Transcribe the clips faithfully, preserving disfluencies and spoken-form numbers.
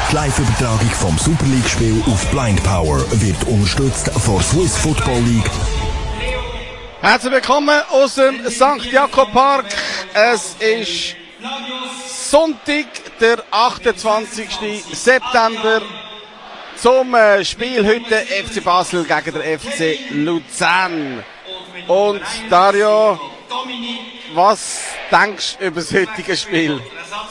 Die Live-Übertragung vom Super League-Spiel auf Blind Power wird unterstützt von Swiss Football League. Herzlich willkommen aus dem Sankt Jakob Park. Es ist Sonntag, der achtundzwanzigsten September, zum Spiel heute F C Basel gegen den F C Luzern. Und Dario, was denkst du über das heutige Spiel?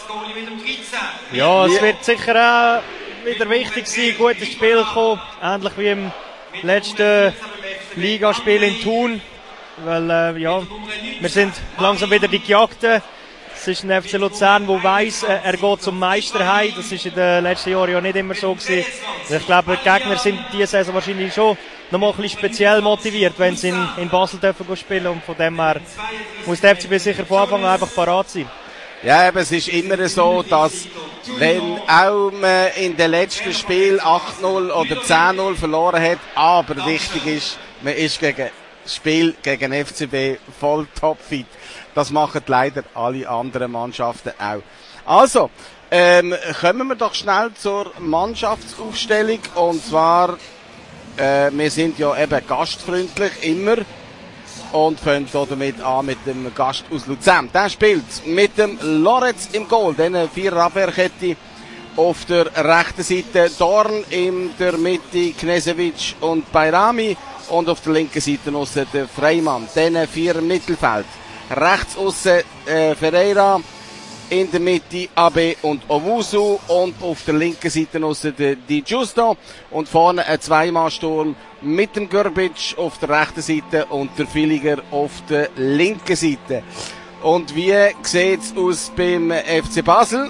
Ja, es wird sicher auch wieder wichtig sein, ein gutes Spiel kommen, ähnlich wie im letzten Ligaspiel in Thun, weil äh, ja, wir sind langsam wieder die Gejagten. Es ist ein F C Luzern, der weiss, äh, er geht zum Meister heim. Das ist in den letzten Jahren ja nicht immer so gewesen. Ich glaube, die Gegner sind diese Saison wahrscheinlich schon noch mal ein bisschen speziell motiviert, wenn sie in, in Basel dürfen spielen. Und von dem her muss der F C B sicher von Anfang an einfach parat sein. Ja, aber es ist immer so, dass wenn auch man in den letzten Spielen acht null oder zehn null verloren hat, aber wichtig ist, man ist gegen das Spiel gegen F C B voll topfit. Das machen leider alle anderen Mannschaften auch. Also, ähm, kommen wir doch schnell zur Mannschaftsaufstellung. Und zwar, äh, wir sind ja eben gastfreundlich, immer. Und fangen damit an mit dem Gast aus Luzern. Der spielt mit dem Loretz im Goal, diese Vierer-Abwehrkette. Auf der rechten Seite Dorn, in der Mitte Knesevic und Bayrami. Und auf der linken Seite aussen der Freimann. Diese vier im Mittelfeld. Rechts aussen äh, Ferreira, in der Mitte Abe und Owusu und auf der linken Seite aussen der Di Giusto und vorne ein Zweimannssturm mit dem Görbic auf der rechten Seite und der Villiger auf der linken Seite. Und wie sieht's aus beim F C Basel?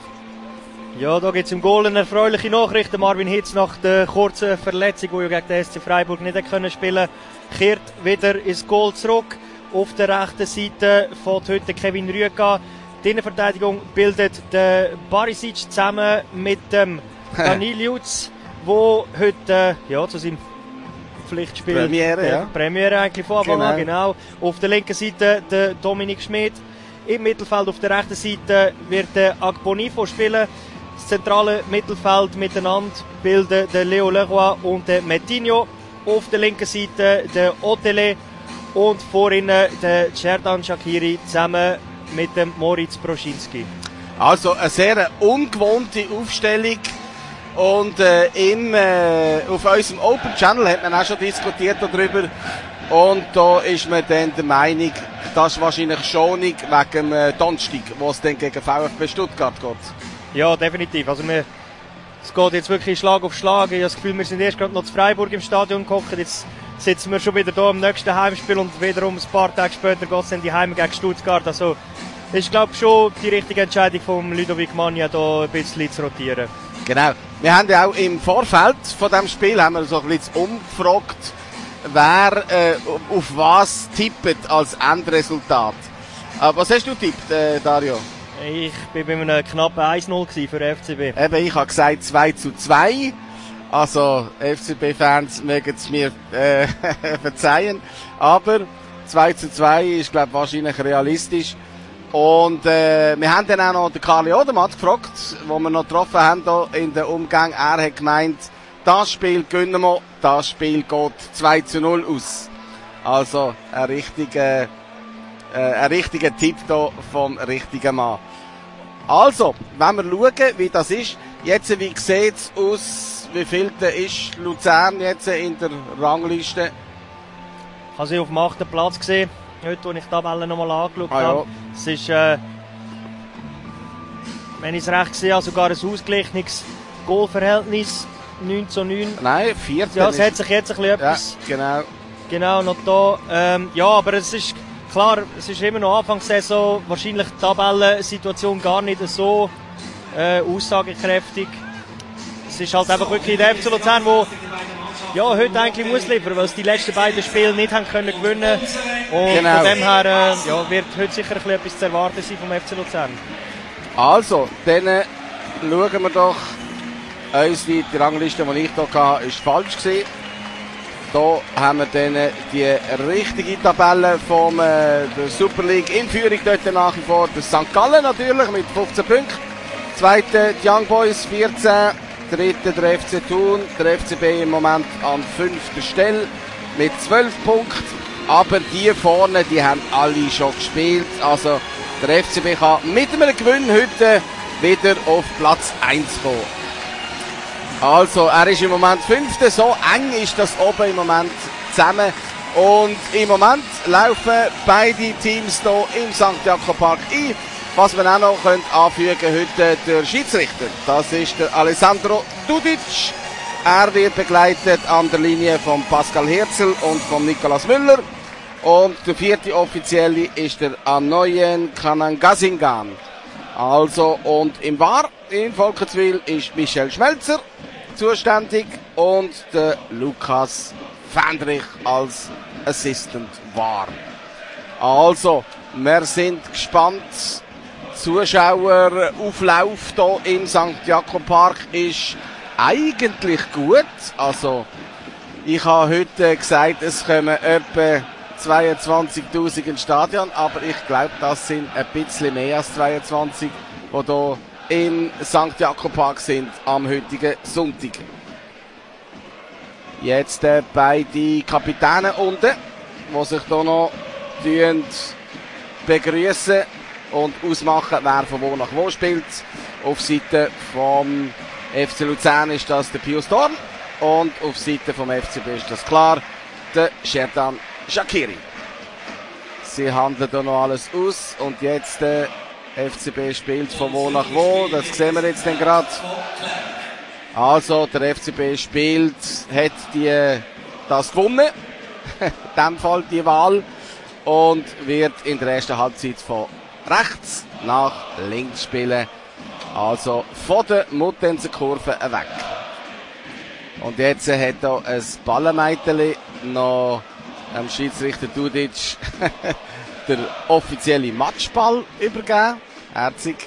Ja, da gibt's im Goal eine erfreuliche Nachricht. Marvin Hitz nach der kurzen Verletzung, die ja gegen den S C Freiburg nicht können spielen, kehrt wieder ins Goal zurück. Auf der rechten Seite fährt heute Kevin Rüegga. Die Innenverteidigung bildet der Barisic zusammen mit dem Daniliuc, der heute äh, ja, zu seinem Pflichtspiel Premiere, äh, ja. Premiere eigentlich von Anfang an, Genau. genau. Auf der linken Seite der Dominik Schmid. Im Mittelfeld auf der rechten Seite wird der Agbonifo spielen. Das zentrale Mittelfeld miteinander bilden der Leo Leroy und der Metinho. Auf der linken Seite der Otele und vorhin der Cerdan Shaqiri zusammen mit dem Moritz Broschinski. Also eine sehr ungewohnte Aufstellung. Und äh, im, äh, auf unserem Open Channel hat man auch schon diskutiert darüber. Und da ist man dann der Meinung, das ist wahrscheinlich Schonung wegen dem äh, Donnerstag, wo es dann gegen VfB Stuttgart geht. Ja, definitiv. Also wir, es geht jetzt wirklich Schlag auf Schlag. Ich habe das Gefühl, wir sind erst gerade noch zu Freiburg im Stadion gekocht. Jetzt sitzen wir schon wieder hier im nächsten Heimspiel und wiederum ein paar Tage später geht es dann die Heim gegen Stuttgart. Also ist, glaube ich, schon die richtige Entscheidung von Ludovic Magna, hier ein bisschen zu rotieren. Genau. Wir haben ja auch im Vorfeld von diesem Spiel haben wir so ein bisschen umgefragt, wer äh, auf was tippt als Endresultat. Äh, was hast du tippt, äh, Dario? Ich war bei einem knappen eins null für den F C B. Eben, ich habe gesagt zwei zu zwei. Also, F C B-Fans mögen es mir äh, verzeihen. Aber zwei zu zwei ist, glaube ich, wahrscheinlich realistisch. Und äh, wir haben dann auch noch den Karli Odermatt gefragt, wo wir noch getroffen haben hier in den Umgang. Er hat gemeint, das Spiel gewinnen wir, das Spiel geht zwei zu null aus. Also ein richtiger, äh, ein richtiger Tipp hier vom richtigen Mann. Also, wenn wir schauen, wie das ist, jetzt, wie sieht es aus, wie viel ist Luzern jetzt in der Rangliste? Ich habe sie auf dem achten Platz gesehen, heute, als ich die Tabelle nochmal angeschaut ah, ja. habe. Es ist, äh, wenn ich es recht sehe, sogar ein ausgeglichenes Goalverhältnis, neun zu neun. Nein, vierzehn. Ja, es hat sich jetzt ein bisschen etwas... Ja, genau. Genau, noch da. Ähm, ja, aber es ist klar, es ist immer noch Anfangssaison, wahrscheinlich die Tabellensituation gar nicht so äh, aussagekräftig. Es ist halt einfach wirklich der F C Luzern, der ja, heute eigentlich muss liefern, weil es die letzten beiden Spiele nicht haben können gewinnen. Und genau. Von dem her äh, ja, wird heute sicher ein bisschen etwas zu erwarten sein vom F C Luzern. Also, dann äh, schauen wir doch. Unsere, die Rangliste, die ich hier hatte, ist falsch gewesen. Hier haben wir dann die richtige Tabelle von äh, der Super League in Führung dort nach wie vor. Der Sankt Gallen natürlich mit fünfzehn Punkten. Zweite die Young Boys vierzehn, dritte der F C Thun, der F C B im Moment an fünfter Stelle mit zwölf Punkten, aber die vorne, die haben alle schon gespielt, also der F C B kann mit einem Gewinn heute wieder auf Platz eins kommen. Also er ist im Moment fünfter, so eng ist das oben im Moment zusammen. Und im Moment laufen beide Teams hier im Sankt Jakob Park ein. Was wir auch noch können anfügen heute der Schiedsrichter. Das ist der Alessandro Dudic. Er wird begleitet an der Linie von Pascal Herzl und von Nicolas Müller. Und der vierte Offizielle ist der Anoyen Kanangasingan. Also, und im V A R in Volkenswil ist Michel Schmelzer zuständig und der Lukas Fendrich als Assistant V A R. Also, wir sind gespannt. Zuschauerauflauf hier im Sankt Jakob Park ist eigentlich gut. Also, ich habe heute gesagt, es kommen etwa zweiundzwanzigtausend ins Stadion, aber ich glaube, das sind ein bisschen mehr als zweiundzwanzig, die hier im Sankt Jakob Park sind am heutigen Sonntag. Jetzt äh, beide Kapitäne unten, die sich hier noch begrüßen und ausmachen, wer von wo nach wo spielt. Auf Seite vom F C Luzern ist das der Pius Dorn und auf Seite vom F C B ist das klar der Sherdan Shaqiri. Sie handeln hier noch alles aus und jetzt der F C B spielt von wo nach wo, das sehen wir jetzt dann gerade. Also der F C B spielt, hat die, das gewonnen, in dem Fall die Wahl, und wird in der ersten Halbzeit von rechts nach links spielen, also von der Muttenser Kurve weg. Und jetzt hat hier ein Ballenmeiterli noch dem Schiedsrichter Dudic der offizielle Matchball übergeben. Herzig.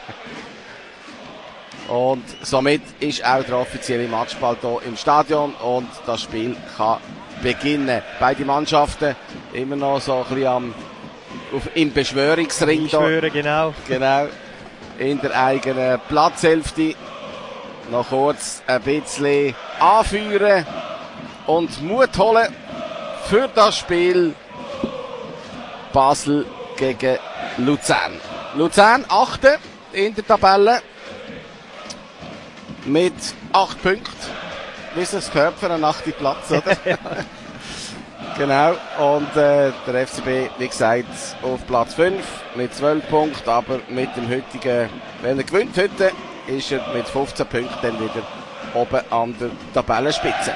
Und somit ist auch der offizielle Matchball hier im Stadion und das Spiel kann beginnen. Beide Mannschaften immer noch so ein bisschen am, auf, im Beschwörungsring. Beschwören, genau. Genau. In der eigenen Platzhälfte. Noch kurz ein bisschen anführen und Mut holen für das Spiel Basel gegen Luzern. Luzern achte in der Tabelle mit acht Punkten. Wie es das gehört für einen achten Platz, oder? Genau. Und äh, der F C B, wie gesagt, auf Platz fünf mit zwölf Punkten, aber mit dem heutigen, wenn er gewinnt heute, ist er mit fünfzehn Punkten dann wieder oben an der Tabellenspitze.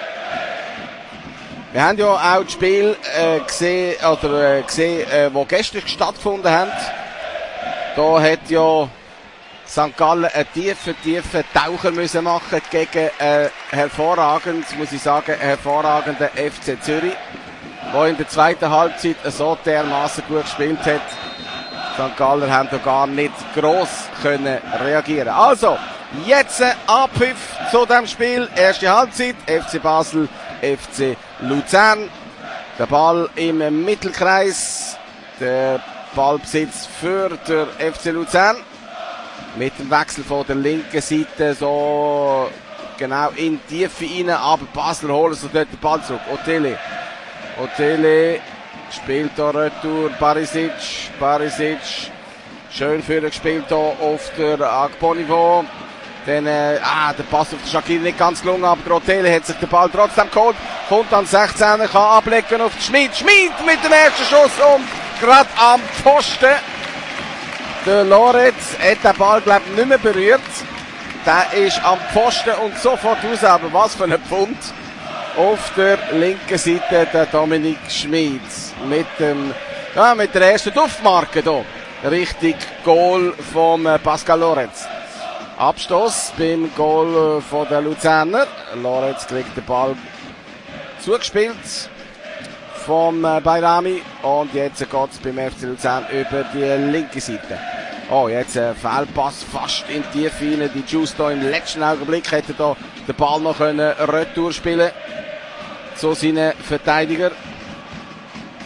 Wir haben ja auch das Spiel äh, gesehen, oder äh, gesehen, äh, wo gestern stattgefunden haben. Da hat ja Sankt Gallen einen tiefen, tiefen Taucher müssen machen gegen äh, hervorragend, muss ich sagen, hervorragenden F C Zürich, der in der zweiten Halbzeit so dermaßen gut gespielt hat. Sankt Galler haben da gar nicht gross können reagieren. Also, jetzt ein Abpfiff zu dem Spiel. Erste Halbzeit, F C Basel, F C Luzern. Der Ball im Mittelkreis. Der Ballbesitz für den F C Luzern. Mit dem Wechsel von der linken Seite so genau in die Tiefe rein. Aber Basel holen sich dort den Ball zurück. Otele. Otele spielt da Retour. Barisic. Barisic. Schön für ihn gespielt hier auf der Agboniveau. Dann, äh, ah, der Pass auf den Shaqiri nicht ganz gelungen, aber der Otele hat sich den Ball trotzdem geholt. Kommt an sechzehner, kann ablecken auf den Schmid. Schmid mit dem ersten Schuss und gerade am Pfosten. Der Lorenz hat den Ball, glaube ich, nicht mehr berührt. Der ist am Pfosten und sofort raus, aber was für ein Pfund. Auf der linken Seite der Dominik Schmid. Mit dem, ja, mit der ersten Duftmarke hier. Richtig Goal von Pascal Lorenz. Abstoß beim Goal von der Luzerner. Lorenz kriegt den Ball zugespielt vom Bayrami und jetzt geht es beim F C Luzern über die linke Seite. Oh, jetzt ein Fehlpass fast in die Tiefe rein. Die Justo im letzten Augenblick hätte da den Ball noch können Retour spielen zu seinen Verteidiger.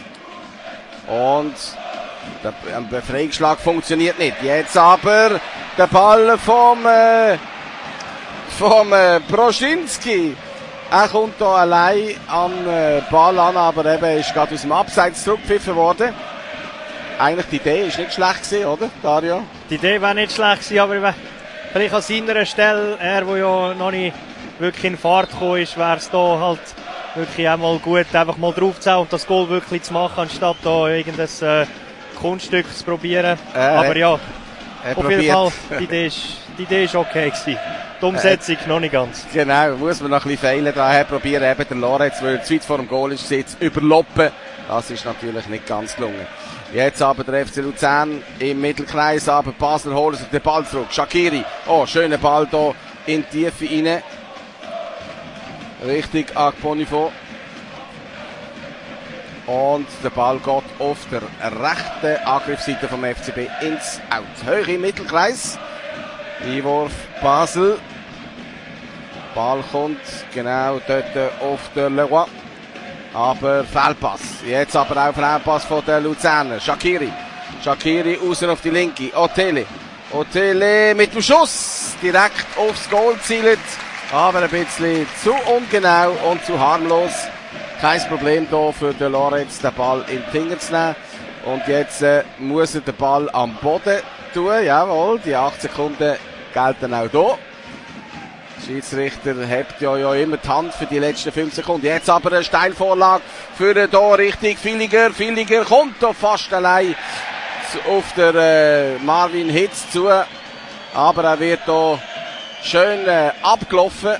Und der Befreiungsschlag funktioniert nicht. Jetzt aber Der Ball vom, äh, vom äh, Broschinski. Er kommt hier allein am äh, Ball an, aber eben ist gerade aus dem Abseits zurückgepfiffen worden. Eigentlich die Idee ist nicht schlecht gewesen, oder, Dario? Die Idee wäre nicht schlecht gewesen, aber vielleicht an seiner Stelle, er, der ja noch nicht wirklich in Fahrt gekommen ist, wäre es da halt wirklich auch mal gut, einfach mal drauf zu hauen und das Goal wirklich zu machen, anstatt da irgendein äh, Kunststück zu probieren. Äh, aber ja, auf probiert. jeden Fall, die Idee ist, die Idee ist okay gewesen. Die Umsetzung äh, noch nicht ganz. Genau, muss man noch ein bisschen feilen. Daher probieren eben der Lorenz, weil er zu weit vor dem Goal ist, zu überloppen. Das ist natürlich nicht ganz gelungen. Jetzt aber der F C Luzern im Mittelkreis, aber Basler holen sich den Ball zurück. Shaqiri, oh, schöner Ball hier in die Tiefe rein. Richtig Agponifo. Und der Ball geht auf der rechten Angriffsseite vom F C B ins Out. Hoch im Mittelkreis. Einwurf Basel. Ball kommt genau dort auf der Leroy. Aber Fehlpass. Jetzt aber auch Fehlpass von der Luzerner. Shaqiri. Shaqiri außen auf die linke. Otele. Otele mit dem Schuss. Direkt aufs Goal zielt. Aber ein bisschen zu ungenau und zu harmlos. Kein Problem hier für den Lorenz, den Ball in die Finger zu nehmen. Und jetzt äh, muss er den Ball am Boden tun. Jawohl, die acht Sekunden gelten auch hier. Der Schiedsrichter hebt ja, ja immer die Hand für die letzten fünf Sekunden. Jetzt aber eine Steilvorlage für den hier richtig Villiger. Villiger kommt hier fast allein auf der äh, Marvin Hitz zu. Aber er wird hier schön äh, abgelaufen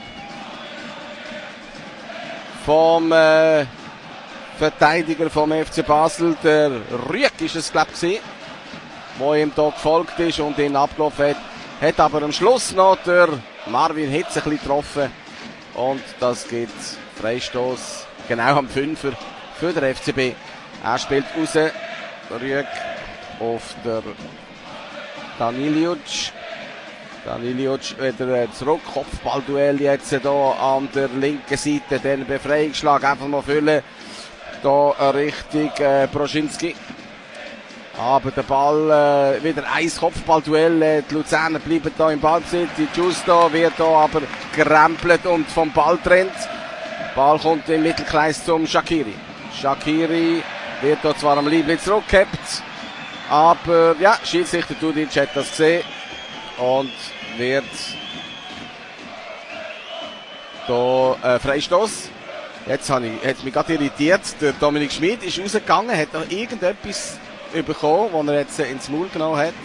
vom äh, Verteidiger vom F C Basel. Der Rüegg ist es, glaube ich, der ihm hier gefolgt ist und ihn abgelaufen hat. Hat aber am Schluss noch der Marvin Hitz ein bisschen getroffen. Und das gibt Freistoß genau am Fünfer für den F C B. Er spielt raus. Rüegg auf der Daniliuc. Daniliuc wieder zurück. Kopfballduell jetzt hier an der linken Seite. Den Befreiungsschlag einfach mal füllen. Hier Richtung äh, Broschinski. Aber der Ball, äh, wieder ein Kopfballduell. Äh, die Luzerner bleiben hier im Ballbesitz. Die Giusto wird hier aber gerempelt und vom Ball trennt. Der Ball kommt im Mittelkreis zum Shaqiri. Shaqiri wird hier zwar am Liebling zurückgehabt. Aber ja, Schiedsrichter Tudic hat das gesehen. Und wird hier äh, Freistoß. Jetzt habe ich, hat mich gerade irritiert. Der Dominik Schmid ist rausgegangen, hat noch irgendetwas bekommen, was er jetzt ins Maul genommen hat.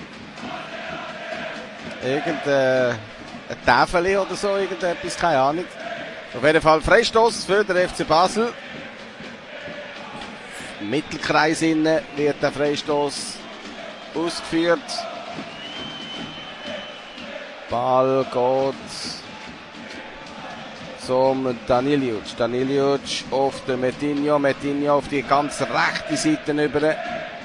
Irgendein Tafel oder so, irgendetwas, keine Ahnung. Auf jeden Fall Freistoß für den F C Basel. Im Mittelkreis innen wird der Freistoß ausgeführt. Ball geht zum Daniliuc. Daniliuc auf den Metinho. Metinho auf die ganz rechte Seite über.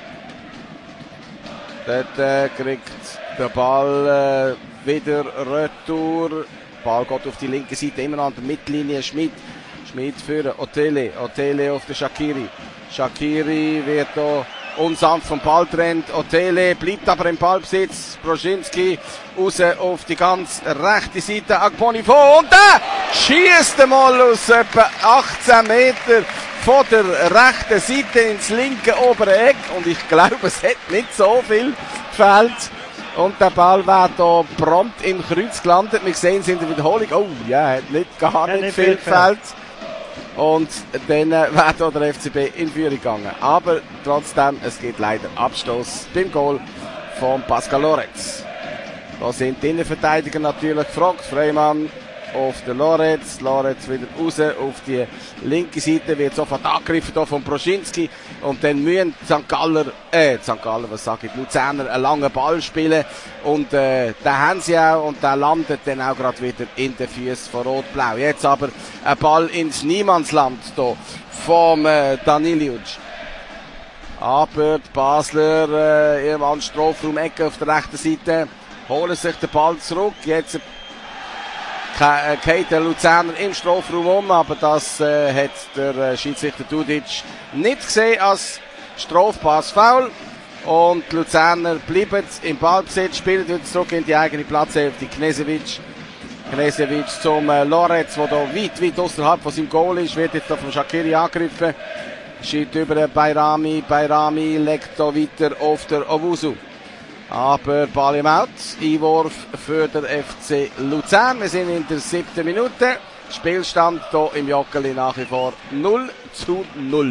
Dort äh, kriegt der Ball äh, wieder Retour. Ball geht auf die linke Seite, immer an der Mittellinie. Schmid. Schmid für Otele. Otele auf den Shaqiri. Shaqiri wird hier unsanft vom Ball trennt. Otele bleibt aber im Ballbesitz. Broschinski raus auf die ganz rechte Seite. Agponifo und der schießt mal aus etwa achtzehn Meter von der rechten Seite ins linke obere Eck. Und ich glaube, es hat nicht so viel gefehlt. Und der Ball war hier prompt im Kreuz gelandet. Wir sehen es in der Wiederholung. Oh ja, hat nicht, gar nicht, nicht viel gefehlt. Und dann äh, wäre hier der F C B in Führung gegangen. Aber trotzdem, es gibt leider Abstoß beim Goal von Pascal Lorenz. Da sind die Innenverteidiger natürlich gefragt. Freimann auf den Lorenz. Lorenz wieder raus auf die linke Seite. Wird sofort angegriffen hier von Broschinski. Und dann müssen Sankt Galler, äh, Sankt Galler, was sage ich, die Luzerner einen langen Ball spielen. Und äh, den haben sie auch. Und der landet dann auch gerade wieder in den Füßen von Rot-Blau. Jetzt aber ein Ball ins Niemandsland hier vom äh, Daniliuc. Aber die Basler äh, irgendwann Strafraum-Ecke auf der rechten Seite. Holen sich den Ball zurück. Jetzt geht der Luzerner im Strafraum um, aber das äh, hat der äh, Schiedsrichter Tudic nicht gesehen als Strafpass-Foul. Und die Luzerner bleiben im Ballbesitz, spielen wieder zurück in die eigene Platzhälfte. Knežević. Knežević zum äh, Loretz, der da weit, weit außerhalb von seinem Goal ist, wird jetzt da von Shaqiri angegriffen. Schiebt über Bayrami, Bayrami legt da weiter auf der Owusu. Aber Ball im Out, Einwurf für den F C Luzern. Wir sind in der siebten Minute. Spielstand hier im Joggeli nach wie vor null zu null.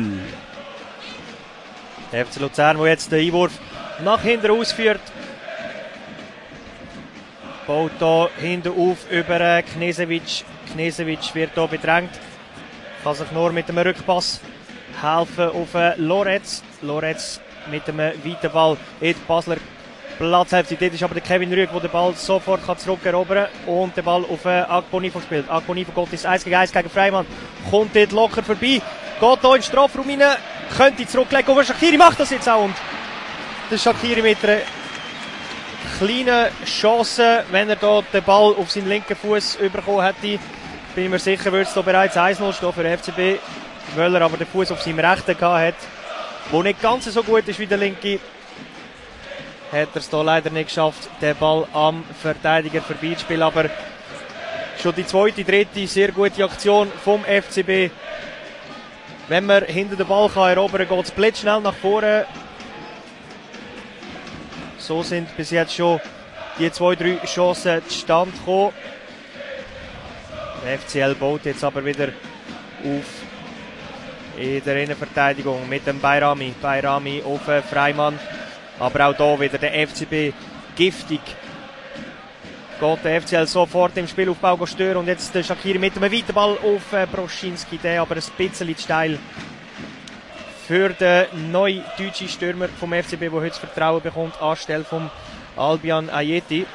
Der F C Luzern, der jetzt den Einwurf nach hinten ausführt. Baut hier hinten auf über Knežević. Knežević wird hier bedrängt. Kann sich nur mit dem Rückpass helfen auf Loretz. Loretz mit dem weiten Ball in die Basler Platzhälfte. Dort ist aber der Kevin Rüegg, der den Ball sofort zurückerobern kann und den Ball auf Agbonifo spielt. Agbonifo geht ins eins gegen eins gegen Freimann. Kommt dort locker vorbei. Geht hier in den Strafraum rein. Könnte zurücklegen. Aber Shaqiri macht das jetzt auch. Und der Shaqiri mit einer kleinen Chance, wenn er hier den Ball auf seinen linken Fuß bekommen hätte, bin ich mir sicher, würde es hier bereits eins null stehen für den F C B. Weil er aber den Fuß auf seinem rechten hatte, der nicht ganz so gut ist wie der linke, hat er es hier leider nicht geschafft, den Ball am Verteidiger vorbeizuspielen. Aber schon die zweite, dritte sehr gute Aktion vom F C B. Wenn man hinter den Ball kann erobern kann, geht es blitzschnell nach vorne. So sind bis jetzt schon die zwei, drei Chancen zustande gekommen. Der F C L baut jetzt aber wieder auf in der Innenverteidigung mit dem Bayrami. Bayrami auf Freimann. Aber auch hier wieder der F C B giftig. Geht der F C L sofort im Spielaufbau stören. Und jetzt der Shaqiri mit einem weiten Ball auf Broschinski. Der aber ein bisschen zu steil für den neuen deutschen Stürmer vom F C B, der heute das Vertrauen bekommt, anstelle von Albian Ayeti.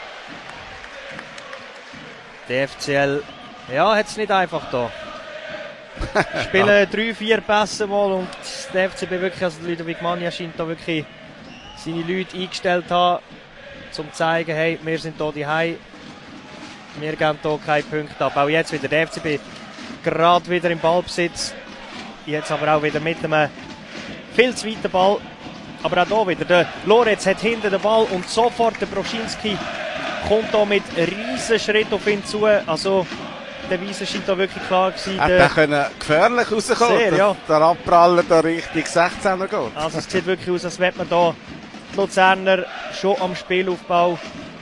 Der F C L, ja, hat es nicht einfach da. Spielen drei, vier Pässe mal und der F C B wirklich, also Ludovic Mania scheint da wirklich seine Leute eingestellt haben, um zu zeigen, hey, wir sind hier daheim, wir geben hier keine Punkte ab. Auch jetzt wieder der F C B gerade wieder im Ballbesitz, jetzt aber auch wieder mit einem viel zu weiten Ball, aber auch hier wieder, der Loretz hat hinten den Ball und sofort der Broschinski kommt hier mit riesen Schritt auf ihn zu, also der Weise scheint da wirklich klar gewesen. Hätte er können gefährlich rauskommen, sehr, ja. Der Abpraller da Richtung sechzehner geht. Also es sieht wirklich aus, als wenn man da die Luzerner schon am Spielaufbau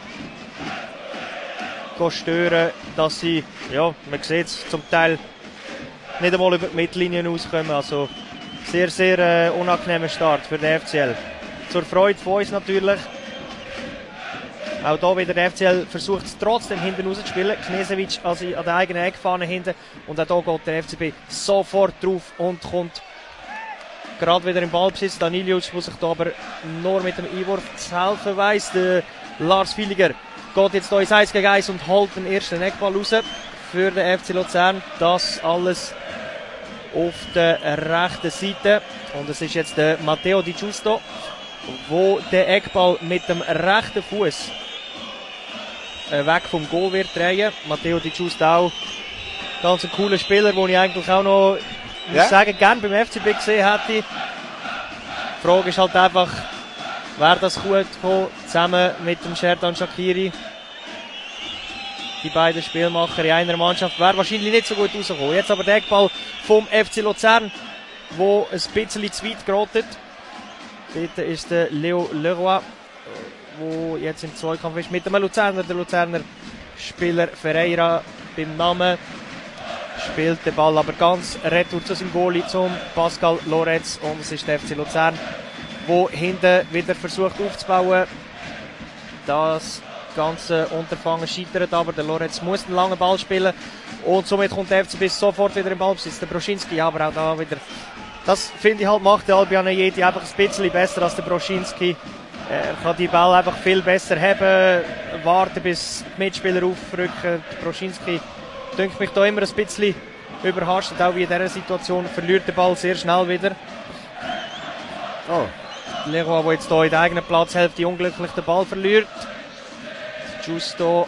stören, dass sie, ja, man sieht es zum Teil nicht einmal über die Mittellinien auskommen. Also sehr, sehr äh, unangenehmer Start für den F C L. Zur Freude von uns natürlich. Auch hier wieder der F C L versucht es trotzdem hinten rauszuspielen. Knežević also an der eigenen Eckfahne hinten. Und auch hier geht der F C B sofort drauf und kommt gerade wieder im Ballbesitz. Daniliuc muss sich da aber nur mit dem Einwurf zu helfen weiss. Der Lars Villiger geht jetzt hier ins eins gegen eins und holt den ersten Eckball raus für den F C Luzern. Das alles auf der rechten Seite. Und es ist jetzt der Matteo Di Giusto, wo der Eckball mit dem rechten Fuß weg vom Goal wird drehen. Matteo Di Giusto auch ganz ein cooler Spieler, den ich eigentlich auch noch, muss ja. sagen, gerne beim F C B gesehen hätte. Die Frage ist halt einfach, wäre das gut gekommen, zusammen mit dem Xherdan Shaqiri. Die beiden Spielmacher in einer Mannschaft wäre wahrscheinlich nicht so gut rausgekommen. Jetzt aber der Eckball vom F C Luzern, wo ein bisschen zu weit gerottet. Dort ist der Leo Leroy, der jetzt im Zweikampf ist mit dem Luzerner. Der Luzerner Spieler Ferreira beim Namen spielt den Ball aber ganz retour zu seinem Goalie, zum Pascal Loretz. Und es ist der F C Luzern, der hinten wieder versucht aufzubauen. Das ganze Unterfangen scheitert, aber der Loretz muss einen langen Ball spielen. Und somit kommt der F C B sofort wieder im Ballbesitz. Der Broschinski, aber auch da wieder. Das finde ich halt, macht der Albian Ayeti einfach ein bisschen besser als der Broschinski. Er kann die Ball einfach viel besser haben, warten bis die Mitspieler aufrücken. Der Broschinski denkt mich da immer ein bisschen überhastet, auch wie in dieser Situation, verliert den Ball sehr schnell wieder. Oh. Leroy, der jetzt hier in der eigenen Platzhälfte unglücklich den Ball verliert. Giusto.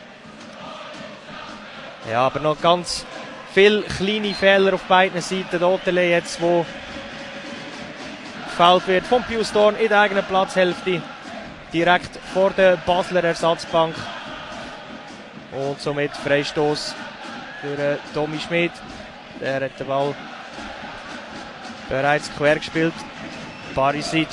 Ja, aber noch ganz viele kleine Fehler auf beiden Seiten. Dotele jetzt, wo gefoult wird vom Pius Thorn in der eigenen Platzhälfte. Direkt vor der Basler Ersatzbank. Und somit Freistoß für Tommy Schmid. Der hat den Ball bereits quer gespielt. Barisic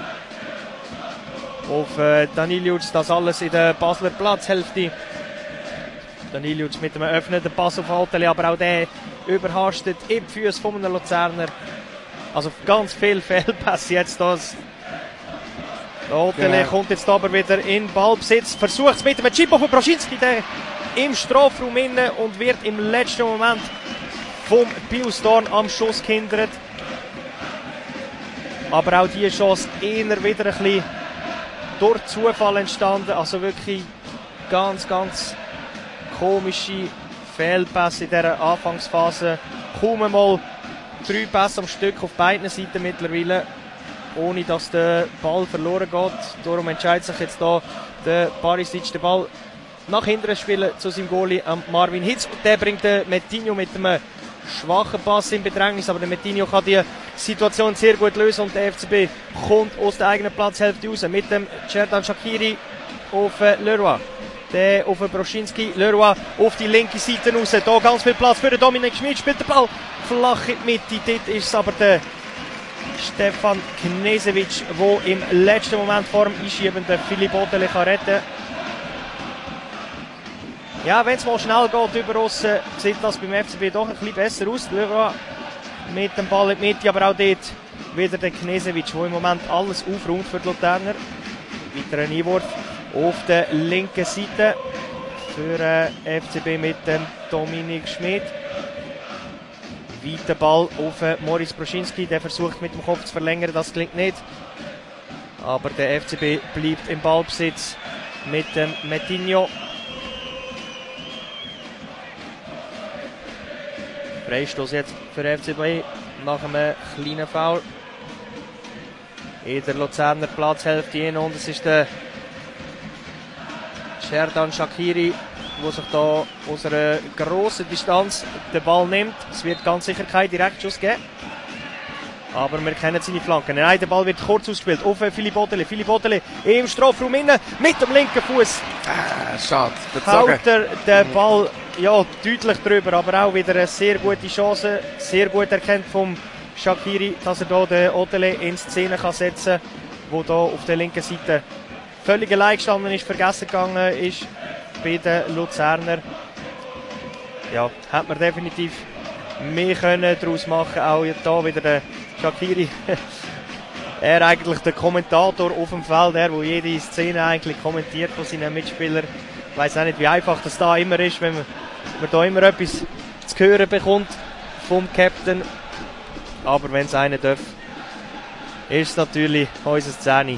auf äh, Daniliuc, das alles in der Basler Platzhälfte. Daniliuc mit einem öffnenden Pass auf Otele, aber auch der überhastet in die Füße von einem Luzerner. Also ganz viel Fehlpässe jetzt. Das. Otele genau. Kommt jetzt aber wieder in Ballbesitz, versucht es mit einem Chip auf Broschinski, der im Strafraum inne und wird im letzten Moment vom Pius Thorn am Schuss gehindert. Aber auch diese Chance eher wieder ein bisschen durch Zufall entstanden. Also wirklich ganz, ganz komische Fehlpässe in dieser Anfangsphase. Kaum einmal drei Pässe am Stück auf beiden Seiten mittlerweile, ohne dass der Ball verloren geht. Darum entscheidet sich jetzt hier der Barisic, den Ball nach hinten spielen zu seinem Goalie Marvin Hitz. Und der bringt den Metinho mit einem schwachen Pass in Bedrängnis, aber der Metinho kann die Situation sehr gut lösen und der F C B kommt aus der eigenen Platzhälfte raus mit dem Cerdan Shaqiri auf äh, Leroy. Der auf Broschinski, Leroy auf die linke Seite raus. Hier ganz viel Platz für den Dominik Schmid, spielt den Ball flach in die Mitte. Dort ist es aber der Stefan Knesevic, der im letzten Moment vor dem Einschieben den Philipp Otele retten kann. Ja, wenn es mal schnell geht über aussen, sieht das beim F C B doch ein bisschen besser aus. Leroy mit dem Ball in die Mitte, aber auch dort wieder der Knesevic, der im Moment alles aufräumt für die Luzerner. Weiterer Einwurf auf der linken Seite für äh, F C B mit dem Dominik Schmid. Weiter Ball auf äh, Moritz Broschinski, der versucht mit dem Kopf zu verlängern, das klingt nicht. Aber der F C B bleibt im Ballbesitz mit dem Metinho. Freistoß jetzt für F C B nach einem kleinen Foul in der Luzerner Platzhälfte. Und es ist der Cerdan Shaqiri, der sich da aus einer grossen Distanz den Ball nimmt. Es wird ganz sicher kein Direktschuss geben. Aber wir kennen seine Flanken. Nein, der Ball wird kurz ausgespielt auf Philipp Otele. Philipp Otele im Strafraum innen mit dem linken Fuß. Ah, schade. Haut er den Ball ja, deutlich drüber, aber auch wieder eine sehr gute Chance. Sehr gut erkannt vom Shaqiri, dass er hier den Otele in Szene kann setzen kann, der hier auf der linken Seite völlig allein gestanden ist, vergessen gegangen ist bei den Luzerner. Ja, hat man definitiv mehr können daraus machen. Auch hier wieder der Shaqiri. Er eigentlich der Kommentator auf dem Feld, der, der jede Szene eigentlich kommentiert von seinen Mitspielern. Ich weiss auch nicht, wie einfach das da immer ist, wenn man, man da immer etwas zu hören bekommt vom Captain. Aber wenn es einer darf, ist es natürlich unsere Szene.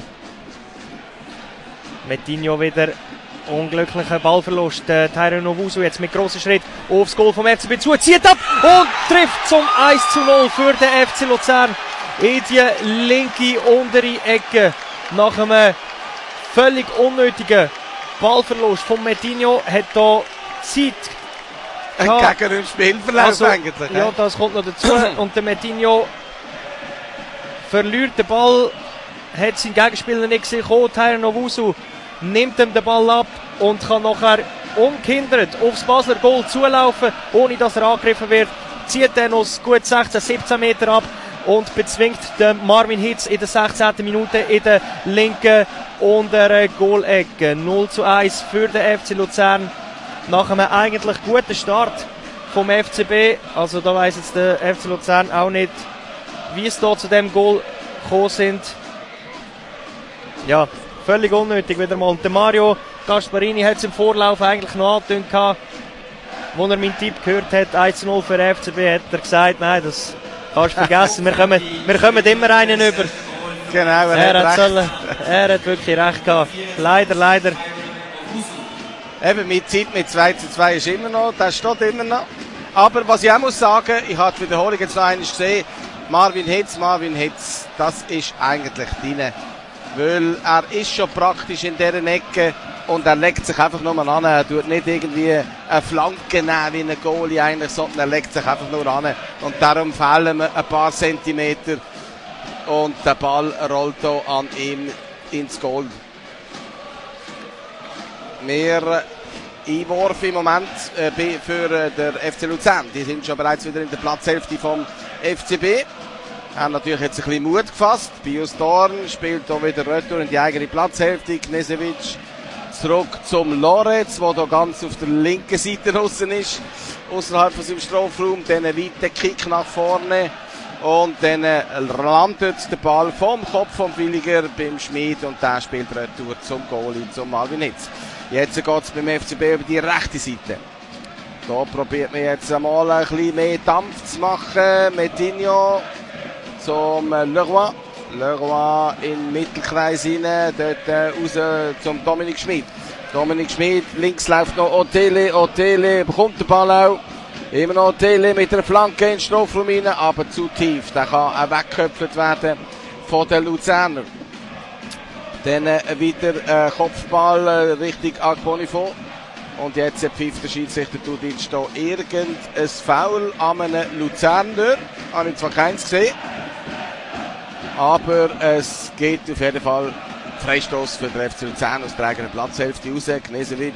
Metinho wieder unglücklicher Ballverlust. Äh, Tyrone Owusu jetzt mit grossen Schritt aufs Goal vom F C B zu, zieht ab und trifft zum eins zu null für den F C Luzern in die linke untere Ecke. Nach einem völlig unnötigen Ballverlust von Metinho hat da Zeit gehabt. Gegen den Spielverlauf also, eigentlich. Ja, das kommt noch dazu. Und der Metinho verliert den Ball, hat seinen Gegenspieler nicht gesehen. Tyrone Owusu nimmt ihm den Ball ab und kann nachher ungehindert aufs Basler Goal zulaufen, ohne dass er angegriffen wird. Zieht er noch gut sechzehn, siebzehn Meter ab und bezwingt den Marvin Hitz in der sechzehnten Minute in der linken unteren Goalecke. null zu eins für den F C Luzern. Nach einem eigentlich guten Start vom F C B. Also da weiss jetzt der F C Luzern auch nicht, wie es da zu dem Goal gekommen sind. Ja, völlig unnötig wieder mal. Und der Mario Gasparini hat es im Vorlauf eigentlich noch angetönt gehabt. Als er meinen Tipp gehört hat, eins zu null für den F C B, hat er gesagt, nein, das kannst du vergessen, wir kommen, wir kommen immer einen über. Genau, er, er, hat hat sollen, er hat wirklich recht gehabt. Leider, leider. Eben, mit Zeit mit zwei zu zwei ist immer noch, das steht immer noch. Aber was ich auch muss sagen, ich habe die Wiederholung jetzt noch einmal gesehen, Marvin Hitz, Marvin Hitz, das ist eigentlich drin. Weil er ist schon praktisch in dieser Ecke und er legt sich einfach nur an. Er tut nicht irgendwie eine Flanke nehmen wie ein Goalie eigentlich, sondern er legt sich einfach nur an. Und darum fehlen mir ein paar Zentimeter. und der Ball rollt hier an ihm ins Goal. Mehr Einwurf im Moment äh, für äh, der F C Luzern. Die sind schon bereits wieder in der Platzhälfte vom F C B. Haben natürlich jetzt ein bisschen Mut gefasst. Pius Dorn spielt hier wieder retour in die eigene Platzhälfte. Knežević zurück zum Loretz, der hier ganz auf der linken Seite draussen ist. Außerhalb von seinem Strafraum. Dann ein weiter Kick nach vorne. Und dann landet der Ball vom Kopf vom Villiger beim Schmid. Und der spielt retour zum Goalie, zum Marvin Hitz. Jetzt geht es beim F C B über die rechte Seite. Da probiert man jetzt einmal ein bisschen mehr Dampf zu machen. Metinho zum Leroy. Leroy in den Mittelkreis rein. Dort äh, raus zum Dominik Schmid. Dominik Schmid, links läuft noch Otele. Otele bekommt den Ball auch. Immer noch Otele mit einer Flanke in den Strafraum rein, aber zu tief. Der kann auch weggeköpft werden von den Luzerner. Dann äh, wieder äh, Kopfball äh, Richtung Agbonifo. Und jetzt äh, pfeift der Schiedsrichter Dudic da irgendein Foul an einem Luzerner. Habe ich zwar keins gesehen, aber es geht auf jeden Fall Freistoß für den F C Luzern aus der eigenen Platzhälfte raus. Knežević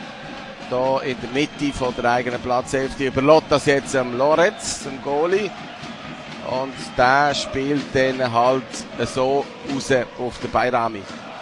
da in der Mitte von der eigenen Platzhälfte überlässt das jetzt am Loretz, dem Goalie. Und der spielt dann halt so raus auf den Bayrami.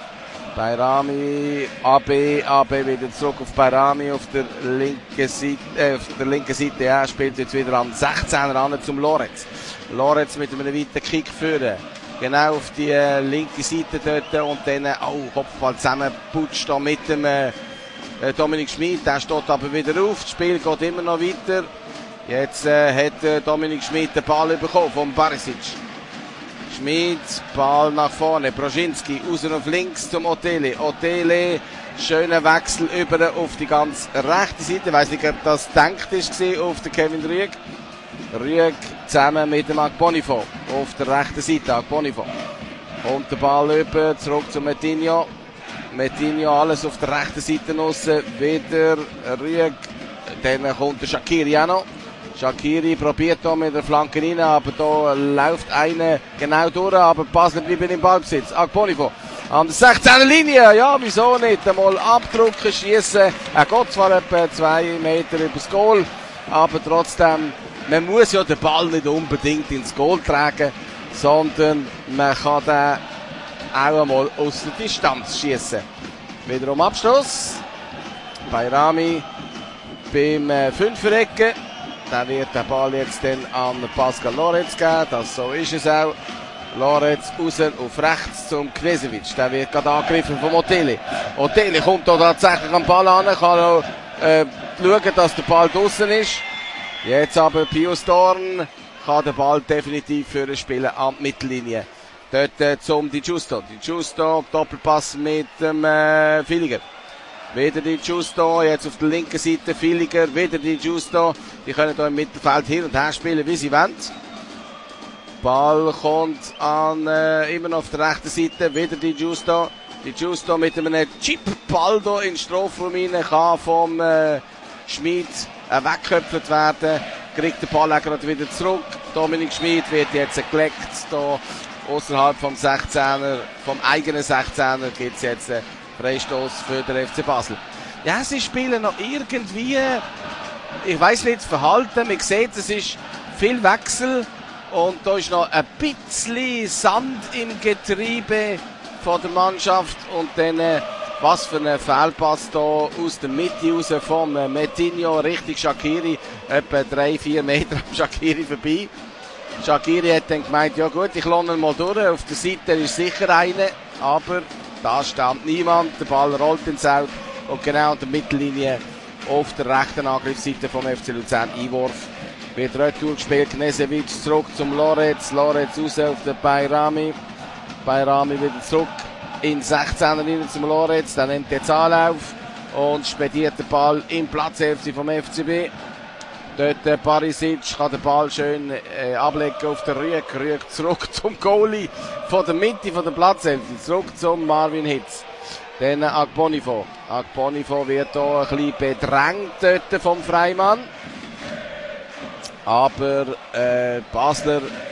Bayrami, A B, A B wieder zurück auf Bayrami auf der linken Seite, äh, auf der linken Seite, ja, spielt jetzt wieder am sechzehner an zum Loretz. Loretz mit einem weiten Kick führen. Genau auf die äh, linke Seite dort und dann auch oh, Kopfball zusammenputscht da mit dem äh, Dominik Schmid. Der steht aber wieder auf, das Spiel geht immer noch weiter. Jetzt äh, hat äh, Dominik Schmid den Ball bekommen von Barisic. Schmid, Ball nach vorne, Broschinski, außen auf links zum Otele. Otele, schöner Wechsel über auf die ganz rechte Seite. Ich weiss nicht, ob das gedacht ist auf den Kevin Rüegg. Rüegg zusammen mit dem Agbonifo auf der rechten Seite. Agbonifo kommt der Ball über, zurück zu Metinho. Metinho alles auf der rechten Seite raus, wieder Rüegg. Dann kommt der Shaqiri auch noch. Shaqiri probiert hier mit der Flanke rein, aber da läuft einer genau durch, aber Basel bleibt im Ballbesitz. Agbonifo an der sechzehner Linie, ja, wieso nicht? Einmal abdrücken, schießen. Er geht zwar etwa zwei Meter übers Goal, aber trotzdem, man muss ja den Ball nicht unbedingt ins Goal tragen, sondern man kann den auch einmal aus der Distanz schießen. Wiederum Abstoß. Bayrami beim äh, Fünferecken. Dann wird der Ball jetzt dann an Pascal Loretz geben. Das so ist es auch. Loretz raus auf rechts zum Knežević. Der wird gerade angegriffen vom Otele. Otele kommt da tatsächlich am Ball an. Kann auch äh, schauen, dass der Ball draussen ist. Jetzt aber Pius Dorn kann den Ball definitiv für ein Spielen an die Mittellinie. Dort äh, zum Di Giusto. Di Giusto, Doppelpass mit dem äh, Villiger. Wieder Di Giusto, jetzt auf der linken Seite Villiger, wieder Di Giusto. Die können hier im Mittelfeld hin und her spielen, wie sie wollen. Ball kommt an, äh, immer noch auf der rechten Seite, wieder Di Giusto. Di Giusto mit einem Chip-Ball hier in den Strafraum rein, kann vom äh, Schmid äh, weggeköpft werden. Kriegt den Ball auch gerade wieder zurück. Dominik Schmid wird jetzt geleckt. Hier außerhalb vom sechzehner, vom eigenen sechzehner gibt es jetzt einen Freistoß für den F C Basel. Ja, sie spielen noch irgendwie, ich weiss nicht, Verhalten. Man sieht, es ist viel Wechsel und da ist noch ein bisschen Sand im Getriebe von der Mannschaft und dann äh, was für ein Fehlpass da aus der Mitte raus vom äh, Metinho Richtung Shaqiri, etwa drei, vier Meter am Shaqiri vorbei. Shaqiri hat dann gemeint, ja gut, ich lohne ihn mal durch, auf der Seite ist sicher eine, aber da stand niemand, der Ball rollt ins Out und genau an der Mittellinie auf der rechten Angriffsseite vom F C Luzern Einwurf. Wird retour gespielt, Knežević zurück zum Loretz, Loretz raus auf den Bayrami, Bayrami wieder zurück in sechzehner rein zum Loretz, der nimmt jetzt Anlauf und spediert den Ball im Platzhälfte vom F C B. Dort äh, Barisic kann den Ball schön äh, ablegen auf den Rüegg. Rüegg zurück zum Goalie von der Mitte von der Platzhälfte. Zurück zum Marvin Hitz. Dann äh, Agbonifo. Agbonifo wird hier ein bisschen bedrängt dort vom Freimann. Aber äh, Basler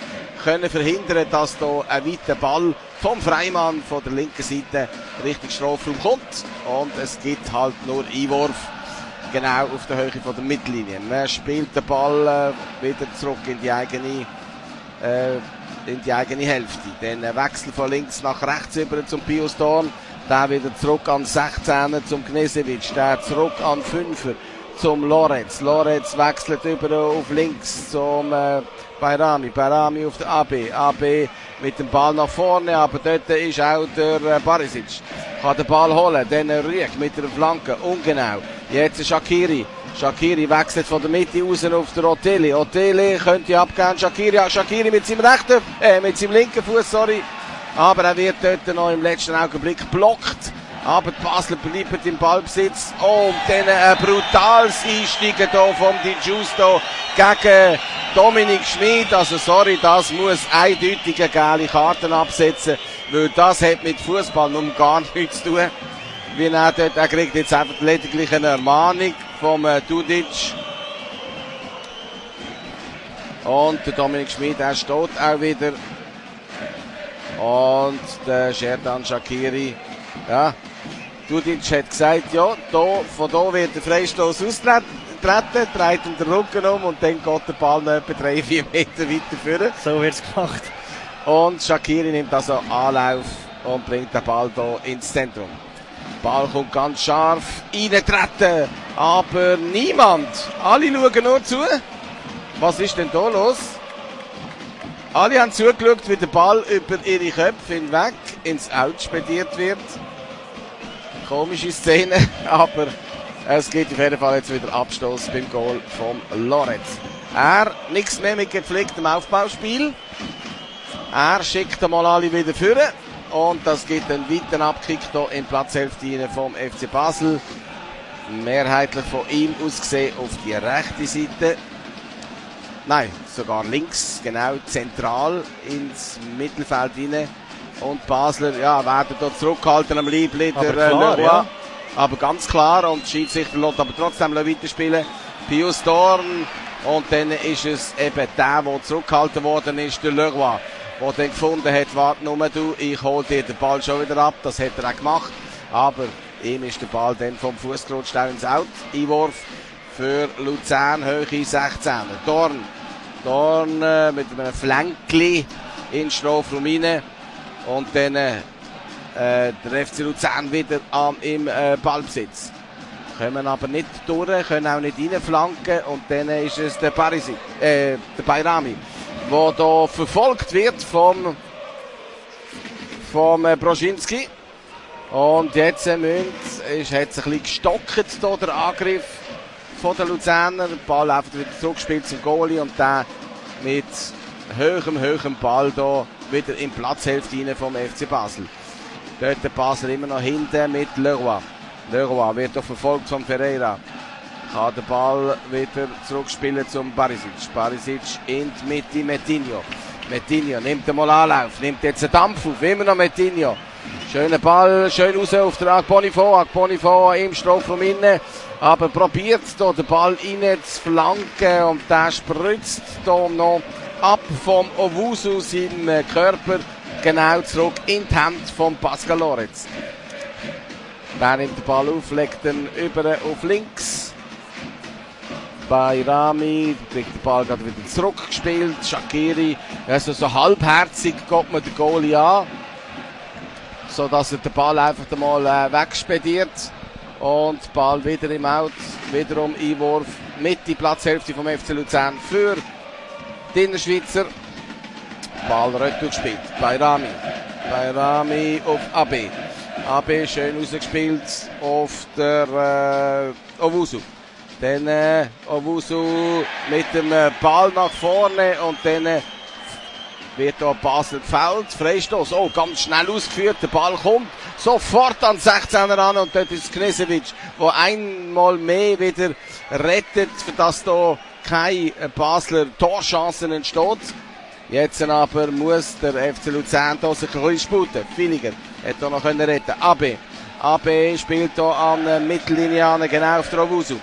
können verhindern, dass hier ein weiter Ball vom Freimann von der linken Seite Richtung Strafraum kommt. Und es gibt halt nur Einwurf, genau auf der Höhe von der Mittellinie. Man spielt den Ball äh, wieder zurück in die eigene, äh, in die eigene Hälfte. Dann ein Wechsel von links nach rechts über zum Pius Dorn. Der wieder zurück an sechzehner zum Gnesewitsch. Der zurück an fünfer zum Lorenz. Lorenz wechselt über auf links zum äh, Bayrami. Bayrami auf der A B. A B mit dem Ball nach vorne, aber dort ist auch der äh, Barisic. Kann den Ball holen. Dann Rüegg mit der Flanke. Ungenau. Jetzt Shaqiri. Shaqiri wechselt von der Mitte raus auf der Oteli. Oteli könnte abgehen. Shaqiri, Shaqiri mit seinem rechten, äh, mit seinem linken Fuß, sorry. Aber er wird dort noch im letzten Augenblick blockt. Aber die Basler bleiben im Ballbesitz. Oh, und dann ein brutales Einsteigen hier vom Di Giusto gegen Dominik Schmid. Also sorry, das muss eindeutige gelbe Karten absetzen, weil das hat mit Fußball nun gar nichts zu tun. Wie er dort, er kriegt jetzt einfach lediglich eine Ermahnung vom äh, Dudic. Und der Dominik Schmid, er steht auch wieder. Und der Sherdan Shaqiri, ja, Dudic hat gesagt, ja, da, von da wird der Freistoß austreten, dreht ihm den Rücken um und dann geht der Ball noch etwa drei, vier Meter weiter führen. So wird's gemacht. Und Shaqiri nimmt also Anlauf und bringt den Ball hier ins Zentrum. Der Ball kommt ganz scharf reintreten, aber niemand. Alle schauen nur zu. Was ist denn da los? Alle haben zugeschaut, wie der Ball über ihre Köpfe hinweg ins Out spediert wird. Komische Szene, aber es gibt auf jeden Fall jetzt wieder Abstoß beim Goal von Lorenz. Er nichts mehr mit gepflegtem Aufbauspiel. Er schickt einmal alle wieder führen. Und das gibt einen weiteren Abkick hier in Platzhälfte vom F C Basel. Mehrheitlich von ihm aus gesehen auf die rechte Seite. Nein, sogar links, genau, zentral ins Mittelfeld rein. Und Basler, ja, werden hier zurückgehalten am Liebling der klar, Leroy. ja. Aber ganz klar, und die Schiedsrichter lässt aber trotzdem weiterspielen. Pius Dorn. Und dann ist es eben der, der zurückgehalten worden ist, der Leroy, der dann gefunden hat, warte nur du, ich hole dir den Ball schon wieder ab. Das hat er auch gemacht. Aber ihm ist der Ball dann vom Fuß gerutscht ins Out. Einwurf für Luzern, Höhe sechzehner. Dorn, Dorn äh, mit einem Flänkli in den Strafraum rein. Und dann äh, der F C Luzern wieder am, im äh, Ballbesitz. Kommen aber nicht durch, können auch nicht reinflanken. Und dann ist es der Barisic, äh, der Bayrami, der hier verfolgt wird vom, vom äh, Broschinski. Und jetzt äh, ist, hat es ein bisschen gestockt, hier, der Angriff von den Luzerner. Der Ball einfach wieder zurückgespielt zum Goalie und der mit höherem, höherem Ball hier wieder in Platzhälfte rein vom F C Basel. Dort der Basel immer noch hinten mit Leroy. Leroy wird auch verfolgt von Ferreira. Kann den Ball wieder zurückspielen zum Barisic. Barisic in die Mitte, Metinho. Metinho nimmt einmal Anlauf, nimmt jetzt einen Dampf auf, immer noch Metinho. Schöner Ball, schön raus auf den Agbonifo. Agbonifo im Strafraum innen, aber probiert hier den Ball rein zu flanken und der spritzt hier noch ab vom Owusu seinem Körper genau zurück in die Hand von Pascal Lorenz. Der nimmt den Ball auf, legt ihn über auf links. Bayrami kriegt den Ball gerade wieder zurückgespielt. Shaqiri, also so halbherzig geht man den Goalie an, so dass er den Ball einfach mal äh, wegspediert. Und Ball wieder im Out, wiederum Einwurf mit die Platzhälfte vom F C Luzern für die Innerschweizer. Ball retour gespielt. Bayrami. Bayrami auf A B. A B schön rausgespielt auf der äh, Owusu. Dann äh, Owusu mit dem äh, Ball nach vorne und dann äh, wird da Basel gefoult. Freistoß, oh, ganz schnell ausgeführt. Der Ball kommt sofort an sechzehner an und dort ist Knesewitsch, der einmal mehr wieder rettet, für dass da keine Basler Torchancen entsteht. Jetzt aber muss der F C Luzern da sich ein bisschen sputen. Villiger hat da noch retten. A B. A B spielt da an der Mittellinie an, genau auf der Owusu.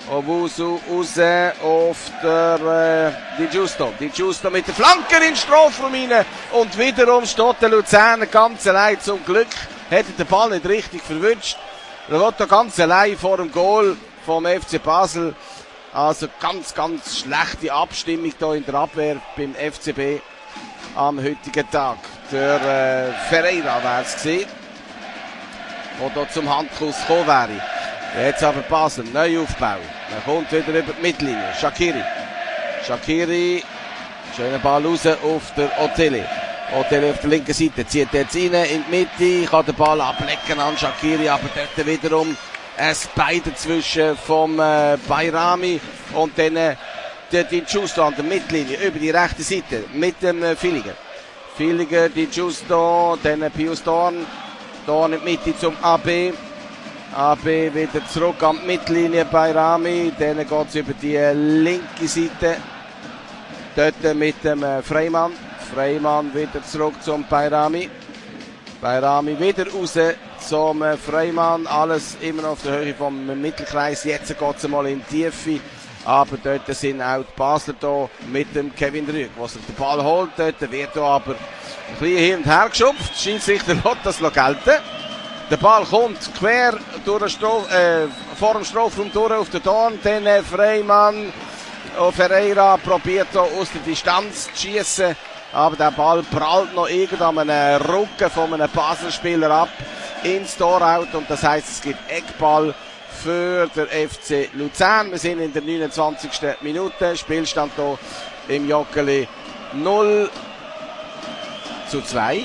Owusu raus auf der äh, Di Giusto. Di Giusto mit der Flanke in den Strafraum rein. Und wiederum steht der Luzerner ganz allein. Zum Glück hat er den Ball nicht richtig verwünscht. Er wird da ganz allein vor dem Goal vom F C Basel. Also ganz, ganz schlechte Abstimmung hier in der Abwehr beim F C B am heutigen Tag. Der äh, Ferreira wäre es gewesen, der hier zum Handkuss gekommen wäre. Jetzt aber Basel, Neuaufbau. Er kommt wieder über die Mittellinie. Shaqiri. Shaqiri. Schöner Ball raus auf der Otele. Otele auf der linken Seite. Zieht jetzt rein in die Mitte. Kann den Ball ablecken an Shaqiri. Aber dort wiederum ein Bein dazwischen vom äh, Bayrami. Und dann äh, der Di Giusto an der Mittellinie. Über die rechte Seite. Mit dem äh, Villiger. Villiger, Di Giusto. Dann äh, Pius Dorn. Dorn in die Mitte zum A B. A B wieder zurück an die Mittellinie bei Rami. Dann geht es über die linke Seite. Dort mit dem Freimann. Freimann wieder zurück zum Bayrami. Bayrami wieder raus zum Freimann. Alles immer noch auf der Höhe vom Mittelkreis. Jetzt geht es mal in die Tiefe. Aber dort sind auch die Basler da mit dem Kevin Rüegg, der sich den Ball holt. Dort wird da aber ein bisschen hin und her geschupft. Schiedsrichter lässt das gelten. Der Ball kommt quer durch den Stroh, äh, vor dem Strafraum durch auf den Dorn. Dann äh, Freimann, oh, Ferreira probiert da aus der Distanz zu schießen. Aber der Ball prallt noch irgend an einem Rücken von einem Basel-Spieler ab ins Torhaut. Und das heisst, es gibt Eckball für den F C Luzern. Wir sind in der neunundzwanzigsten Minute. Spielstand hier im Joggeli null zu zwei.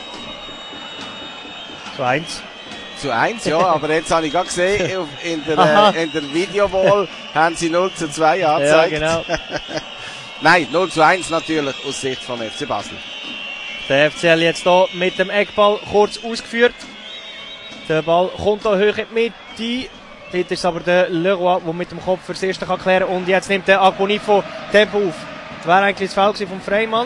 zu eins. Zu eins, ja, aber jetzt habe ich gerade gesehen, in der, äh, in der Videowall haben sie null zu zwei angezeigt. Ja, genau. Nein, null zu eins natürlich aus Sicht vom F C Basel. Der F C L jetzt hier mit dem Eckball kurz ausgeführt. Der Ball kommt hier hoch in die Mitte. Dort ist aber der Leroy, der mit dem Kopf fürs Erste kann klären kann. Und jetzt nimmt der Agbonifo Tempo auf. Das wäre eigentlich das Foul vom Freimann.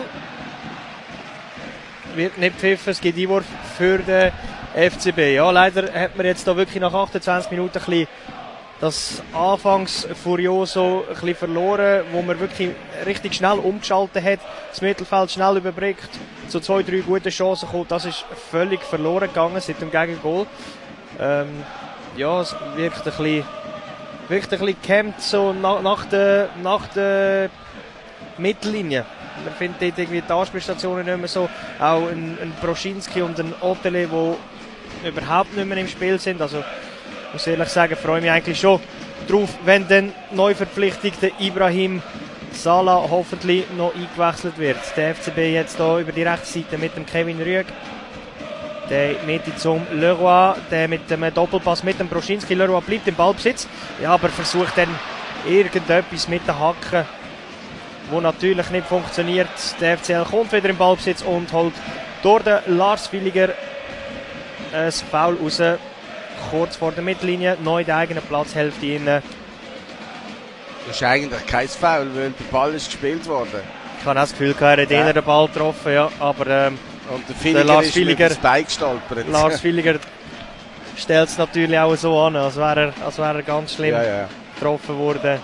Wird nicht pfiffen, es gibt Einwurf für den F C B. Ja, leider hat man jetzt da wirklich nach achtundzwanzig Minuten ein bisschen das Anfangs Furioso ein bisschen verloren, wo man wirklich richtig schnell umgeschaltet hat, das Mittelfeld schnell überbrückt, zu zwei, drei guten Chancen kommt. Das ist völlig verloren gegangen seit dem Gegengol. Ähm, ja, es wirkt ein bisschen, wirkt ein bisschen gehemmt so nach, nach der, nach der Mittellinie. Man findet dort irgendwie die Anspielstationen nicht mehr so. Auch ein, ein Broschinski und ein Otele, die überhaupt nicht mehr im Spiel sind. Also, ich muss ehrlich sagen, freue mich eigentlich schon drauf, wenn dann neu verpflichtete Ibrahim Salah hoffentlich noch eingewechselt wird. Der F C B jetzt hier über die rechte Seite mit dem Kevin Rüegg. Der Mitte zum Leroy, der mit dem Doppelpass mit dem Broschinski. Leroy bleibt im Ballbesitz, ja, aber versucht dann irgendetwas mit den Hacken, wo natürlich nicht funktioniert. Der F C L kommt wieder im Ballbesitz und holt durch den Lars Villiger ein Foul raus. Kurz vor der Mittellinie, neu in der eigenen Platzhälfte innen. Das ist eigentlich kein Foul, weil der Ball ist gespielt worden. Ich habe auch das Gefühl, er hat ja. den Ball getroffen, ja, aber ähm, und der Villiger der Lars ist Villiger, mit dem Bein gestolpert. Lars Villiger stellt es natürlich auch so an, als wäre er, als wäre er ganz schlimm ja, ja. getroffen worden.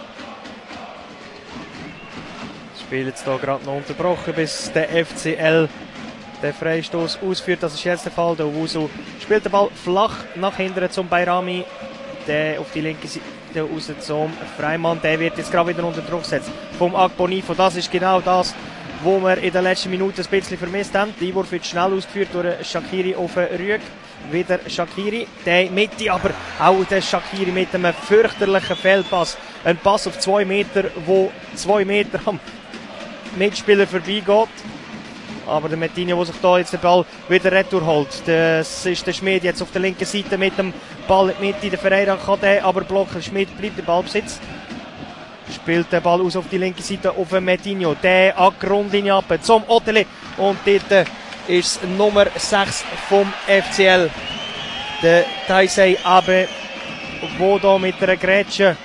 Das Spiel jetzt hier gerade noch unterbrochen, bis der F C L den Freistoß ausführt. Das ist jetzt der Fall. Der Owusu spielt den Ball flach nach hinten zum Bayrami. Der auf die linke Seite raus zum Freimann. Der wird jetzt gerade wieder unter Druck gesetzt vom Agbonifo. Das ist genau das, was wir in den letzten Minuten ein bisschen vermisst haben. Der Einwurf wird schnell ausgeführt durch Shaqiri auf Rüegg. Wieder Shaqiri. Der Mitte, aber auch der Shaqiri mit einem fürchterlichen Fehlpass. Ein Pass auf zwei Meter, wo zwei Meter am Mitspieler vorbeigeht. Aber der Metinho, der sich da jetzt den Ball wieder retour holt. Das ist der Schmid jetzt auf der linken Seite mit dem Ball in die Mitte. Der Ferreira kann den aber blocken. Schmid bleibt im Ballbesitz. Spielt den Ball aus auf die linke Seite auf den Metinho. Der an die Grundlinie ab zum Otele. Und dort ist Nummer sechs vom F C L. Der Taisei Abe, der da mit einer Grätsche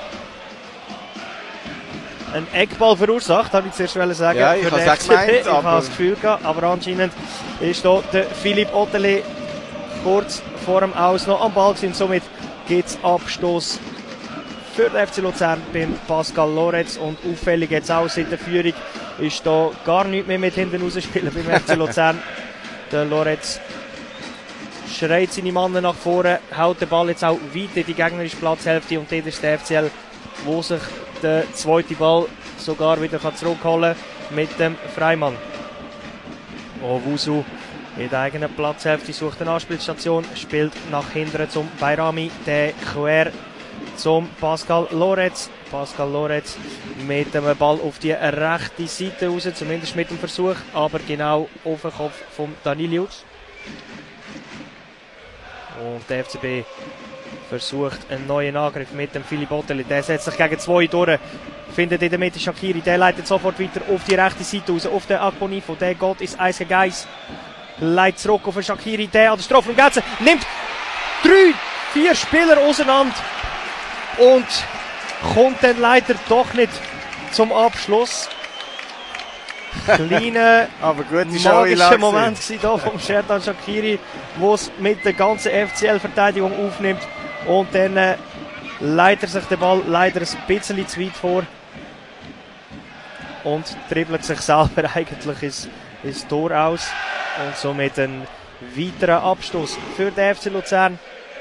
ein Eckball verursacht, habe ich zuerst sagen. Ja, ich habe es gemeint. Ich habe das Gefühl gehabt, aber anscheinend ist da der Philipp Otele kurz vor dem Aus noch am Ball gewesen. Somit gibt es Abstoß für den F C Luzern beim Pascal Loretz. Und auffällig jetzt auch seit der Führung ist da gar nichts mehr mit hinten rausspielen beim F C Luzern. Der Loretz schreit seine Männer nach vorne, haut den Ball jetzt auch weit in die gegnerische Platzhälfte und dort ist der F C L, wo sich der zweite Ball sogar wieder zurückholen kann mit dem Freimann. Owusu in der eigenen Platzhälfte sucht eine Anspielstation, spielt nach hinten zum Bayrami, der quer zum Pascal Loretz. Pascal Loretz mit dem Ball auf die rechte Seite raus, zumindest mit dem Versuch, aber genau auf den Kopf von Daniliuc. Und der F C B versucht einen neuen Angriff mit dem Philipp Otteli. Der setzt sich gegen zwei durch, findet in der Mitte Shaqiri, der leitet sofort weiter auf die rechte Seite raus, auf den Akbonifo, der geht ins eins gegen eins. Leitet zurück auf den Shaqiri, der an der Strafraum geht, nimmt drei, vier Spieler auseinander und kommt dann leider doch nicht zum Abschluss. Kleiner, aber gut, magischer Moment war hier vom Xherdan Shaqiri, der es mit der ganzen F C L-Verteidigung aufnimmt. Und dann äh, leitet sich der Ball leider ein bisschen zu weit vor und dribbelt sich selber eigentlich ins, ins Tor aus. Und somit ein weiterer Abstoß für den F C Luzern.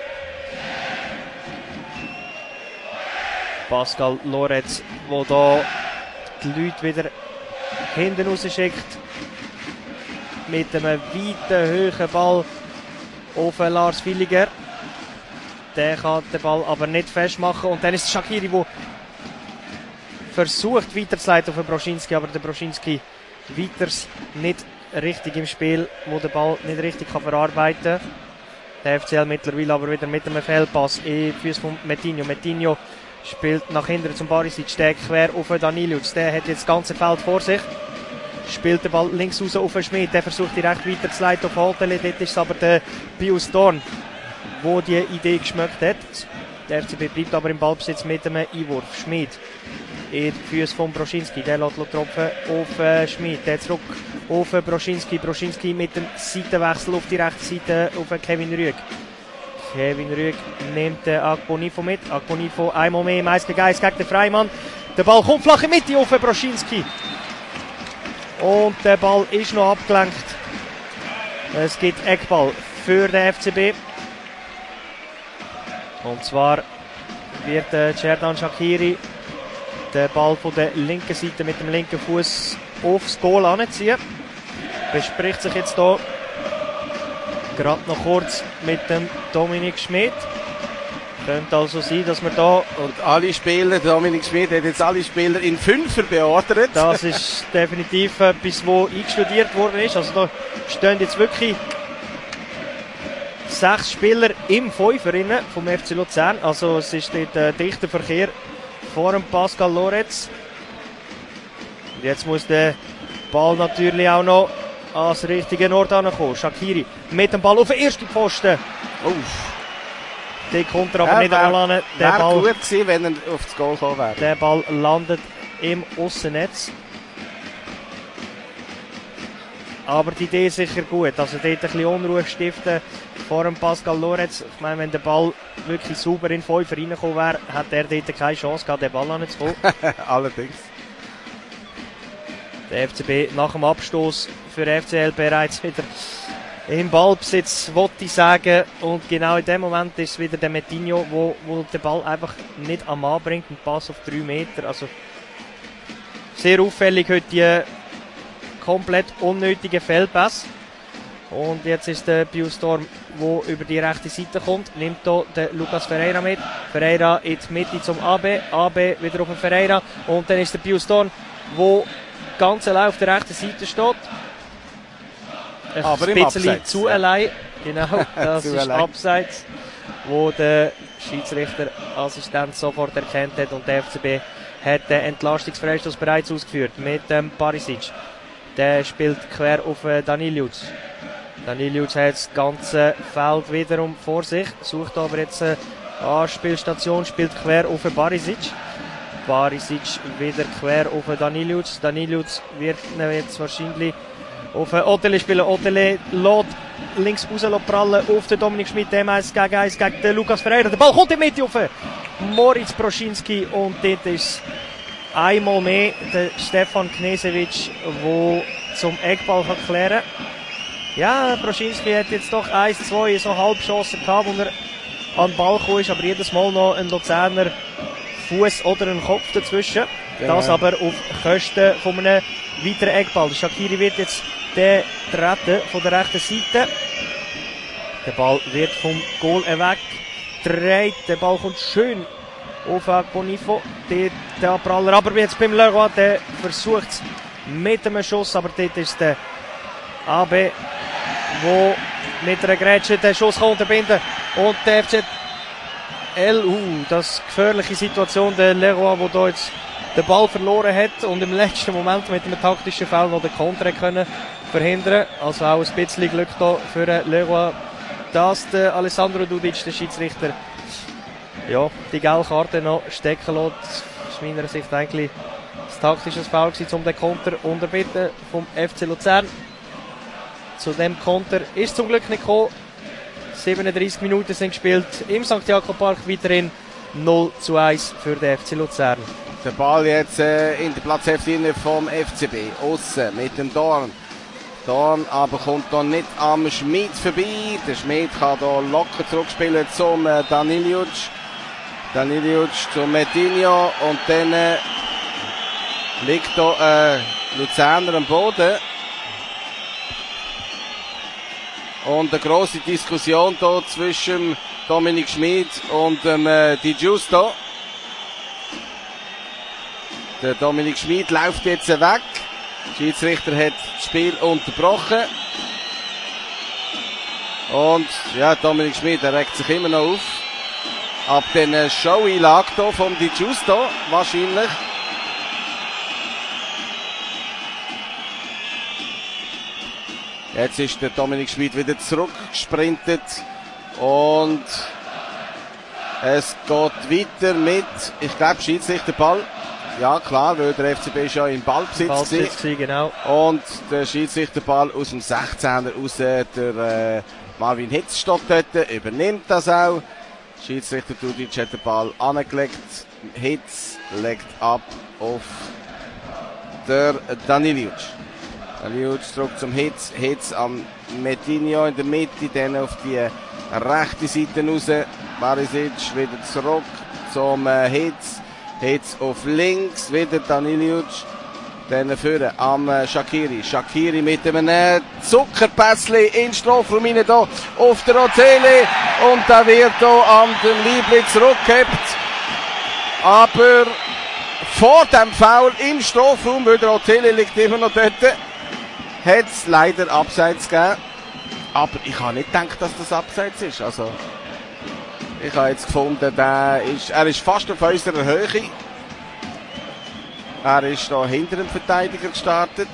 Pascal Loretz, der da die Leute wieder hinten rausschickt. Mit einem weiten, hohen Ball auf Lars Villiger. Der kann den Ball aber nicht festmachen. Und dann ist Shaqiri, der versucht weiterzuleiten auf den Broschinski, aber der Broschinski weiter nicht richtig im Spiel, wo der Ball nicht richtig kann verarbeiten kann. Der F C L mittlerweile aber wieder mit einem Fehlpass in die Füße von Metinho. Metinho spielt nach hinten zum Barisic, der quer auf Daniliuc. Der hat jetzt das ganze Feld vor sich. Spielt den Ball links raus auf den Schmidt. Der versucht direkt weiterzuleiten auf Holtele. Dort ist es aber der Pius Dorn, der die Idee geschmeckt hat. Der F C B bleibt aber im Ballbesitz mit einem Einwurf. Schmidt in die Füße von Broschinski. Der lässt tropfen auf äh, Schmidt. Der zurück auf äh, Broschinski. Broschinski mit dem Seitenwechsel auf die rechte Seite auf äh, Kevin Rüegg. Kevin Rüegg nimmt den Akbonifo mit. Akbonifo einmal mehr im eins gegen eins gegen den Freimann. Der Ball kommt flach in die Mitte auf Broschinski. Und der Ball ist noch abgelenkt. Es gibt Eckball für den F C B. Und zwar wird äh, Xherdan Shaqiri den Ball von der linken Seite mit dem linken Fuß aufs Goal anziehen. Bespricht sich jetzt hier gerade noch kurz mit dem Dominik Schmidt. Könnte also sein, dass wir da... Und alle Spieler, Dominik Schmidt hat jetzt alle Spieler in Fünfer beordert. Das ist definitiv etwas, was eingestudiert worden ist. Also da stehen jetzt wirklich sechs Spieler im Fünfer vom F C Luzern. Also es ist dort ein dichter Verkehr vor dem Pascal Loretz. Und jetzt muss der Ball natürlich auch noch ans richtige Ort ankommen. Shaqiri mit dem Ball auf den ersten Pfosten. Uff. Der kommt er aber ja, nicht einmal an. Der Ball gut gewesen, wenn er auf das Goal gekommen wäre. Der Ball landet im Aussennetz. Aber die Idee ist sicher gut. Also dort ein bisschen Unruhe stiften vor dem Pascal Loretz. Ich meine, wenn der Ball wirklich sauber in den Fünfer reingekommen wäre, hat er dort keine Chance gehabt, den Ball anzukommen. Allerdings. Der F C B nach dem Abstoß für den F C L bereits wieder im Ballbesitz, wollte ich sagen. Und genau in dem Moment ist es wieder der Metinho, wo, wo den Ball einfach nicht am Mann bringt. Ein Pass auf drei Meter. Also sehr auffällig heute die komplett unnötige Fehlpass. Und jetzt ist der Pius Dorn, der über die rechte Seite kommt, nimmt hier den Lucas Ferreira mit. Ferreira in die Mitte zum A B. A B wieder auf den Ferreira. Und dann ist der Pius Dorn, der ganz allein auf der rechten Seite steht. Ein aber bisschen zu allein. Genau, das ist Abseits, wo der Schiedsrichterassistent sofort erkannt hat. Und der F C B hat den Entlastungsfreistoß bereits ausgeführt mit dem Barisic. Der spielt quer auf Daniliuc. Daniliuc hat das ganze Feld wiederum vor sich, sucht aber jetzt eine Anspielstation, spielt quer auf Barisic. Barisic wieder quer auf Daniliuc. Daniliuc wird jetzt wahrscheinlich auf Ottele spielen. Ottele lässt links raus prallen auf den Dominik Schmidt, dem eins gegen eins gegen den Lucas Ferreira. Der Ball kommt in die Mitte auf Moritz Broschinski und dort ist einmal mehr der Stefan Knežević, der zum Eckball kann klären kann. Ja, Broschinski hat jetzt doch eins, zwei so Halbchancen gehabt, wo er an den Ball gekommen ist, aber jedes Mal noch ein Luzerner Fuß oder ein Kopf dazwischen. Genau. Das aber auf Kosten von einem weiteren Eckball. Der Shaqiri wird jetzt den treten von der rechten Seite. Der Ball wird vom Goal weggedreht. Der Ball kommt schön auf Agbonifo. Der, der Abpraller. Aber jetzt beim Leroy, der versucht es mit einem Schuss. Aber dort ist der A B, der mit einer Grätsche den Schuss kann unterbinden. Und der F C L, uh, das ist eine gefährliche Situation. Der Leroy, der hier jetzt den Ball verloren hat und im letzten Moment mit einem taktischen Foul noch den Konter können verhindern. Also auch ein bisschen Glück da für Leroy, dass der Alessandro Dudic, der Schiedsrichter, ja, die gelbe Karte noch stecken lässt. Aus meiner Sicht eigentlich ein taktisches Foul gewesen, um den Konter zu unterbieten vom F C Luzern. Zu dem Konter ist zum Glück nicht gekommen. siebenunddreissig Minuten sind gespielt im Sankt Jakob Park, weiterhin null zu eins für den F C Luzern. Der Ball jetzt äh, in der Platzhälfte vom F C B. Aussen mit dem Dorn. Dorn aber kommt da nicht am Schmid vorbei. Der Schmid kann da locker zurückspielen zum äh, Danilic. Danilic zum Medinho. Und dann äh, liegt da äh, Luzerner am Boden. Und eine grosse Diskussion da zwischen Dominik Schmid und ähm, äh, Di Giusto. Der Dominik Schmid läuft jetzt weg. Der Schiedsrichter hat das Spiel unterbrochen. Und ja, Dominik Schmid, der regt sich immer noch auf. Ab den Show-Einlage hier vom Di Giusto wahrscheinlich. Jetzt ist der Dominik Schmid wieder zurückgesprintet. Und es geht weiter mit, ich glaube, Schiedsrichterball. Ja, klar, weil der F C B schon im Ballbesitz war. Ballbesitz war, genau. Und der Schiedsrichterball aus dem sechzehner raus, der äh, Marvin Hitzstock dort, übernimmt das auch. Schiedsrichter Dudic hat den Ball angelegt. Hitz legt ab auf der Danilic. Danilic zurück zum Hitz. Hitz am Medinho in der Mitte, dann auf die rechte Seite raus. Barisic wieder zurück zum äh, Hitz. Hitz auf links, wieder Danilic. Dann führen am äh, Shaqiri. Shaqiri mit einem äh, Zuckerpässli in Strafraum rein, hier auf der Otele. Und da wird hier an den Liebli zurückgehabt. Aber vor dem Foul im Strafraum, weil der Otele liegt immer noch dort, hat es leider Abseits gegeben. Aber ich habe nicht gedacht, dass das Abseits ist. Also, ich habe jetzt gefunden, der ist, er ist fast auf unserer Höhe. Er ist da hinter dem Verteidiger gestartet.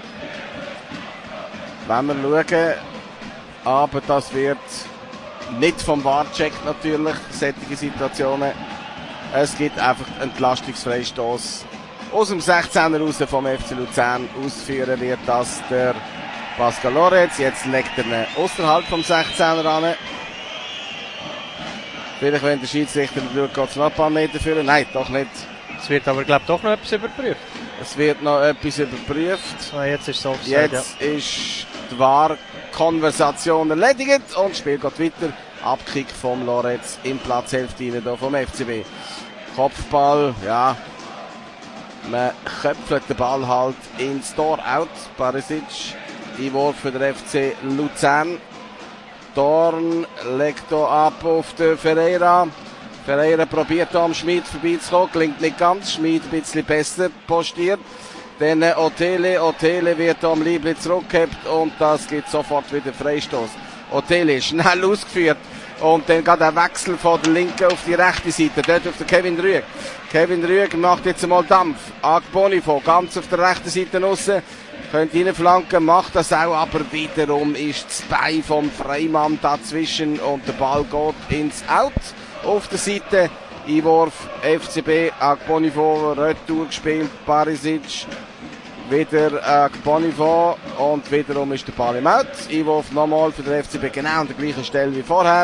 Wenn wir schauen, aber das wird nicht vom V A R-Check natürlich, solche Situationen. Es gibt einfach einen Entlastungsfreistoß. Aus dem sechzehner raus vom F C Luzern ausführen wird das der Pascal Lorenz. Jetzt legt er ihn außerhalb vom sechzehner an. Vielleicht, wenn der Schiedsrichter schaut, geht es noch ein paar Meter führen. Nein, doch nicht. Es wird aber, glaube ich, doch noch etwas überprüft. Es wird noch etwas überprüft. Ah, jetzt ist es Offside, Jetzt ja. ist die V A R-Konversation erledigt und das Spiel geht weiter. Abkick vom Lorenz im Platzhälfte hier vom F C B. Kopfball, ja. Man köpfelt den Ball halt ins Tor out. Barisic, Einwurf für den F C Luzern. Dorn legt hier ab auf den Ferreira. Ferreira probiert hier am Schmid vorbeizukommen, klingt nicht ganz. Schmid ein bisschen besser postiert. Dann Otele, Otele wird hier am Liebli zurückgehabt und das gibt sofort wieder Freistoß. Otele schnell ausgeführt und dann geht ein Wechsel von der linken auf die rechte Seite, dort auf den Kevin Rüegg. Kevin Rüegg macht jetzt einmal Dampf. Agbonifo ganz auf der rechten Seite aussen. Könnte reinflanken, macht das auch, aber wiederum ist das Bein vom Freimann dazwischen und der Ball geht ins Out. Auf der Seite Einwurf F C B, Agbonifo, Retour gespielt, Barisic, wieder Agbonifo und wiederum ist der Ball im Out. Einwurf nochmal für den F C B, genau an der gleichen Stelle wie vorher.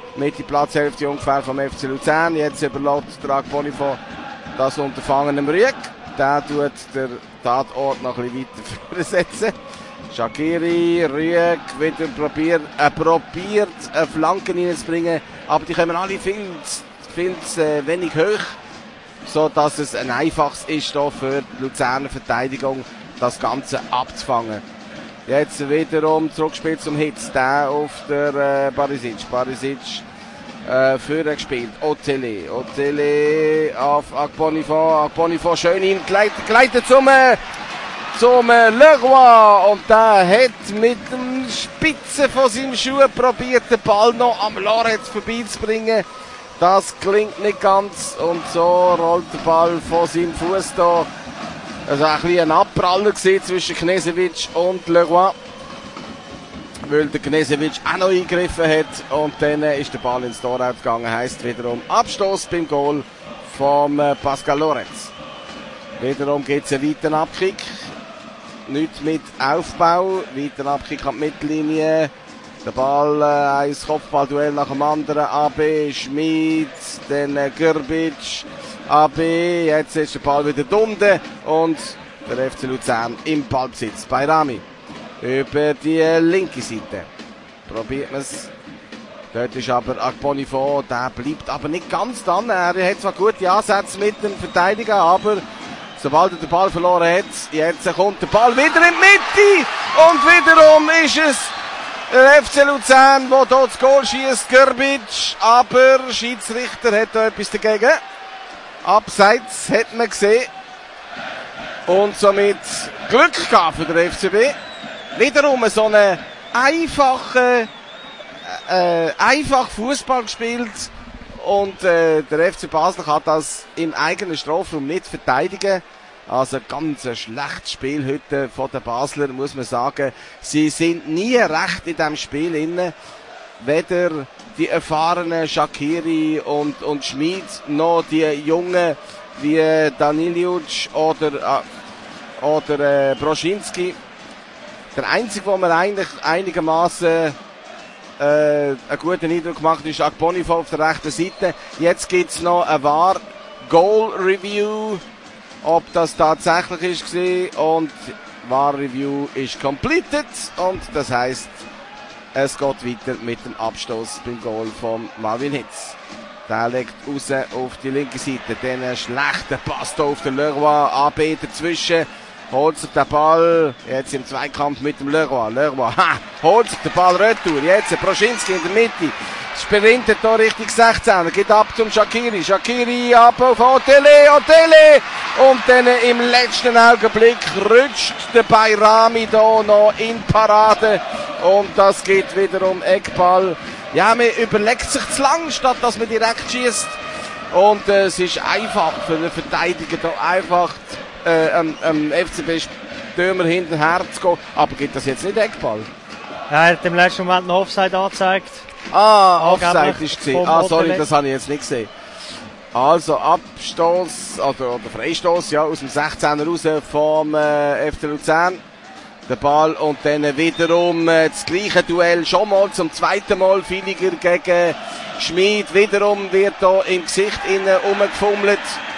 Mitte Platzhälfte ungefähr vom F C Luzern. Jetzt überlässt der Agbonifo das Unterfangen dem Rüegg. Der tut der Tatort noch ein bisschen weiter vorsetzen. Shaqiri, Rüegg wieder probiert, äh, probiert eine Flanke reinzubringen, aber die kommen alle viel, viel zu äh, wenig hoch, so dass es ein einfaches ist hier für die Luzerner Verteidigung, das Ganze abzufangen. Jetzt wiederum zurückgespielt zum Hitz, der auf der äh, Barisic. Barisic äh, Führer gespielt. Otele. Otele auf Agbonifo. Agbonifo schön hingeleitet, geleitet zum, äh, zum äh, Leroy. Und der hat mit dem Spitze von seinem Schuh probiert, den Ball noch am Lorenz vorbeizubringen. Das klingt nicht ganz. Und so rollt der Ball von seinem Fuß da. Also ein bisschen ein Abpraller zwischen Knežević und Leroy, weil der Knežević auch noch eingegriffen hat und dann ist der Ball ins Tor gegangen, heisst wiederum Abstoß beim Goal von Pascal Lorenz. Wiederum gibt es einen weiteren Abkick, nicht mit Aufbau, weiter Abkick an die Mittellinie, der Ball, äh, ein Kopfballduell nach dem anderen, A B, Schmid, dann äh, Grbić, A B, jetzt ist der Ball wieder dunde und der F C Luzern im Ballbesitz. Bayrami über die linke Seite. Probiert man es. Dort ist aber Agbonifo, der bleibt aber nicht ganz dran. Er hat zwar gute Ansätze mit dem Verteidiger, aber sobald er den Ball verloren hat, jetzt kommt der Ball wieder in die Mitte und wiederum ist es der F C Luzern, der dort das Goal schießt, Grbić, aber der Schiedsrichter hat da etwas dagegen. Abseits hat man gesehen. Und somit Glück gehabt für den F C B. Wiederum so einen einfachen, äh, einfach Fußball gespielt. Und äh, der F C Basel kann das im eigenen Strafraum nicht verteidigen. Also ganz ein schlechtes Spiel heute von den Basler, muss man sagen. Sie sind nie recht in diesem Spiel inne. Weder die erfahrenen Shaqiri und, und Schmid, noch die Jungen wie Danilic oder, äh, oder äh, Broschinski. Der einzige, wo man eigentlich einigermaßen äh, einen guten Eindruck gemacht hat, ist Agbonifo auf der rechten Seite. Jetzt gibt es noch ein V A R-Goal-Review, ob das tatsächlich ist war. Und V A R-Review ist completed und das heisst, es geht weiter mit dem Abstoß beim Goal von Marvin Hitz. Der legt raus auf die linke Seite. Dann ein schlechter Pass hier auf den Leroy. A B dazwischen. Holt sich den Ball. Jetzt im Zweikampf mit dem Leroy. Leroy, ha! Holt sich den Ball retour. Jetzt Broschinski in der Mitte. Sprintet hier Richtung sechzehn. Er geht ab zum Shaqiri. Shaqiri ab auf Otele. Otele! Und dann im letzten Augenblick rutscht der Bayrami hier noch in Parade. Und das geht wiederum Eckball. Ja, man überlegt sich zu lang, statt dass man direkt schießt. Und äh, es ist einfach für den Verteidiger da einfach äh, am, am F C B-Stürmer hinterher zu gehen. Aber gibt das jetzt nicht Eckball? Ja, er hat im letzten Moment noch Offside angezeigt. Ah, Offside ist gesehen. Ah, sorry, das habe ich jetzt nicht gesehen. Also Abstoß oder, oder Freistoß, ja, aus dem sechzehner raus vom äh, F C Luzern. Der Ball und dann wiederum äh, das gleiche Duell schon mal zum zweiten Mal. Villiger gegen Schmid. Wiederum wird da im Gesicht innen rumgefummelt.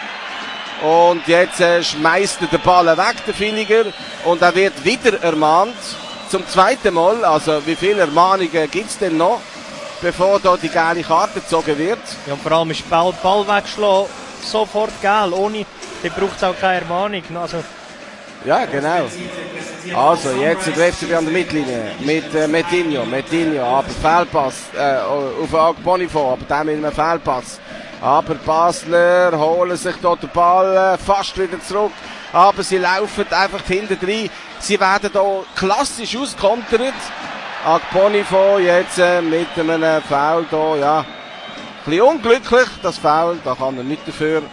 Und jetzt äh, schmeißt er den Ball weg, der Villiger. Und er wird wieder ermahnt. Zum zweiten Mal. Also wie viele Ermahnungen gibt es denn noch, bevor da die gelbe Karte gezogen wird? Ja, und vor allem ist Ball, Ball wegschlagen sofort gelb. Ohne, da braucht es auch keine Ermahnung. Also, ja, genau. Also, jetzt der F C B an der Mittellinie mit äh, Metinho. Metinho, aber Fehlpass äh, auf Agbonifo, aber der mit einem Fehlpass. Aber Basler holen sich dort den Ball äh, fast wieder zurück. Aber sie laufen einfach hinten rein. Sie werden hier klassisch auskontert. Agbonifo jetzt äh, mit einem Foul hier, ja. Ein bisschen unglücklich, das Foul, da kann er nicht dafür.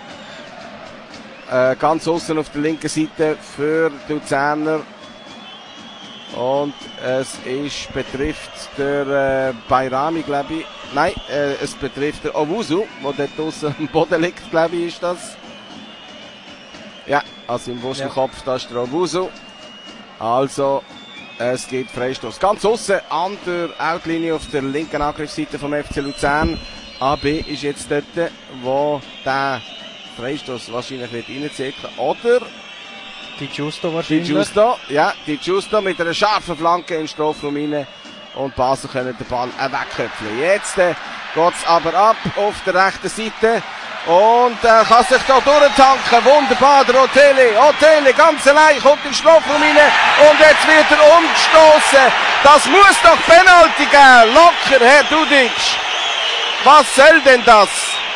Äh, ganz außen auf der linken Seite für die Luzerner. Und es ist, betrifft der äh, Bayrami, glaube ich. Nein, äh, es betrifft der Owusu, der dort außen am Boden liegt, glaube ich, ist das. Ja, also im Wuschelkopf, ja. Da ist der Owusu. Also es gibt Freistoß. Ganz aussen an der Outlinie auf der linken Angriffsseite vom F C Luzern. A B ist jetzt dort, wo der Freistoß wahrscheinlich wird reinziehen. Oder die Giusto wahrscheinlich. Die Giusto, ja, die Giusto mit einer scharfen Flanke in den Strafraum rein. Und Basel können den Ball auch wegköpfen. Jetzt äh, geht's aber ab auf der rechten Seite. Und er äh, kann sich da durchtanken. Wunderbar, der Otele. Otele ganz allein kommt in den Strafraum rein. Und jetzt wird er umgestoßen. Das muss doch Penalty geben. Locker, Herr Dudic. Was soll denn das?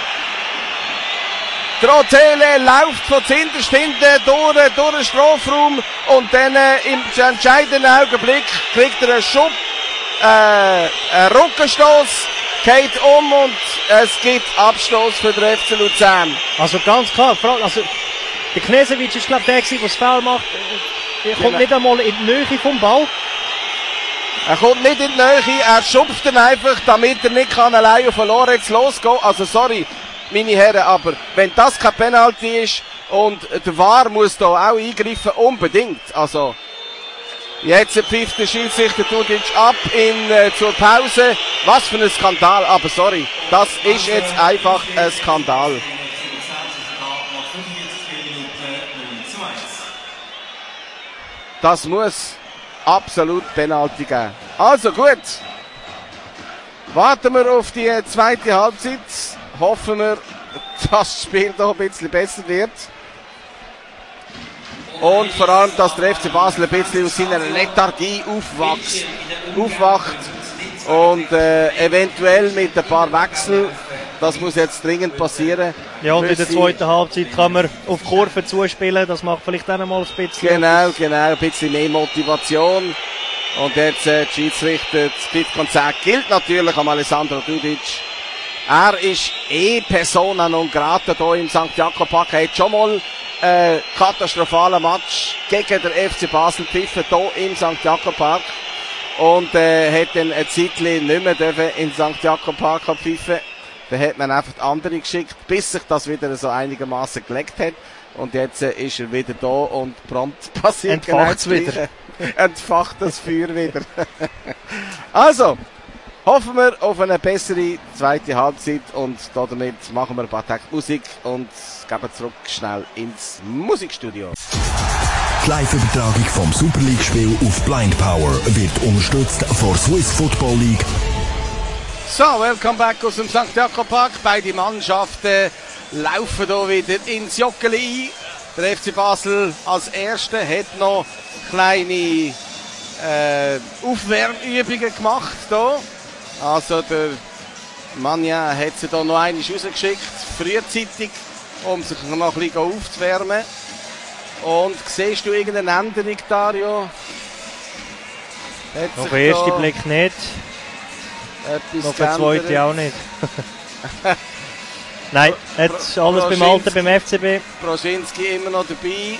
Der Otele läuft von hinterst hinten durch, durch den Strafraum. Und dann äh, im entscheidenden Augenblick kriegt er einen Schub, äh, einen Rückenstoß. Geht um und es gibt Abstoß für den F C Luzern. Also ganz klar, also der Knežević ist glaube ich der, der das Foul macht. Er kommt genau. Nicht einmal in die Nähe vom Ball. Er kommt nicht in die Nähe, er schupft ihn einfach, damit er nicht kann allein auf den Lorenz losgehen. Also sorry, meine Herren, aber wenn das kein Penalty ist und der V A R muss da auch eingreifen, unbedingt. Also jetzt pfeift der Schiedsrichter Dudic ab in, äh, zur Pause. Was für ein Skandal, aber sorry, das ist jetzt einfach ein Skandal. Das muss absolut Penalty geben. Also gut, warten wir auf die zweite Halbzeit. Hoffen wir, dass das Spiel noch ein bisschen besser wird. Und vor allem, dass der F C Basel ein bisschen aus seiner Lethargie aufwachst, aufwacht und äh, eventuell mit ein paar Wechseln, das muss jetzt dringend passieren. Ja, und in der zweiten Halbzeit kann man auf Kurve zuspielen, das macht vielleicht auch noch mal ein bisschen. Genau, genau, ein bisschen mehr Motivation. Und jetzt äh, die Schiedsrichter, das Pfiffkonzert gilt natürlich am Alessandro Dudic. Er ist eh Persona non grata hier im Sankt Jakob Park. Er hat schon mal äh, katastrophalen Match gegen den F C Basel gepfiffen, hier im Sankt Jakob Park. Und äh, hat dann ein Zeitchen nicht mehr dürfen in Sankt Jakob Park pfiffen. Dann hat man einfach andere geschickt, bis sich das wieder so einigermaßen gelegt hat. Und jetzt äh, ist er wieder da und prompt passiert Entfacht's genau wieder. Entfacht das Feuer wieder. Also, hoffen wir auf eine bessere zweite Halbzeit und damit machen wir ein paar Takte Musik und geben zurück schnell ins Musikstudio. Die Live-Übertragung vom Super League-Spiel auf Blind Power wird unterstützt von Swiss Football League. So, welcome back aus dem Sankt Jakob Park. Beide Mannschaften laufen hier wieder ins Joggeli ein. Der F C Basel als Erster hat noch kleine äh, Aufwärmübungen gemacht hier. Also der Manja hat sie da noch einmal rausgeschickt, frühzeitig, um sich noch ein bisschen aufzuwärmen. Und siehst du irgendeine Änderung, Dario? Auf den ersten Blick nicht. Auf den zweiten auch nicht. Nein, jetzt ist alles beim Alten, beim F C B. Broschinski immer noch dabei.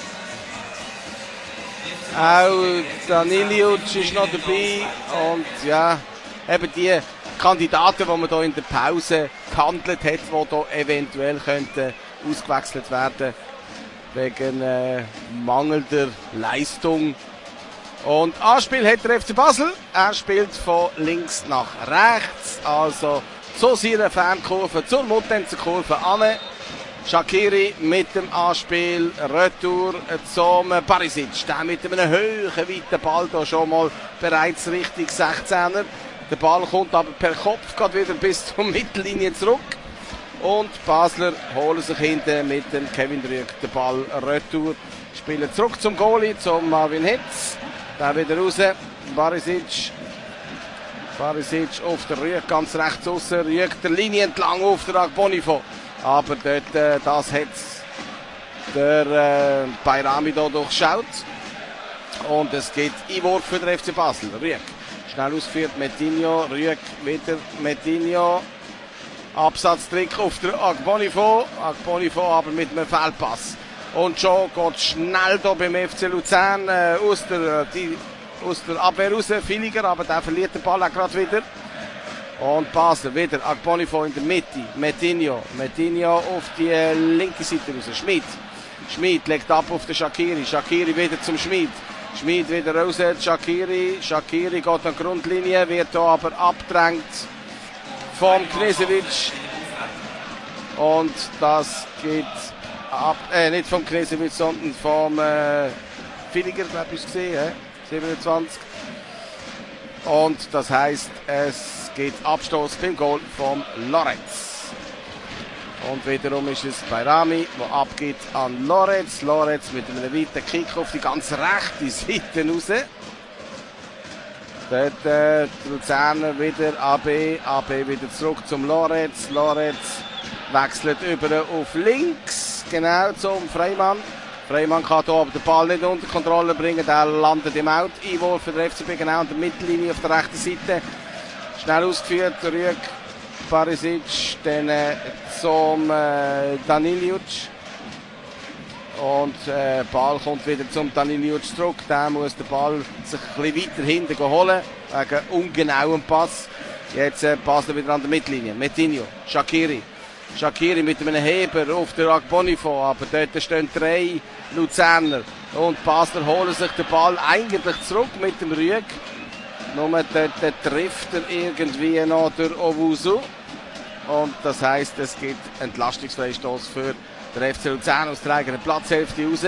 Auch Daniliuc ist noch dabei. Und ja, eben die Kandidaten, die man hier in der Pause gehandelt hat, die hier eventuell könnten ausgewechselt werden wegen äh, mangelnder Leistung. Und Anspiel hat der F C Basel. Er spielt von links nach rechts, also zu seiner Fankurve, zur Muttenzer Kurve an. Shaqiri mit dem Anspiel, Retour zum Barisic. Der mit einem hohen, weiten Ball da schon mal bereits Richtung sechzehner. Der Ball kommt aber per Kopf gerade wieder bis zur Mittellinie zurück. Und die Basler holen sich hinten mit dem Kevin Rüegg den Ball Retour. Spielen zurück zum Goalie, zum Marvin Hitz. Der wieder raus. Barisic. Barisic auf der Rüegg, ganz rechts aussen. Rüegg der Linie entlang auf der Agbonifo. Aber dort, äh, das hat der äh, Bayrami da durchschaut. Und es geht Einwurf für den F C Basel. Rüegg. Schnell ausgeführt, Metinho. Rüegg wieder Metinho. Absatztrick auf der Agbonifo. Agbonifo aber mit einem Fehlpass. Und schon geht schnell hier beim F C Luzern äh, aus, der, die, aus der Abwehr raus. Villiger, aber der verliert den Ball auch gerade wieder. Und Basel wieder Agbonifo in der Mitte. Metinho. Metinho auf die linke Seite raus. Schmid. Schmid legt ab auf den Shaqiri. Shaqiri wieder zum Schmid. Schmid wieder raus, Shaqiri. Shaqiri geht an die Grundlinie, wird hier aber abgedrängt vom Knežević. Und das geht ab, äh, nicht vom Knežević, sondern vom äh, Filiger, glaube ich, gesehen, äh? siebenundzwanzig. Und das heisst, es geht Abstoß beim Goal von Loretz. Und wiederum ist es Bayrami, der abgibt an Loretz. Loretz mit einem weiten Kick auf die ganz rechte Seite raus. Dort äh, die Luzerner wieder A B. A B wieder zurück zum Loretz. Loretz wechselt über auf links, genau zum Freimann. Freimann kann hier aber den Ball nicht unter Kontrolle bringen. Der landet im Out. Einwurf für den F C B genau an der Mittellinie auf der rechten Seite. Schnell ausgeführt, Rüegg. Barisic, dann äh, zum äh, Danilic. Und der äh, Ball kommt wieder zum Danilic zurück. Der muss den Ball sich ein bisschen weiter hinten holen, wegen ungenauem Pass. Jetzt äh, Basler wieder an der Mittellinie. Metinho, Shaqiri. Shaqiri mit einem Heber auf der Agbonifo, aber dort stehen drei Luzerner. Und Basler holen sich den Ball eigentlich zurück mit dem Rüegg. Nur dort trifft er irgendwie noch der Owusu. Und das heisst, es gibt Entlastungsfreistoß für den F C Luzern aus der eigenen Platzhälfte raus.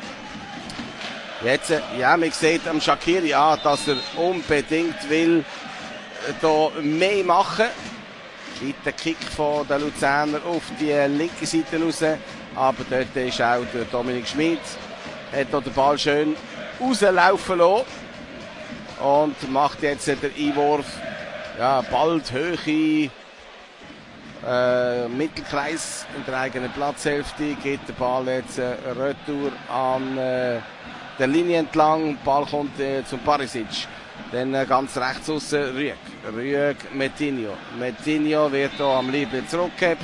Jetzt, ja, man sieht am Shaqiri an, dass er unbedingt will da mehr machen. Weiter Kick von den Luzerner auf die linke Seite raus. Aber dort ist auch der Dominik Schmid. Hat hier den Ball schön rauslaufen lassen. Und macht jetzt den Einwurf, ja, bald Höhe, äh, Mittelkreis in der eigenen Platzhälfte, geht der Ball jetzt äh, retour an äh, der Linie entlang, Ball kommt äh, zum Barisic, dann äh, ganz rechts aussen Rüegg, Rüegg, Metinho, Metinho wird hier am Liebling zurückgehabt.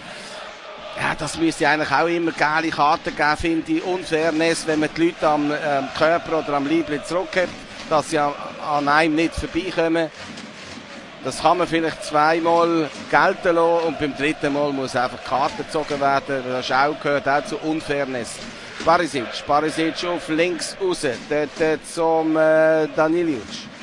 Ja, das müsste eigentlich auch immer geile Karten geben, finde ich, Unfairness, wenn man die Leute am äh, Körper oder am Liebling zurückgehabt, dass sie an einem nicht vorbeikommen. Das kann man vielleicht zweimal gelten lassen und beim dritten Mal muss einfach Karte gezogen werden. Das auch gehört auch zu Unfairness. Barisic, Barisic auf links raus, dort zum äh, Danilic.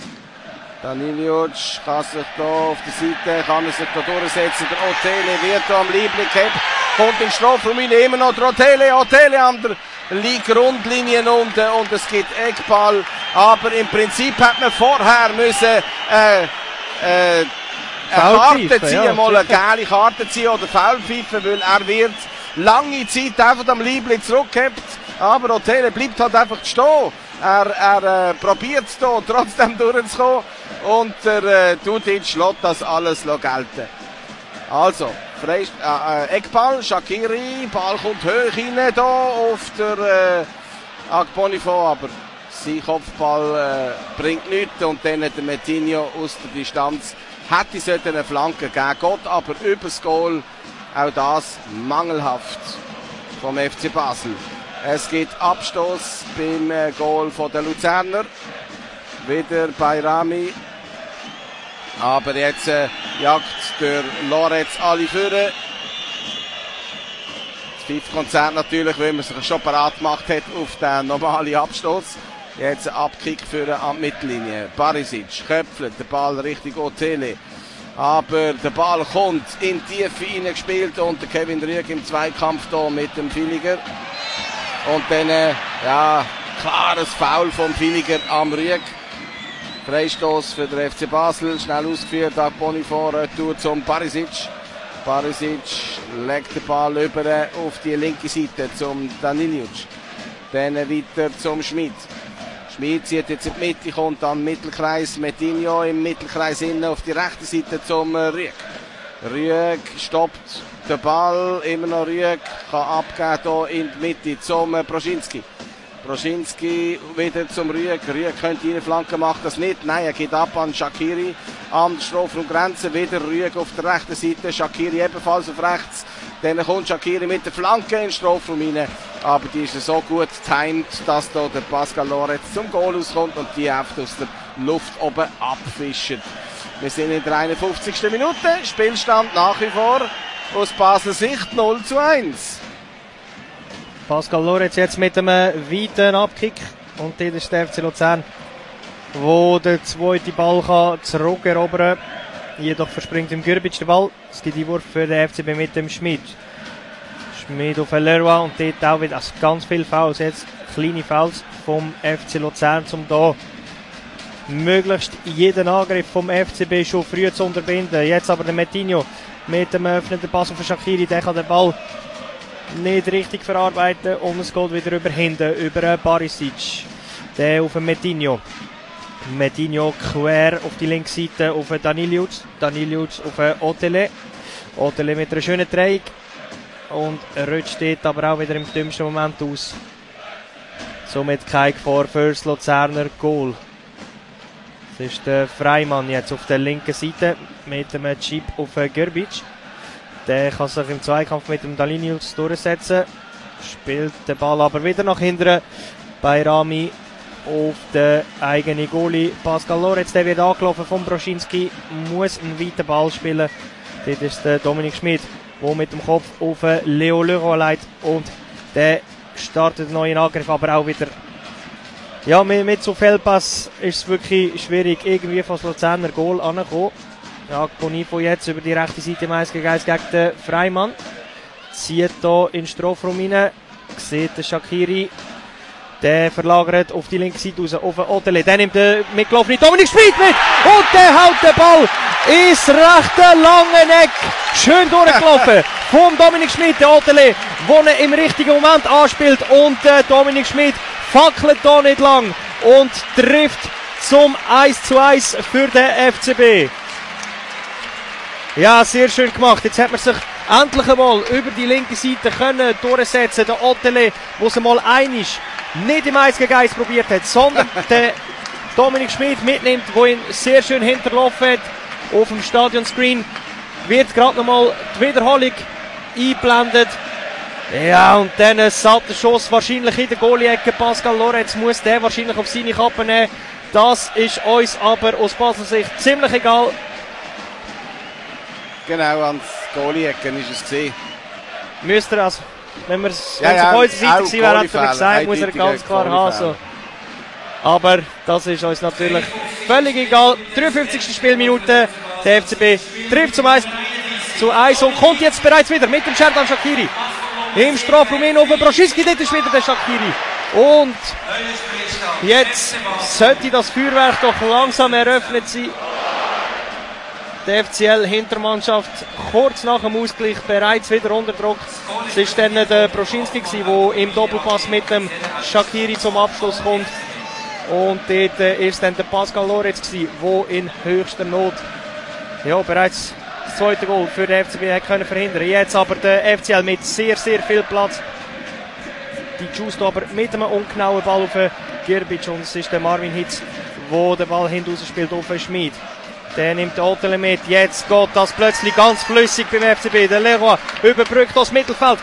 Danilic kann sich da auf der Seite, kann er sich da durchsetzen. Der Otele wird da am Liebling gehabt, kommt in den Strafraum rein, immer noch der Otele, Otele an der liegt Grundlinien unten und es gibt Eckball, aber im Prinzip hat man vorher müssen äh, äh, eine Karte ziehen, ja, mal eine geile Karte ziehen oder Foul pfeifen, weil er wird lange Zeit einfach am Liebling zurückgehabt, aber Otele bleibt halt einfach stehen. Er, er äh, probiert es hier trotzdem durchzukommen und der äh, Dudic lässt das alles gelten. Also, Freist äh, äh, Eckball, Shaqiri, Ball kommt hoch rein hier auf der äh, Agbonifo, aber sein Kopfball äh, bringt nichts und dann hat der Metinho aus der Distanz, hätte es eine Flanke gegeben, Gott aber übers Goal, auch das mangelhaft vom F C Basel. Es gibt Abstoß beim äh, Goal von der Luzerner, wieder bei Rami. Aber jetzt äh, jagt der Loretz alle führen. Das Pfeifkonzert natürlich, weil man sich schon parat gemacht hat auf den normalen Abstoß. Jetzt ein Abkick für an die Mittellinie. Barisic köpfelt den Ball Richtung Otele. Aber der Ball kommt in die Tiefe hineingespielt und der Kevin Rüegg im Zweikampf hier mit dem Filiger. Und dann, äh, ja, klares Foul vom Filiger am Rüegg. Freistoß für den F C Basel, schnell ausgeführt, Agbonifo, retour zum Barisic. Barisic legt den Ball über auf die linke Seite zum Danilic. Dann weiter zum Schmid. Schmid zieht jetzt in die Mitte, kommt am Mittelkreis, Metinho im Mittelkreis innen auf die rechte Seite zum Rüegg. Rüegg stoppt den Ball, immer noch Rüegg, kann abgeben hier in die Mitte zum Broschinski. Broschinski wieder zum Rüegg. Rüegg könnte eine Flanke, macht das nicht. Nein, er geht ab an Shaqiri. An der Strafraumgrenze wieder Rüegg auf der rechten Seite. Shaqiri ebenfalls auf rechts. Dann kommt Shaqiri mit der Flanke in den Strafraum rein. Aber die ist so gut getimed, dass da der Pascal Loretz zum Goal auskommt und die einfach aus der Luft oben abfischt. Wir sind in der einundfünfzigsten Minute. Spielstand nach wie vor aus Basler Sicht null zu eins. Pascal Loretz jetzt mit einem weiten Abkick Und dort ist der F C Luzern, wo der zweite Ball kann zurückerobern kann. Jedoch verspringt im Gürbic der Ball. Es gibt Einwurf für den F C B mit dem Schmid. Schmid auf Leroy und dort auch wieder also ganz viele Fouls. Jetzt kleine Fouls vom F C Luzern, um da möglichst jeden Angriff vom F C B schon früh zu unterbinden. Jetzt aber der Metinho mit dem öffnenden Pass auf Shaqiri, der kann den Ball nicht richtig verarbeiten und es geht wieder über hinten, über Barisic. Der auf Metinho. Metinho quer auf die linke Seite auf Daniliuc. Daniliuc auf Otele. Otele mit einer schönen Drehung. Und rutscht dort aber auch wieder im dümmsten Moment aus. Somit kein Gefahr für das Luzerner Goal. Das ist der Freimann jetzt auf der linken Seite mit dem Chip auf Gürbic. Der kann sich im Zweikampf mit dem Daniliuc durchsetzen. Spielt den Ball aber wieder nach hinten bei Rami auf den eigenen Goalie Pascal Loretz. Der wird angelaufen von Broschinski, muss einen weiten Ball spielen. Dort ist der Dominik Schmid, der mit dem Kopf auf Leo Leroy leitet und der startet einen neuen Angriff, aber auch wieder ja, mit, mit so Fehlpass ist es wirklich schwierig, irgendwie von das Luzerner Goal anzukommen. Ja, Bonifo jetzt über die rechte Seite im eins gegen eins gegen den Freimann. Zieht hier in den Strafraum rein. Sieht den Shaqiri. Der verlagert auf die linke Seite raus, auf Otele. Der nimmt den mitgelaufenen Dominik Schmid mit. Und der haut den Ball ins rechte lange Eck. Schön durchgelaufen vom Dominik Schmid. Der Otele, der ihn im richtigen Moment anspielt. Und der Dominik Schmid fackelt hier nicht lang. Und trifft zum eins zu eins für den F C B. Ja, sehr schön gemacht. Jetzt hat man sich endlich einmal über die linke Seite können durchsetzen. Der Otele, der es mal einig nicht im eins gegen eins probiert hat, sondern der Dominik Schmid mitnimmt, der ihn sehr schön hinterlaufen hat. Auf dem Stadionscreen wird gerade nochmal die Wiederholung eingeblendet. Ja, und dann ein satter Schuss wahrscheinlich in der Goalie-Ecke. Pascal Loretz muss den wahrscheinlich auf seine Kappe nehmen. Das ist uns aber aus Basler Sicht ziemlich egal. Genau, ans Goalie-Ecken ist es gesehen. Müsste er also, wenn wir es ja, ja, auf unserer Seite gewesen wäre, hätten wir gesagt, muss er ganz klar haben. So. Aber das ist uns natürlich völlig egal. dreiundfünfzigste Spielminute. Der F C B trifft zum eins zu eins und kommt jetzt bereits wieder mit dem Sherdan Shaqiri. Im Strafraum hin auf den Broschinski, dort ist wieder der Shaqiri. Und jetzt sollte das Feuerwerk doch langsam eröffnet sein. Die F C L-Hintermannschaft kurz nach dem Ausgleich bereits wieder unter Druck. Es war dann der Broschinski, der im Doppelpass mit dem Shaqiri zum Abschluss kommt. Und dort war es dann der Pascal Loretz, der in höchster Not ja, bereits das zweite Goal für den F C B hat können verhindern. Jetzt aber der F C L mit sehr, sehr viel Platz. Die Just aber mit einem ungenauen Ball auf Gürbic. Und es ist der Marvin Hitz, der den Ball hinten spielt auf Schmid. Der nimmt den Otele mit. Jetzt geht das plötzlich ganz flüssig beim F C B. Der Leroy überbrückt das Mittelfeld.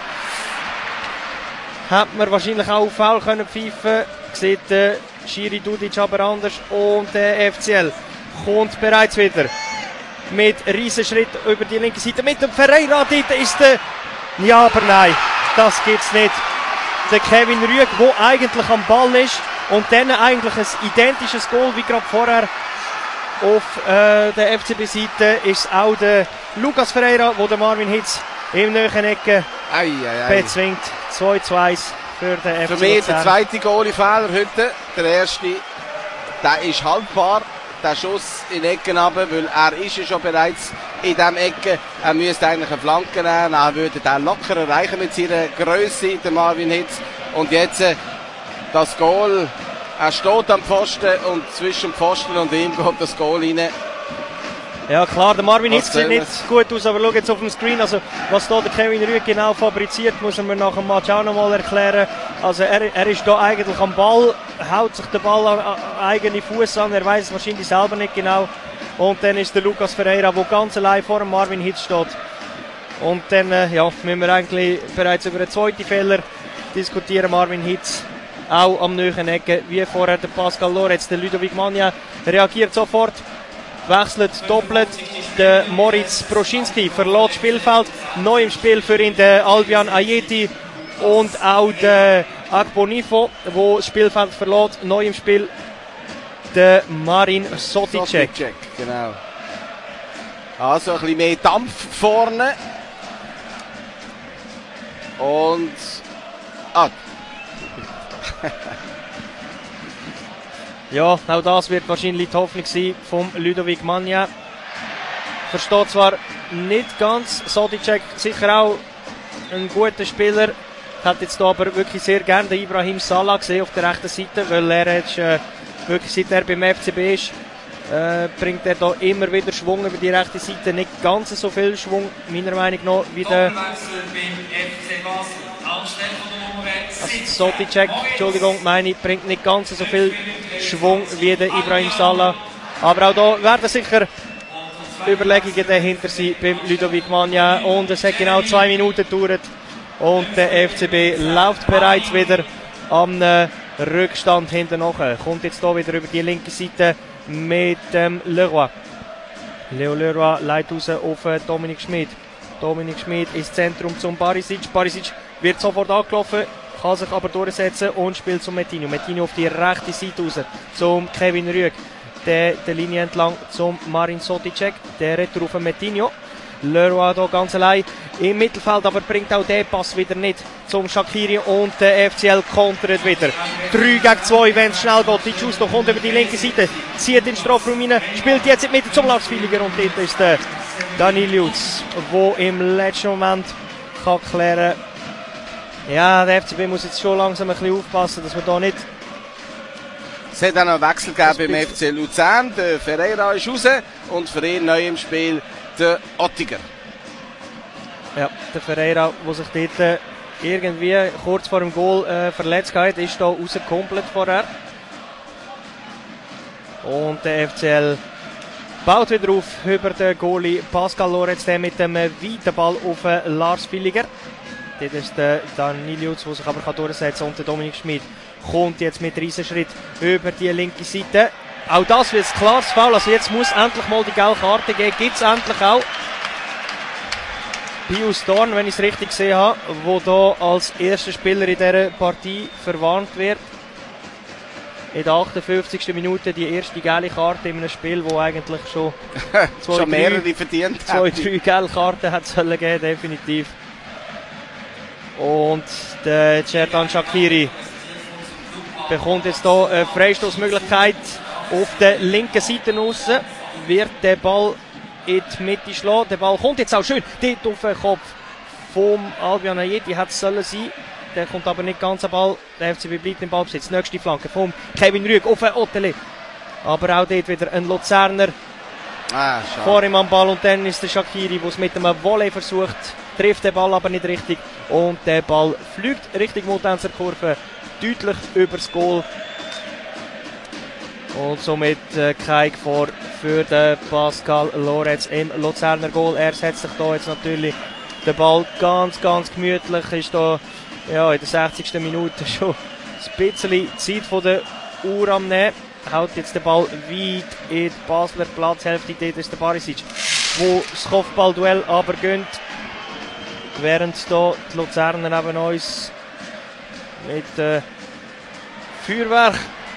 Hätte man wahrscheinlich auch auf Foul können pfeifen. Sieht der Schiri Dudic aber anders. Und der F C L kommt bereits wieder mit riesen Schritt über die linke Seite. Mit dem Ferreira dort ist der... Ja, aber nein, das gibt's nicht. Der Kevin Rüegg, der eigentlich am Ball ist. Und dann eigentlich ein identisches Goal wie gerade vorher. Auf äh, der F C B-Seite ist auch der Lucas Ferreira, der Marvin Hitz im nahen Ecke ei, ei, ei. bezwingt. zwei zu eins für den F C B. Für mich der zweite Goalie-Fehler heute. Der erste, der ist haltbar. Der Schuss in Ecken runter, weil er ist ja schon bereits in dieser Ecke. Er müsste eigentlich eine Flanke nehmen. Er würde den locker erreichen mit seiner Größe, der Marvin Hitz. Und jetzt äh, das Goal. Er steht am Pfosten und zwischen dem Pfosten und ihm geht das Goal rein. Ja klar, der Marvin Hitz sieht nicht gut aus, aber schau jetzt auf dem Screen, also was da der Kevin Rüegg genau fabriziert, muss er mir nach dem Match auch nochmal erklären. Also er, er ist da eigentlich am Ball, haut sich den Ball an, an eigene Fuß an, er weiß es wahrscheinlich selber nicht genau. Und dann ist der Lucas Ferreira, der ganz allein vor dem Marvin Hitz steht. Und dann äh, ja, müssen wir eigentlich bereits über einen zweiten Fehler diskutieren. Marvin Hitz auch am nahen Ecke, wie vorher der Pascal Loretz. Der Ludovic Magna reagiert sofort, wechselt doppelt. Der Moritz Broschinski verlässt das Spielfeld. Neu im Spiel für ihn der Albian Ayeti und auch der Agbonifo, der das Spielfeld verlässt. Neu im Spiel der Marin Soticek. Soticek, genau. Also ein bisschen mehr Dampf vorne. Und... Ah. Ja, auch das wird wahrscheinlich die Hoffnung sein von Ludovic Magna. Versteht zwar nicht ganz, Soticek sicher auch ein guter Spieler. Hat jetzt da aber wirklich sehr gerne den Ibrahim Salah gesehen auf der rechten Seite, weil er jetzt äh, wirklich seit er beim F C B ist, äh, bringt er da immer wieder Schwung über die rechte Seite. Nicht ganz so viel Schwung, meiner Meinung nach, wie der also Soticek, Entschuldigung, meine ich, bringt nicht ganz so viel Schwung wie der Ibrahim Salah. Aber auch da werden sicher Überlegungen dahinter sein beim Ludovic Magna. Und es hat genau zwei Minuten gedauert. Und der F C B läuft bereits wieder am äh, Rückstand hinten nachher. Kommt jetzt hier wieder über die linke Seite mit ähm, Leroy. Leo Leroy leitet raus auf äh, Dominik Schmid. Dominik Schmid ins Zentrum zum Barisic. Barisic wird sofort angelaufen, kann sich aber durchsetzen und spielt zum Metinho. Metinho auf die rechte Seite raus zum Kevin Rüegg. Der, der Linie entlang zum Marin Soticek. Der Retour auf Metinho. Leroy hier ganz allein im Mittelfeld, aber bringt auch den Pass wieder nicht zum Shaqiri und der F C L kontert wieder. drei gegen zwei, wenn es schnell geht. Die Giusto kommt über die linke Seite, zieht in den Strafraum rein, spielt jetzt in die Mitte zum Lars Filiger und dort ist der Danilius, der im letzten Moment kann klären. Ja, der F C B muss jetzt schon langsam ein bisschen aufpassen, dass man da nicht... Es hat auch noch einen Wechsel gegeben beim F C Luzern. Der Ferreira ist raus und für ihn neu im Spiel der Ottiger. Ja, der Ferreira, der sich dort äh, irgendwie kurz vor dem Goal äh, verletzt hat, ist da raus komplett vorher. Und der F C L baut wieder auf über den Goalie Pascal Lorenz, der mit dem weiten Ball auf äh, Lars Filiger. Dort ist der Danilius, der sich aber kann durchsetzen kann, und der Dominik Schmid kommt jetzt mit Riesenschritt über die linke Seite. Auch das wird ein klares Foul, also jetzt muss endlich mal die gelbe Karte geben, gibt es endlich auch. Pius Dorn, wenn ich es richtig gesehen habe, der hier als erster Spieler in dieser Partie verwarnt wird. In der achtundfünfzigsten Minute die erste gelbe Karte in einem Spiel, wo eigentlich schon, zwei, schon mehrere drei, verdient hat. Zwei, drei gelbe Karten hat es geben, definitiv. Und der Cerdan Shaqiri bekommt jetzt hier eine Freistoßmöglichkeit auf der linken Seite raus. Wird der Ball in die Mitte schlagen. Der Ball kommt jetzt auch schön dort auf den Kopf vom Albion Ayedi. Hat es sollen sein. Der kommt aber nicht ganz am Ball. Der F C B bleibt im Ballbesitz. Nächste Flanke vom Kevin Rüegg auf den Otele. Aber auch dort wieder ein Luzerner ah, vor ihm am Ball. Und dann ist der Shaqiri, der es mit einem Volley versucht. Trifft den Ball aber nicht richtig. Und der Ball fliegt Richtung Muldenser Kurve. Deutlich übers Goal. Und somit äh, kein Gefahr für den Pascal Lorenz im Luzerner Goal. Er setzt sich da jetzt natürlich den Ball ganz, ganz gemütlich. Ist da ja, in der sechzigsten Minute schon ein bisschen Zeit von der Uhr am Nehmen. Haut jetzt den Ball weit in die Basler Platzhälfte. Dort ist der Barisic, wo das Kopfballduell aber gönnt. Während da die Luzerner neben uns mit äh, Feuerwerk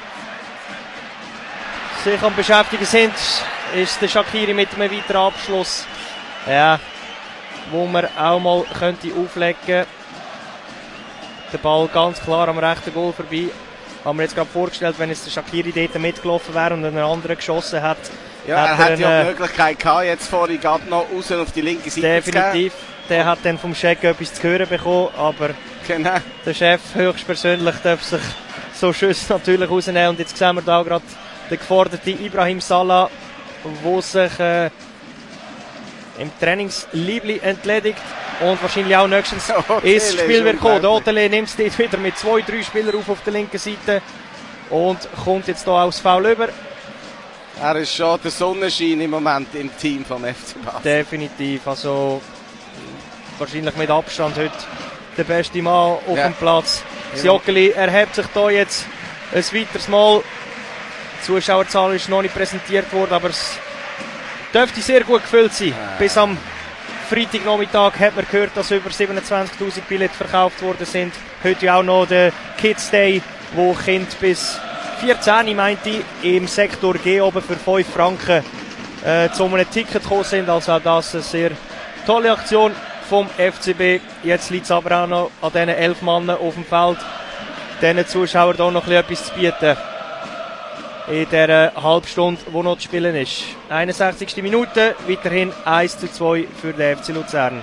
sich am Beschäftigen sind, ist der Shaqiri mit einem weiteren Abschluss, ja, wo man auch mal könnte auflegen. Der Ball ganz klar am rechten Goal vorbei. Haben wir jetzt gerade vorgestellt, wenn jetzt der Shaqiri dort mitgelaufen wäre und einen anderen geschossen hat. Ja, er hat ja die Möglichkeit gehabt, jetzt vorhin gerade noch raus auf die linke Seite definitiv. Der hat dann vom Chef etwas zu hören bekommen, aber genau. Der Chef höchstpersönlich darf sich so Schüsse natürlich rausnehmen. Und jetzt sehen wir da gerade den geforderten Ibrahim Salah, der sich äh, im Trainingsliebli entledigt und wahrscheinlich auch nächstens ins Spiel wird kommen. Der Otele nimmt es dort wieder mit zwei, drei Spielern auf auf der linken Seite und kommt jetzt hier aufs Foul über. Er ist schon der Sonnenschein im Moment im Team vom F C Basel. Definitiv, also wahrscheinlich mit Abstand heute der beste Mann auf ja. dem Platz. Joggeli erhebt sich hier jetzt ein weiteres Mal. Die Zuschauerzahl ist noch nicht präsentiert worden, aber es dürfte sehr gut gefüllt sein. Ja. Bis am Freitagnachmittag hat man gehört, dass über siebenundzwanzigtausend Billette verkauft worden sind. Heute auch noch der Kids Day, wo Kinder bis vierzehn, meinte ich, im Sektor G oben für fünf Franken äh, zu einem Ticket gekommen sind. Also auch das eine sehr tolle Aktion vom F C B. Jetzt liegt es aber auch noch an diesen elf Mann auf dem Feld, diesen Zuschauern hier noch etwas zu bieten. In dieser Halbstunde, die noch zu spielen ist. einundsechzigste Minute, weiterhin eins zu zwei für den F C Luzern.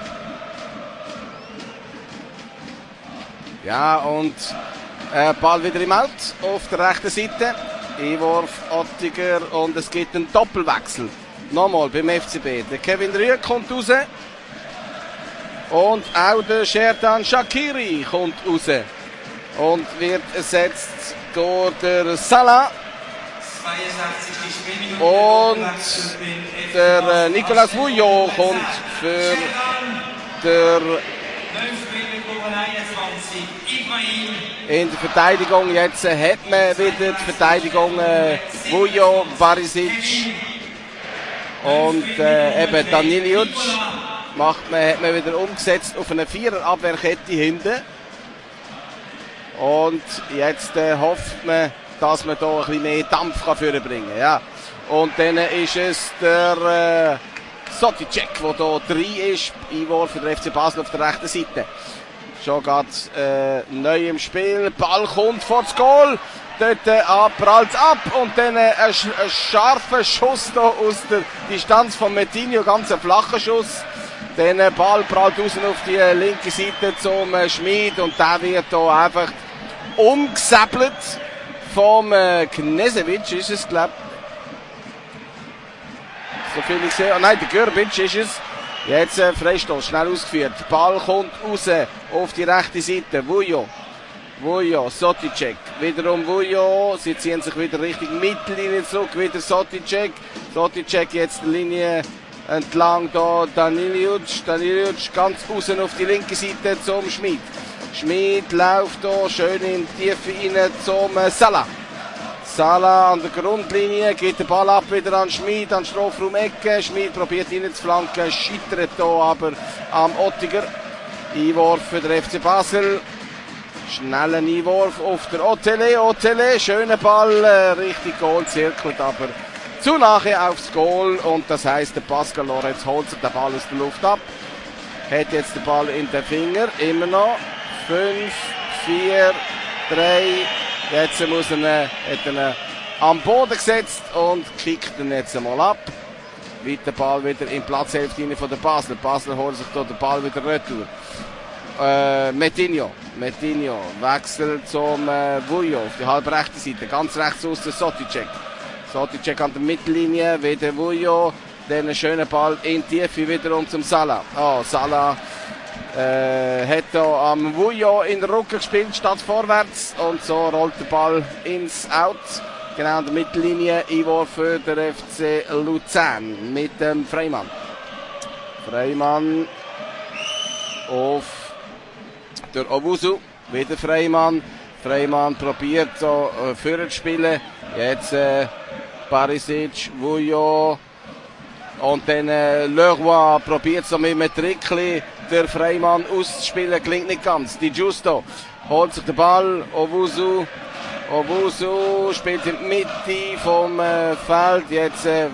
Ja, und äh, Ball wieder im Out auf der rechten Seite. Einwurf Ottiger und es gibt einen Doppelwechsel. Nochmal beim F C B. Der Kevin Rüegg kommt raus. Und auch der Sherdan Shaqiri kommt raus. Und wird ersetzt durch der Salah. Und der äh, Nicolas Vouillot kommt für der in der Verteidigung. Jetzt äh, hat man wieder die Verteidigung äh, Vouillot, Barisic und äh, eben Danilic macht man, hat man wieder umgesetzt auf eine Vierer-Abwehrkette hinten. Und jetzt äh, hofft man, dass man da ein bisschen mehr Dampf kann vorbringen kann. Ja. Und dann ist es der äh, Soticek, der hier drin ist. Einwurf für den F C Basel auf der rechten Seite. Schon gerade äh, neu im Spiel. Ball kommt vor das Goal. Dort äh, prallt ab. Und dann äh, ein, sch ein scharfer Schuss hier aus der Distanz von Metinho. Ganz ein flacher Schuss. Dann äh, Ball prallt raus auf die äh, linke Seite zum äh, Schmid. Und der wird hier einfach umgesäbelt. Vom äh, Knežević ist es, glaube ich. So viel ich sehe. Oh nein, der Grbić ist es. Jetzt äh, Freistoß, schnell ausgeführt. Ball kommt raus auf die rechte Seite. Vouillot. Vouillot, Soticek. Wiederum Vouillot. Sie ziehen sich wieder Richtung Mittellinie zurück. Wieder Soticek. Soticek jetzt die Linie entlang da. Danilic. Danilic ganz außen auf die linke Seite zum Schmid. Schmid läuft hier schön in die Tiefe rein zum äh, Salah. Salah an der Grundlinie, geht den Ball ab wieder an Schmid, an Strafraum-Ecke. Schmid probiert ihn zu flanken, scheitert hier aber am Ottiger. Einwurf für den F C Basel. Schneller Einwurf auf der Otele. Otele, schöner Ball, äh, richtig Goal, zirkelt aber zu nahe aufs Goal. Und das heisst, der Pascal Lorenz holt sich den Ball aus der Luft ab. Hat jetzt den Ball in den Finger, immer noch. fünf, vier, drei, jetzt muss er, hat er ihn am Boden gesetzt und kickt ihn jetzt einmal ab. Weiter Ball wieder in Platzhälfte von der Basler. Basler holt sich hier den Ball wieder retour. Äh, Metinho. Metinho wechselt zum äh, Vouillot auf die halb rechte Seite. Ganz rechts aus der Soticek. Soticek an der Mittellinie, wieder Vouillot. Dann einen schönen Ball in die Tiefe wiederum zum Salah. Oh, Salah Äh, hat hier am Vouillot in den Rücken gespielt statt vorwärts und so rollt der Ball ins Out, genau an der Mittellinie. Einwurf für den F C Luzern mit dem Freimann. Freimann auf der Owusu, wieder Freimann. Freimann probiert so äh, vorne zu spielen. Jetzt äh, Barisic, Vouillot und dann äh, Leroy probiert so mit einem Trickli der Freimann auszuspielen, klingt nicht ganz. Di Giusto holt sich den Ball, Owusu, Owusu spielt in die Mitte vom äh, Feld, jetzt äh,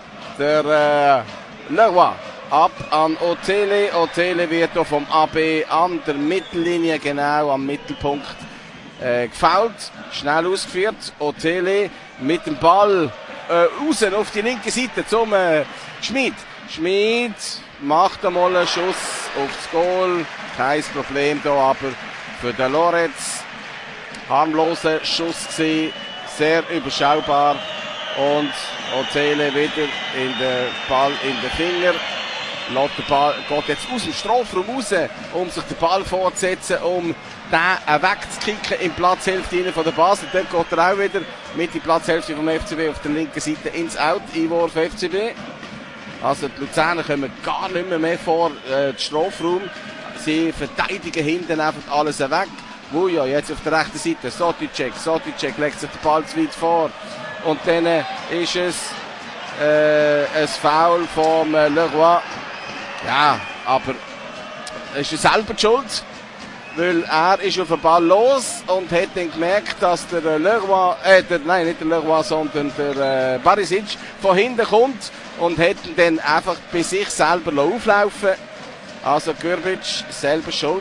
der äh, Leroy ab an Otele. Otele wird hier vom A B an der Mittellinie, genau am Mittelpunkt äh, gefoult, schnell ausgeführt. Otele mit dem Ball äh, außen auf die linke Seite zum äh, Schmid. Schmid macht einmal einen Schuss aufs Goal. Kein Problem da, aber für den Lorenz. Harmloser Schuss gewesen, sehr überschaubar. Und Otele wieder in den Ball in den Finger. Lässt den Ball, geht jetzt aus dem Strafraum raus, um sich den Ball vorzusetzen, um den wegzukicken in die Platzhälfte von der Basel. Dort geht er auch wieder mit die Platzhälfte vom F C B auf der linken Seite ins Out. Einwurf F C B. Also die Luzerner kommen gar nicht mehr, mehr vor äh, den Strafraum. Sie verteidigen hinten einfach alles weg. Vouillot jetzt auf der rechten Seite. Soticek. Soticek legt sich den Ball zu weit vor. Und dann äh, ist es äh, ein Foul vom äh, Leroy. Ja, aber ist er selber die schuld, weil er ist auf den Ball los und hat dann gemerkt, dass der Leroy, äh, der, nein, nicht der Leroy, sondern der äh, Barisic von hinten kommt und hat ihn dann einfach bei sich selber auflaufen. Also Grbic selber schuld.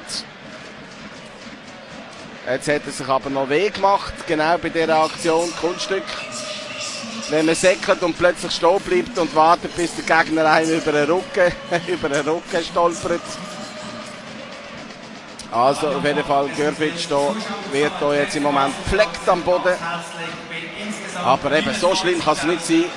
Jetzt hat er sich aber noch weh gemacht, genau bei dieser Aktion, Kunststück. Wenn man säckert und plötzlich stehen bleibt und wartet, bis der Gegner einen über den Rücken, über den Rücken stolpert. Also auf jeden Fall, Grbic wird hier jetzt im Moment gefleckt am Boden. Aber eben, so schlimm kann es nicht sein.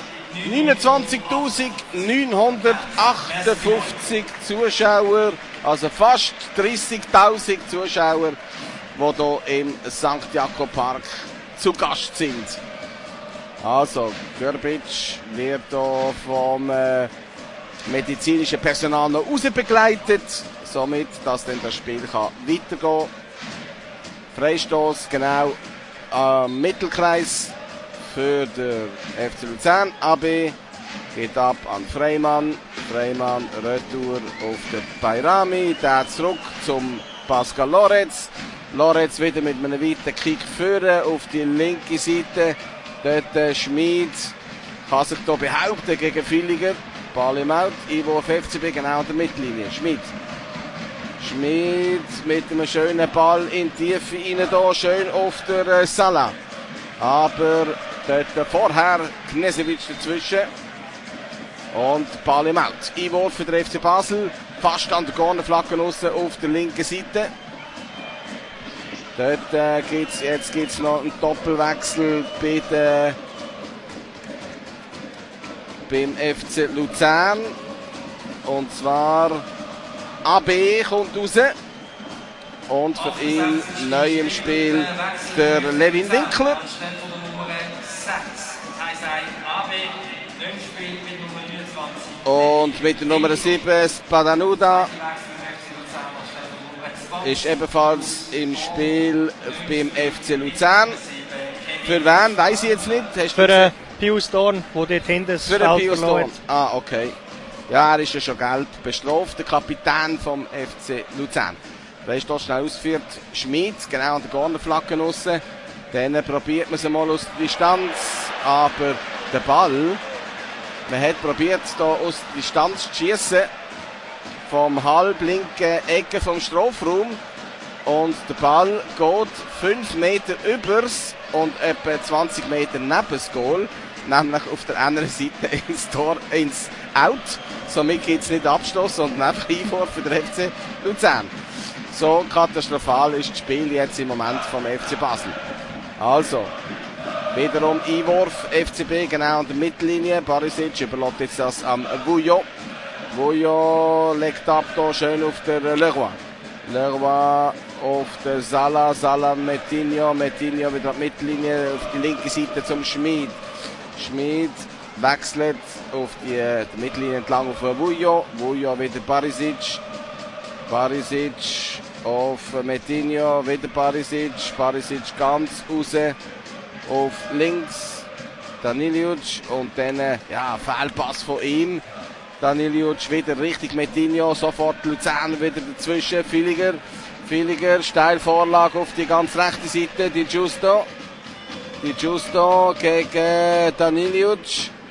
neunundzwanzigtausendneunhundertachtundfünfzig Zuschauer, also fast dreissigtausend Zuschauer, die hier im Sankt Jakob Park zu Gast sind. Also, Grbic wird hier vom äh, medizinischen Personal noch raus begleitet, somit, dass dann das Spiel kann weitergehen kann. Freistoß genau am Mittelkreis für den F C Luzern. A B geht ab an Freimann. Freimann retour auf den Bayrami. Der zurück zum Pascal Loretz. Loretz wieder mit einem weiten Kick führen auf die linke Seite. Dort äh, Schmid kann sich hier behaupten gegen Villiger. Ball im Out. Einwurf F C B genau an der Mittellinie. Schmid. Schmid mit einem schönen Ball in die Tiefe rein. Hier schön auf der äh, Salah. Aber dort äh, vorher Knesevic dazwischen. Und Ball im Out. Einwurf für den F C Basel. Fast an der Cornerflagge aussen auf der linken Seite. Dort äh, gibt's, jetzt gibt es noch einen Doppelwechsel bei der, beim F C Luzern. Und zwar A B kommt raus. Und für ihn neu im Spiel der Levin Winkler. Und mit der Nummer sieben Spadanuda ist ebenfalls im Spiel beim F C Luzern. Für wen? Weiss ich jetzt nicht. Hast für den Pius Dorn, der dort hinten das Feld verloren hat. Ah, okay. Ja, er ist ja schon gelb bestraft, der Kapitän vom F C Luzern. Freistoß schnell ausgeführt. Schmid, genau an der Cornerflagge aussen. Dann probiert man es mal aus der Distanz. Aber der Ball, man hat probiert, hier aus der Distanz zu schiessen. Vom halblinken Ecke vom Strafraum. Und der Ball geht fünf Meter übers und etwa zwanzig Meter neben das Goal. Nämlich auf der anderen Seite ins Tor, ins Out. Somit gibt es nicht Abstoß, sondern einfach Einwurf für den F C Luzern. So katastrophal ist das Spiel jetzt im Moment vom F C Basel. Also, wiederum Einwurf, F C B genau an der Mittellinie. Barisic überlässt jetzt das am Vouillot. Vouillot legt ab hier schön auf der Leroy. Leroy auf der Salah, Salah Metinho, Metinho wieder an die Mittellinie auf die linke Seite zum Schmid. Schmid wechselt auf die, die Mittellinie entlang auf Vouillot. Vouillot wieder Barisic. Barisic auf Metinho, wieder Barisic. Barisic ganz raus auf links. Daniliuc und dann ja, Fehlpass von ihm. Daniliuc wieder richtig Metinho, sofort Luzern wieder dazwischen. Villiger, Villiger, Steilvorlage auf die ganz rechte Seite. Di Giusto. Di Giusto gegen Daniliuc.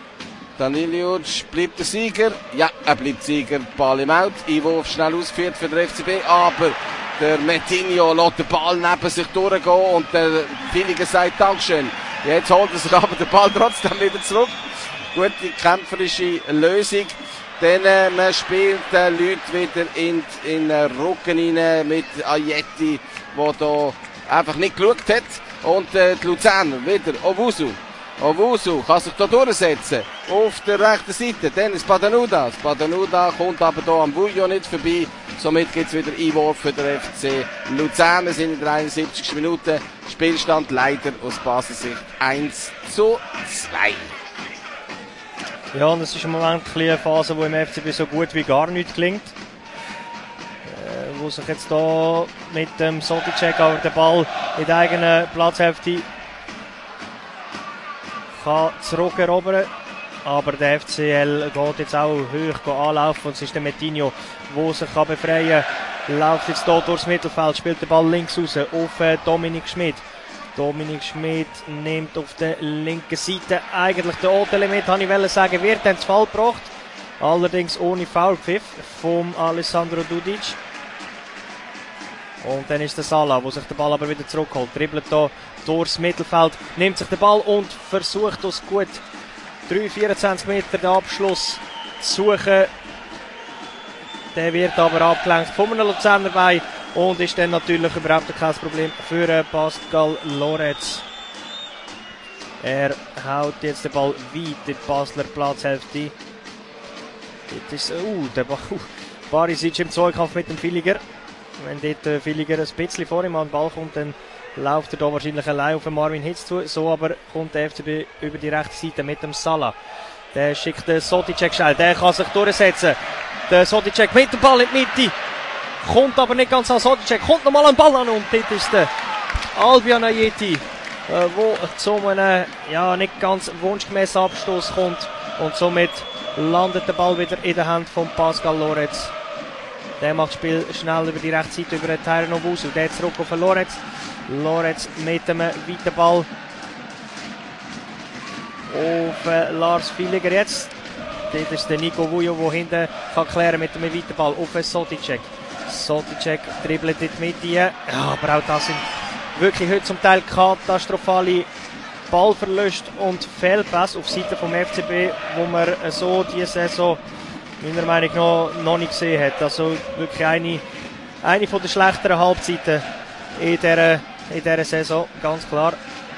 Daniliuc bleibt der Sieger. Ja, er bleibt Sieger. Ball im Out. Einwurf schnell ausgeführt für den F C B. Aber der Metinho lässt den Ball neben sich durchgehen und der Villiger sagt Dankeschön. Jetzt holt er sich aber den Ball trotzdem wieder zurück. Gute kämpferische Lösung. Dann äh, man spielt äh, Leute wieder in den äh, Rücken rein mit Ajetti, der da einfach nicht geschaut hat. Und äh, die Luzerner wieder Owusu. Owusu kann sich da durchsetzen. Auf der rechten Seite. Dann Spadanuda. Spadanuda kommt aber hier am Vouillot nicht vorbei. Somit gibt es wieder Einwurf für den F C Luzern. Wir sind in der einundsiebzigsten Minute. Spielstand leider aus Basel Sicht eins zu zwei. Ja, und es ist im Moment eine Phase, wo im F C B so gut wie gar nichts gelingt. Äh, wo sich jetzt hier mit dem Soticek aber den Ball in der eigenen Platzhälfte kann zurückerobern. aber der F C L geht jetzt auch hoch anlaufen und es ist der Metinho, der sich kann befreien kann. Läuft jetzt hier durchs Mittelfeld, spielt den Ball links raus auf äh, Dominik Schmid. Dominik Schmid nimmt auf der linken Seite eigentlich den Otele mit, habe ich wollen sagen, wird dann zu Fall gebracht. Allerdings ohne Foulpfiff vom Alessandro Dudic. Und dann ist der Salah, der sich den Ball aber wieder zurückholt. Dribbelt hier durchs Mittelfeld, nimmt sich den Ball und versucht aus gut drei vierundzwanzig Meter den Abschluss zu suchen. Der wird aber abgelenkt von einem Luzerner Bein und ist dann natürlich überhaupt kein Problem für Pascal Loretz. Er haut jetzt den Ball weit in die Basler Platzhälfte. Jetzt ist uh, der Ball. Uh, Barisic im Zweikampf mit dem Villiger. Wenn dort äh, Villiger ein bisschen vor ihm an den Ball kommt, dann läuft er da wahrscheinlich allein auf den Marvin Hitz zu. So aber kommt der F C B über die rechte Seite mit dem Salah. Der schickt den Soticek schnell, der kann sich durchsetzen. Der Soticek mit dem Ball in die Mitte. Kommt aber nicht ganz an Soticek, kommt nochmal an den Ball an und dort ist der Albion Ayeti, äh, wo zu einem ja, nicht ganz wunschgemäßen Abstoß kommt und somit landet der Ball wieder in der Hand von Pascal Loretz. Der macht das Spiel schnell über die rechte Seite über den Tyron Owusu. Der zurück auf den Loretz. Loretz mit dem weiten Ball auf äh, Lars Villiger jetzt. Dort ist der Nico Vujo, der hinten kann klären mit dem weiten Ball auf den Soticek. Soticek dribbelt in die Mitte. Ja, aber auch das sind wirklich heute zum Teil katastrophale Ballverlust und Fehlpässe auf Seite vom F C B, wo man so diese Saison meiner Meinung nach noch nicht gesehen hat. Also wirklich eine, eine von der schlechteren Halbzeiten in dieser, in dieser Saison, ganz klar.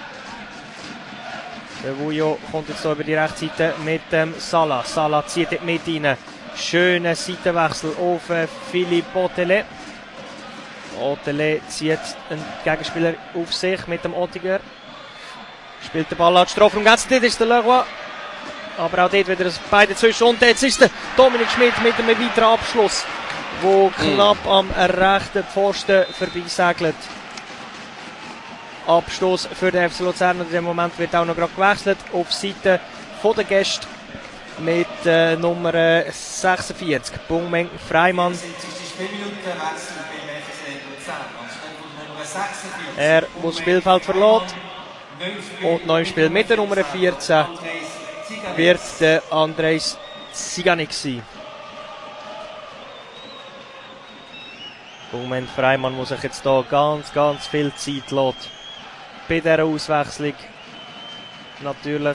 Der Vujo kommt jetzt hier über die rechte Seite mit dem Salah. Salah zieht in die Mitte rein. Schöner Seitenwechsel auf Philippe Otele. Otele zieht einen Gegenspieler auf sich mit dem Ottiger. Spielt den Ball an den Strafraum. Ganz dort ist der Leroy. Aber auch dort wieder beide zwischen. Und jetzt ist der Dominik Schmid mit einem weiteren Abschluss, der knapp mm. am rechten Pfosten vorbeisegelt. Abstoß für den F C Luzern. In dem Moment wird auch noch gerade gewechselt auf Seite der Gäste mit äh, Nummer sechsundvierzig. Bungmeng Freimann. Er muss das Spielfeld verlassen. Und neu im Spiel mit der Nummer vierzehn wird der Andrejs Ziganik sein. Bungmeng Freimann muss sich jetzt hier ganz, ganz viel Zeit lassen. Bei dieser Auswechslung. Natürlich.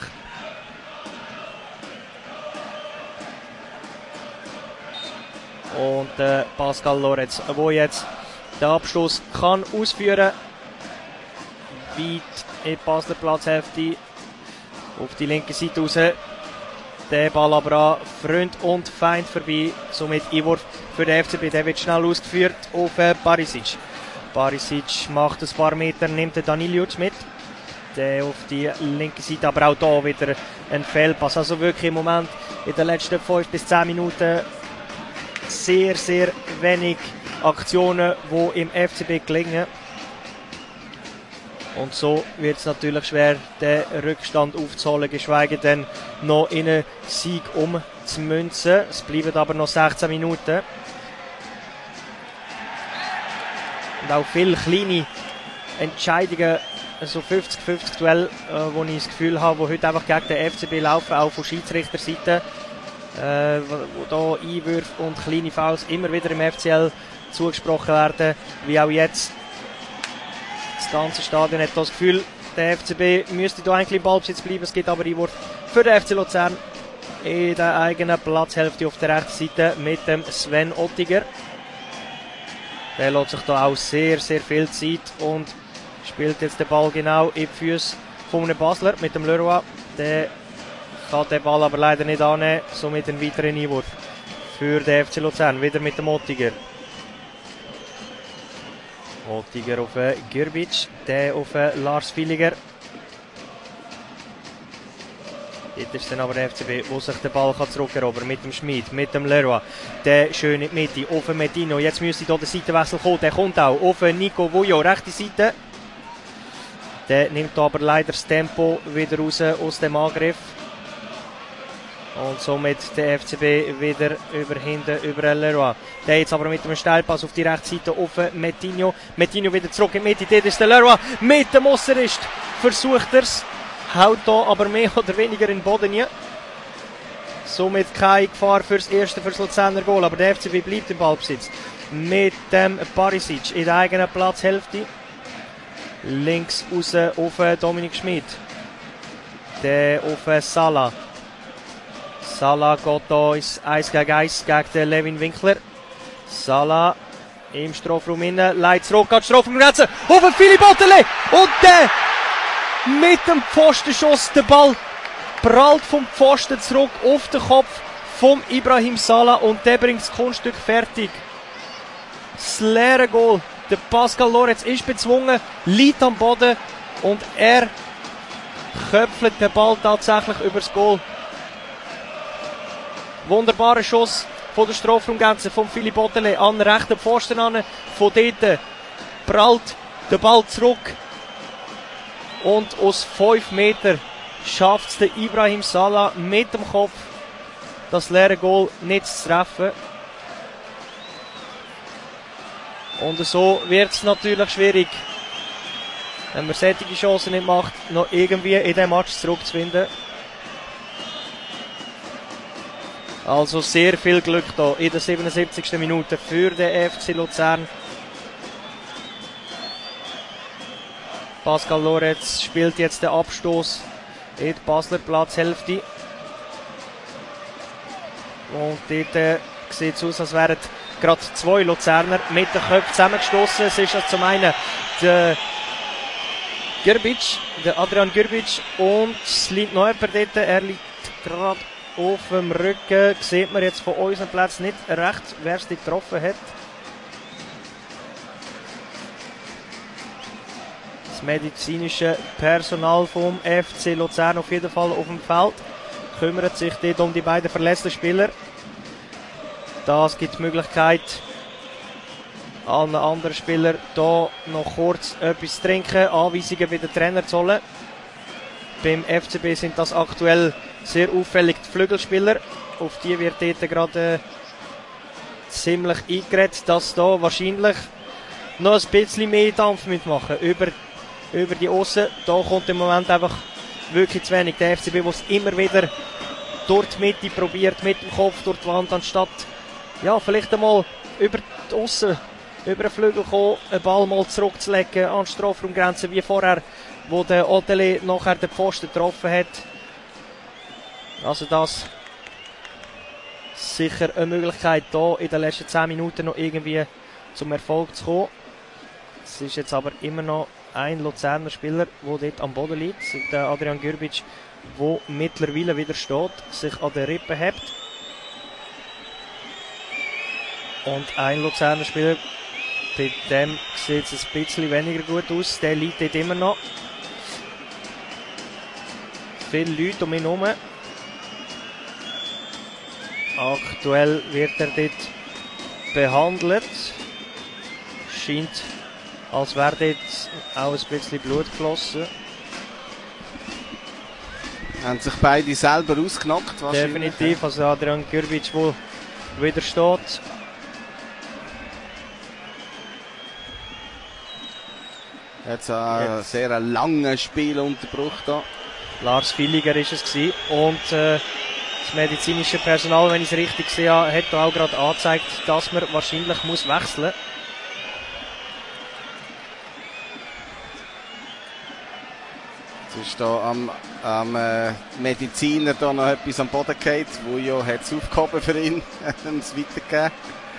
Und äh, Pascal Loretz, der jetzt den Abschluss kann ausführen kann. Weit in die Basler Platzhälfte. Auf die linke Seite raus. Der Ball aber an Freund und Feind vorbei. Somit Einwurf für den F C B. Der wird schnell ausgeführt auf äh, Barisic. Barisic macht ein paar Meter, nimmt den Danilic mit. Der auf die linke Seite, aber auch hier wieder ein Fehlpass. Also wirklich im Moment in den letzten fünf bis zehn Minuten sehr, sehr wenig Aktionen, die im F C B gelingen. Und so wird es natürlich schwer, den Rückstand aufzuholen, geschweige denn noch in einen Sieg umzumünzen. Es bleiben aber noch sechzehn Minuten. Und auch viele kleine Entscheidungen, so fünfzig fünfzig Duell, äh, wo ich das Gefühl habe, wo heute einfach gegen den F C B laufen, auch von Schiedsrichterseite, äh, wo da Einwürfe und kleine Fouls immer wieder im F C L zugesprochen werden, wie auch jetzt. Das ganze Stadion hat das Gefühl, der F C B müsste da eigentlich im Ballbesitz bleiben. Es gibt aber Einwurf für den F C Luzern in der eigenen Platzhälfte auf der rechten Seite mit dem Sven Ottiger. Der lässt sich da auch sehr, sehr viel Zeit und spielt jetzt den Ball genau in die Füße von einem Basler mit dem Leroy. Der kann den Ball aber leider nicht annehmen, somit ein weiterer Einwurf für den F C Luzern, wieder mit dem Ottiger. Ottiger auf äh, Gürbic, der auf äh, Lars Villiger. Jetzt ist dann aber der F C B, wo sich der Ball kann zurückerobern mit dem Schmid, mit dem Leroy. Der schön in die Mitte, auf den Medino. Jetzt müsste hier der Seitenwechsel kommen, der kommt auch auf Nico Vujo, rechte Seite. Der nimmt aber leider das Tempo wieder raus aus dem Angriff. Und somit der F C B wieder über hinten über Leroy. Der jetzt aber mit einem Steilpass auf die rechte Seite auf Metinho. Metinho wieder zurück in die Mitte. Dort ist der Leroy mit dem Osserist. Versucht er es. Haut da aber mehr oder weniger in den Boden hier. Somit keine Gefahr fürs erste, fürs Luzerner Goal. Aber der F C B bleibt im Ballbesitz. Mit dem Barisic in der eigenen Platzhälfte. Links raus auf Dominik Schmid. Der auf Salah. Salah geht hier ins eins gegen eins gegen den Levin Winkler. Salah im Strafraum innen, leitet zurück, geht Strafraum Grenze auf den Philipp Ottele. Und der mit dem Pfostenschuss, der Ball prallt vom Pfosten zurück auf den Kopf von Ibrahim Salah und der bringt das Kunststück fertig. Das leere Goal. Der Pascal Lorenz ist bezwungen, liegt am Boden und er köpfelt den Ball tatsächlich übers Goal. Wunderbarer Schuss von der Strafraumgrenze von Philipp Ottele an den rechten Pfosten an. Von dort prallt der Ball zurück. Und aus fünf Metern schafft es der Ibrahim Salah mit dem Kopf, das leere Goal nicht zu treffen. Und so wird es natürlich schwierig, wenn man solche Chancen nicht macht, noch irgendwie in diesem Match zurückzufinden. Also sehr viel Glück hier in der siebenundsiebzigsten Minute für den F C Luzern. Pascal Lorenz spielt jetzt den Abstoß in die Basler Platzhälfte. Und dort äh, sieht es aus, als wären gerade zwei Luzerner mit den Köpfen zusammengestoßen. Es ist also zum einen der Gürbic, der Adrian Gürbic, und es liegt noch jemand dort. Er liegt gerade auf dem Rücken. Sieht man jetzt von unserem Platz nicht recht, wer es getroffen hat. Das medizinische Personal vom F C Luzern auf jeden Fall auf dem Feld kümmert sich dort um die beiden verletzten Spieler. Das gibt die Möglichkeit, allen anderen Spielern hier noch kurz etwas zu trinken, Anweisungen wie der Trainer zu holen. Beim F C B sind das aktuell sehr auffällig die Flügelspieler. Auf die wird dort gerade äh, ziemlich eingeredet, dass da wahrscheinlich noch ein bisschen mehr Dampf mitmachen über, über die Aussen. Da kommt im Moment einfach wirklich zu wenig. Der F C B, der es immer wieder durch die Mitte probiert, mit dem Kopf durch die Wand, anstatt ja, vielleicht einmal über die Aussen, über den Flügel kommen, einen Ball mal zurückzulegen an die Strafraumgrenze, wie vorher, wo der Ottele nachher den Pfosten getroffen hat. Also das sicher eine Möglichkeit, hier in den letzten zehn Minuten noch irgendwie zum Erfolg zu kommen. Es ist jetzt aber immer noch ein Luzerner Spieler, der dort am Boden liegt, der Adrian Gürbic, der mittlerweile wieder steht, sich an den Rippen hebt. Und ein Luzerner Spieler, bei dem sieht es ein bisschen weniger gut aus, der liegt dort immer noch. Viele Leute um ihn herum. Aktuell wird er dort behandelt. Scheint, als wäre dort auch ein bisschen Blut geflossen. Haben sich beide selber ausgenockt? Definitiv, also Adrian Gürbic, der wieder steht. Jetzt ein Jetzt. sehr langer Spielunterbruch da. Lars Villiger ist es gewesen. Und äh, das medizinische Personal, wenn ich es richtig sehe, hat da auch gerade angezeigt, dass man wahrscheinlich muss wechseln muss. Jetzt ist da am, am äh, Mediziner da noch etwas am Boden gefallen. Vujo hat es aufgehoben für ihn, hat es weitergegeben.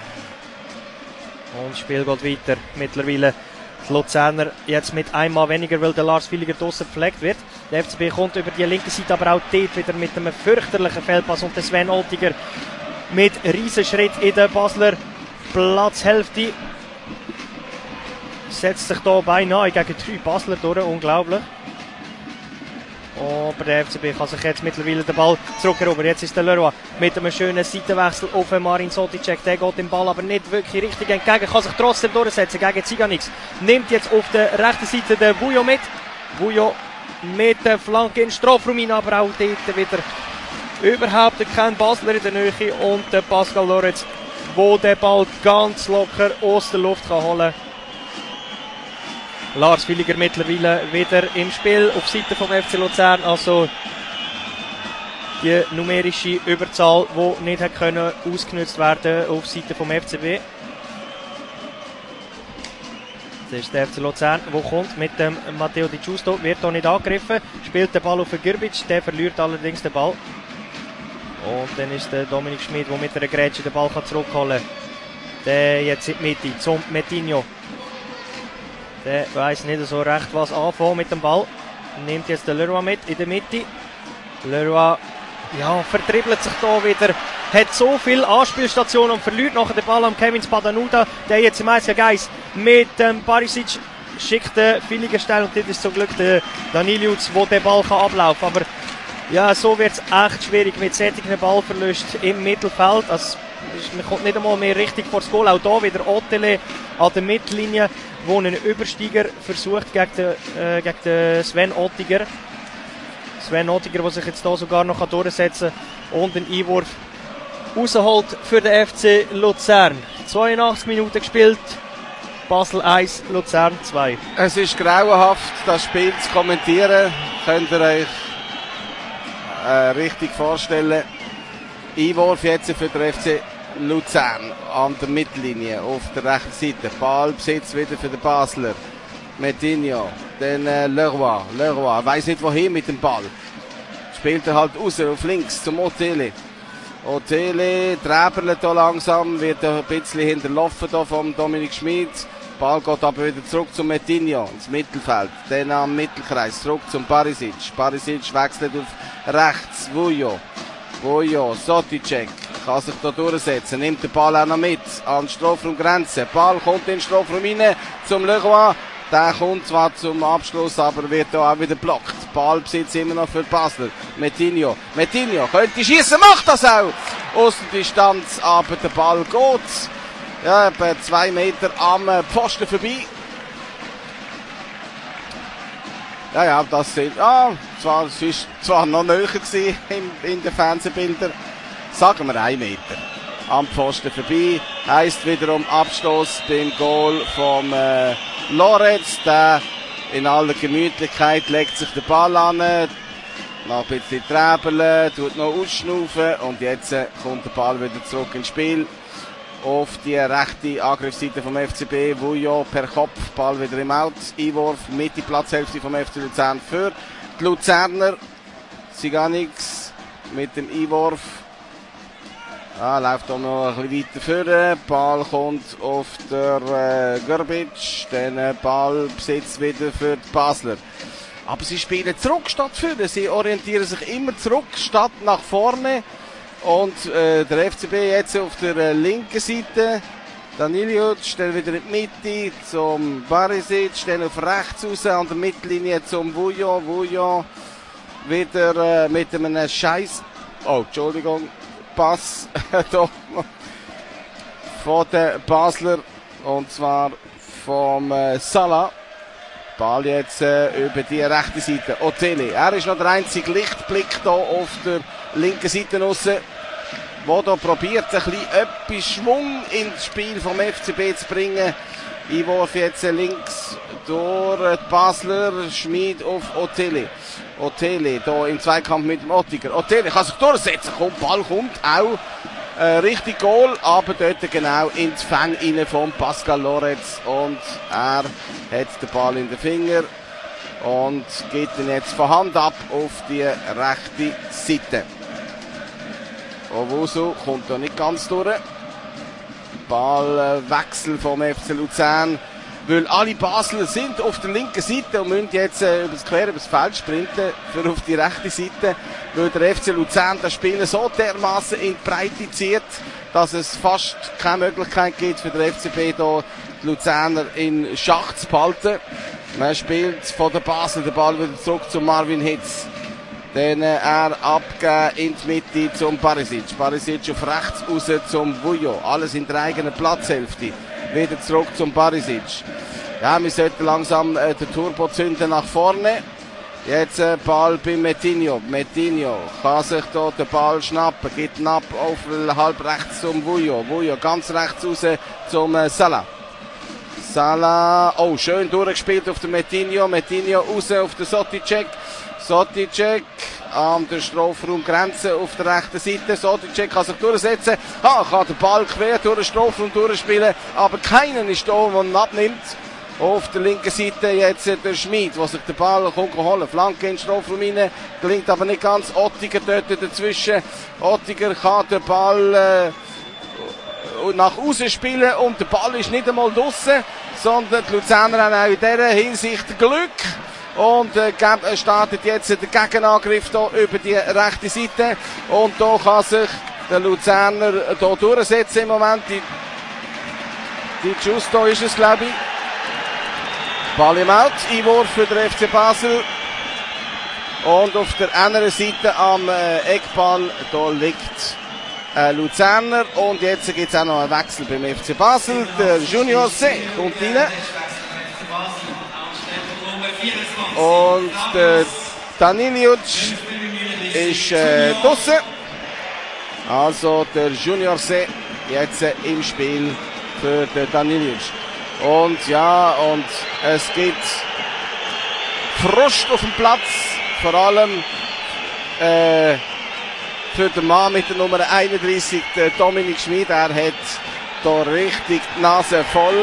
Und das Spiel geht weiter. Mittlerweile die Luzerner jetzt mit einmal weniger, weil der Lars Villiger draussen gepflegt wird. Der F C B kommt über die linke Seite, aber auch dort wieder mit einem fürchterlichen Fehlpass. Und der Sven Oltiger mit Riesenschritt in der Basler Platzhälfte. Setzt sich da beinahe gegen drei Basler durch, unglaublich. Aber der F C B kann sich jetzt mittlerweile den Ball zurückerobern. Jetzt ist der Leroy mit einem schönen Seitenwechsel auf Marin Soticek. Der geht dem Ball aber nicht wirklich richtig entgegen, kann sich trotzdem durchsetzen gegen Ziganix. Nimmt jetzt auf der rechten Seite den Vujo mit. Vujo mit der Flanke in den Strafraum rein, aber auch dort wieder überhaupt kein Basler in der Nähe und der Pascal Lorenz, wo den Ball ganz locker aus der Luft kann holen. Lars Villiger mittlerweile wieder im Spiel auf Seite vom F C Luzern, also die numerische Überzahl, die nicht hat können ausgenutzt werden auf Seite vom F C B. Das ist der F C Luzern, der kommt mit dem Matteo Di Giusto, wird hier nicht angegriffen, spielt den Ball auf den Grbic, der verliert allerdings den Ball. Und dann ist der Dominik Schmid, der mit einer Grätsche den Ball zurückholen kann. Der jetzt in die Mitte zum Metinho. Der weiss nicht so recht, was anfangen mit dem Ball. Nimmt jetzt den Leroy mit in der Mitte. Leroy ja, vertribbelt sich da wieder. Hat so viele Anspielstationen und verliert nachher den Ball am Kevin Spadanuda. Der jetzt im Eis Geis mit dem Barisic schickt den Villiger steil. Und dort ist zum Glück der Daniliuc, der den Ball kann ablaufen kann. Aber ja, so wird es echt schwierig mit solchen Ballverlusten im Mittelfeld. Also, man kommt nicht einmal mehr richtig vor das Goal. Auch hier wieder Otele an der Mittellinie, wo einen Übersteiger versucht gegen den, äh, gegen den Sven Ottiger. Sven Ottiger, der sich jetzt hier sogar noch durchsetzen kann und einen Einwurf rausholt für den F C Luzern. zweiundachtzig Minuten gespielt. Basel eins, Luzern zwei. Es ist grauenhaft, das Spiel zu kommentieren. Könnt ihr euch äh, richtig vorstellen. Einwurf jetzt für den F C Luzern an der Mittellinie auf der rechten Seite. Ballbesitz wieder für den Basler. Metinho, dann äh, Leroy. Leroy weiss nicht wohin mit dem Ball. Spielt er halt raus auf links zum Otele. Otele träberlet hier langsam, wird ein bisschen hinterlaufen hier vom Dominik Schmid. Ball geht aber wieder zurück zum Metinho ins Mittelfeld. Dann am Mittelkreis zurück zum Barisic. Barisic wechselt auf rechts. Vujo. Vujo, Soticek kann sich da durchsetzen, nimmt den Ball auch noch mit an die Strafraumgrenze. Ball kommt in den Strafraum rein zum Leroy. Der kommt zwar zum Abschluss, aber wird da auch wieder blockt. Ballbesitz immer noch für Basler. Metinho. Metinho könnte schießen, macht das auch. Aus der Distanz, aber der Ball geht. Ja, etwa zwei Meter am Pfosten vorbei. Ja, ja, das sind, ah, zwar, es ist zwar noch näher gewesen in, in den Fernsehbildern. Sagen wir ein Meter. Am Pfosten vorbei. Heisst wiederum Abstoß beim Goal vom, äh, Lorenz, der in aller Gemütlichkeit legt sich den Ball an, noch ein bisschen träbeln, tut noch ausschnaufen und jetzt äh, kommt der Ball wieder zurück ins Spiel. Auf die rechte Angriffsseite vom F C B, Vujo per Kopf, Ball wieder im Out, Einwurf, Mitte Platzhälfte vom F C Luzern für die Luzerner. Siganix mit dem Einwurf. Ah, läuft auch noch ein bisschen weiter vorne. Ball kommt auf der äh, Grbic. Dann äh, Ballbesitz wieder für die Basler. Aber sie spielen zurück statt vorne. Sie orientieren sich immer zurück statt nach vorne. Und äh, der F C B jetzt auf der äh, linken Seite. Daniliuc, dann wieder in die Mitte zum Barisic. Dann auf rechts raus an der Mittellinie zum Vujo. Vujo wieder äh, mit einem Scheiß. Oh, Entschuldigung. Pass hier von den Basler und zwar vom äh, Salah. Ball jetzt äh, über die rechte Seite. Otele, er ist noch der einzige Lichtblick hier auf der linken Seite raus, der hier probiert, ein bisschen etwas Schwung ins Spiel vom F C B zu bringen. Einwurf jetzt äh, links durch äh, die Basler, Schmid auf Otele. Otele hier im Zweikampf mit dem Ottiger. Otele kann sich durchsetzen. Kommt, Ball kommt auch äh, richtig Goal, aber dort genau ins Fang rein von Pascal Lorenz. Und er hat den Ball in den Finger und geht ihn jetzt von Hand ab auf die rechte Seite. Owusu kommt da nicht ganz durch. Ballwechsel vom F C Luzern. Weil alle Basler sind auf der linken Seite und müssen jetzt äh, übers quer übers Feld sprinten für auf die rechte Seite, weil der F C Luzern das Spiel so dermaßen in die Breite zieht, dass es fast keine Möglichkeit gibt für den F C B hier die Luzerner in Schach zu behalten. Man spielt von der Basel den Ball wieder zurück zu Marvin Hitz. Dann äh, er abgeben in die Mitte zum Barisic. Barisic auf rechts raus zum Vujo. Alles in der eigenen Platzhälfte. Wieder zurück zum Barisic. Ja, wir sollten langsam äh, den Turbo zünden nach vorne. Jetzt äh, Ball bei Metinho. Metinho kann sich hier den Ball schnappen. Gibt ihn ab auf halb rechts zum Vujo. Vujo ganz rechts raus zum äh, Salah. Salah, oh, schön durchgespielt auf den Metinho. Metinho raus auf den Soticek. Soticek an der Strafraumgrenze auf der rechten Seite. Soticek kann sich durchsetzen. Ah, kann den Ball quer durch den Strafraum durchspielen. Aber keiner ist da, der ihn abnimmt. Auf der linken Seite jetzt der Schmid, der sich den Ball kommt holen. Flanke in den Strafraum rein. Gelingt aber nicht ganz. Ottiger dort dazwischen. Ottiger kann den Ball äh, nach außen spielen und der Ball ist nicht einmal draussen, sondern die Luzerner haben auch in dieser Hinsicht Glück. Und äh, startet jetzt der Gegenangriff hier über die rechte Seite. Und da kann sich der Luzerner hier durchsetzen im Moment. Die, die Justo ist es, glaube ich. Ball im Out, Einwurf für den F C Basel. Und auf der anderen Seite am äh, Eckball, da liegt äh, Luzerner. Und jetzt gibt es auch noch einen Wechsel beim F C Basel. Der Junior C kommt rein. Und der Danilic ist äh, draussen. Also der Junior C jetzt äh, im Spiel für den Danilic. Und ja, und es gibt Frust auf dem Platz, vor allem äh, für den Mann mit der Nummer einunddreißig, der Dominik Schmid. Er hat da richtig die Nase voll.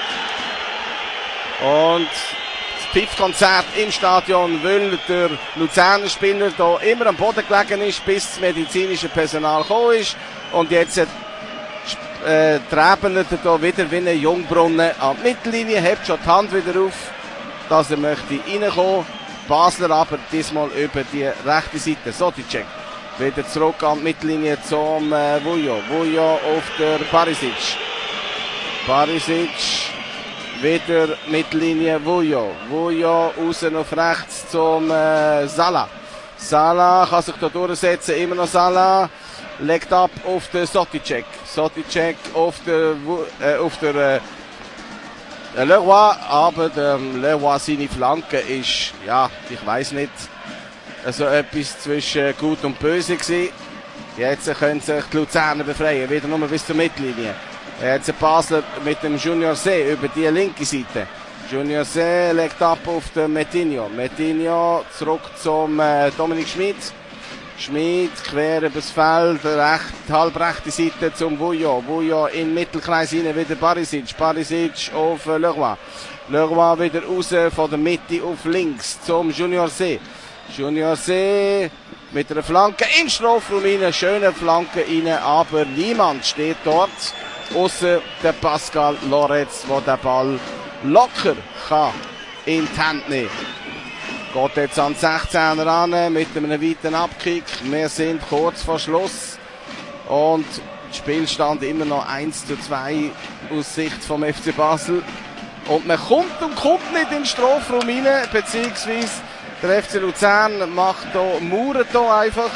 Und das Pfiffkonzert im Stadion, weil der Luzerner Spieler da immer am Boden gelegen ist, bis das medizinische Personal gekommen ist. Und jetzt Äh, treiben er da wieder wie ein Jungbrunnen an die Mittellinie, hebt schon die Hand wieder auf, dass er möchte reinkommen. Basler aber diesmal über die rechte Seite. Soticek wieder zurück an die Mittellinie zum äh, Vujo. Vujo auf der Barisic. Barisic wieder Mittellinie Vujo. Vujo außen auf rechts zum äh, Salah. Salah kann sich da durchsetzen, immer noch Salah. Legt ab auf den Soticek. Soticek auf der, äh, auf der äh, Leroy, aber der Leroy seine Flanke ist, ja, ich weiß nicht, also etwas zwischen gut und böse gewesen. Jetzt können sich die Luzerner befreien, wieder nur bis zur Mittellinie. Jetzt Basler mit dem Junior C über die linke Seite. Junior C legt ab auf den Metinho. Metinho zurück zum äh, Dominik Schmid. Schmid quer übers Feld, recht, halb rechte Seite zum Vujo. Vujo in den Mittelkreis rein, wieder Barisic. Barisic auf äh, Leroy. Leroy wieder raus von der Mitte auf links zum Junior C. Junior C mit einer Flanke in den Strafraum rein, schöne Flanke rein, aber niemand steht dort, außer der Pascal Loretz, der den Ball locker kann in die Hand nehmen. Geht jetzt an die sechzehner ran mit einem weiten Abkick. Wir sind kurz vor Schluss. Und der Spielstand immer noch eins zu zwei aus Sicht vom F C Basel. Und man kommt und kommt nicht in den Strafraum rein, beziehungsweise der F C Luzern macht hier, mauert hier einfach.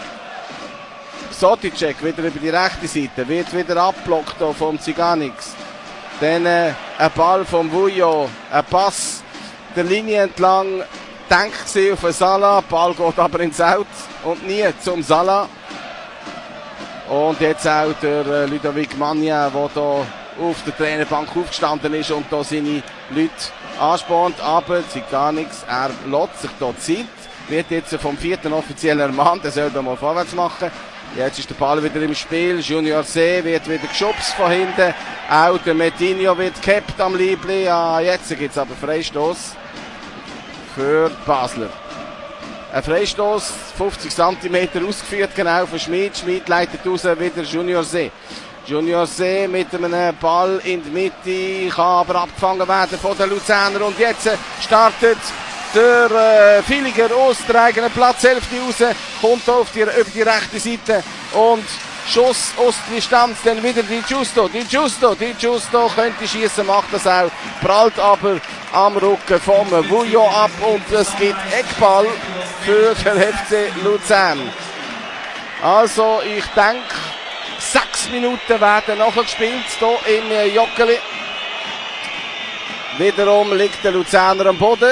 Soticek wieder über die rechte Seite, wird wieder abblockt hier vom Ziganix. Dann äh, ein Ball vom Vujo, ein Pass der Linie entlang. Denkt sie auf den Salah, Ball geht aber ins Out und nie zum Salah. Und jetzt auch der äh, Ludovic Magna, der hier auf der Trainerbank aufgestanden ist und da seine Leute anspornt. Aber sie gar nichts, er lässt sich hier Zeit. Wird jetzt vom vierten offiziell ermahnt, er soll da mal vorwärts machen. Jetzt ist der Ball wieder im Spiel. Junior C wird wieder geschubst von hinten. Auch der Metinho wird gehabt am Liebli. Ja, jetzt gibt es aber Freistoß für Basler. Ein Freistoß, fünfzig Zentimeter ausgeführt, genau für Schmid. Schmid leitet raus, wieder Junior C. Junior C mit einem Ball in die Mitte, kann aber abgefangen werden von den Luzerner. Und jetzt startet der äh, Filiger aus der eigenen Platzhälfte raus, kommt auf die, über die rechte Seite und Schuss aus der Distanz, dann wieder die Justo, die Justo, die Justo könnte schießen, macht das auch, prallt aber am Rücken vom Vujo ab und es gibt Eckball für den F C Luzern. Also ich denke, sechs Minuten werden nachher gespielt hier im Joggeli. Wiederum liegt der Luzerner am Boden.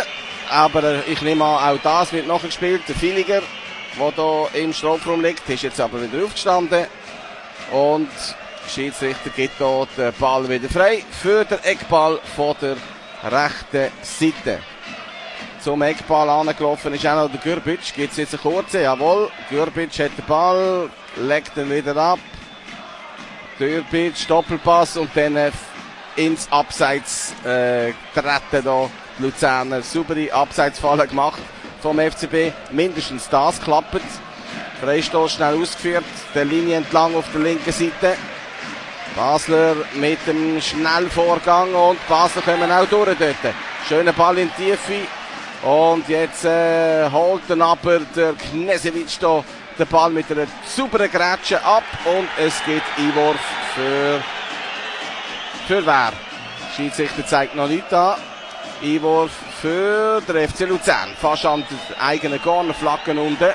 aber ich nehme an, auch das wird noch gespielt. Der Filiger, der hier im Strafraum liegt, ist jetzt aber wieder aufgestanden. Und der Schiedsrichter gibt hier den Ball wieder frei für den Eckball von der rechten Seite. Zum Eckball angelaufen ist auch noch der Gürbic. Gibt es jetzt eine kurze? Jawohl. Gürbic hat den Ball, legt ihn wieder ab. Gürbic, Doppelpass und dann ins Abseits äh, treten da die Luzerner. Saubere Abseitsfalle gemacht vom F C B. Mindestens das klappt. Freistoß schnell ausgeführt. Der Linie entlang auf der linken Seite. Basler mit dem Schnellvorgang und Basler kommen auch durch dort. Schöner Ball in die Tiefe. Und jetzt äh, holt dann aber der Knesewitsch da den Ball mit einer sauberen Grätsche ab. Und es gibt Einwurf für, für wer? Der Schiedsrichter zeigt noch nichts an. Einwurf für den F C Luzern. Fast an der eigenen Cornerflagge unten.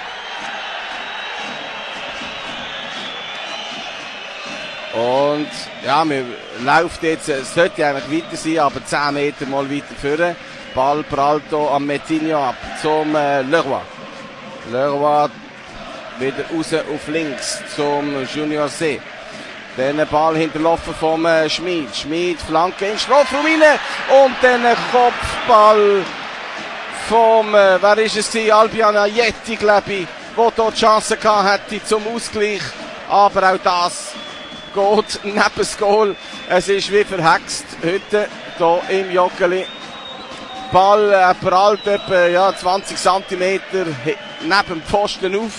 Und ja, wir läuft jetzt, es sollte eigentlich weiter sein, aber zehn Meter mal weiter führen. Ball prallt hier am Metinho ab zum äh, Leroy. Leroy wieder raus auf links zum Junior C. Dann Ball hinterlaufen vom äh, Schmid. Schmid, Flanke in Strafraum rein. Und dann ein Kopfball vom, äh, wer ist es gewesen? Albion Ajeti, glaube ich, der hier die Chance gehabt hätte zum Ausgleich. Aber auch das geht neben das Goal. Es ist wie verhext heute hier im Joggeli. Ball äh, prallt etwa ja, zwanzig Zentimeter neben dem Pfosten auf.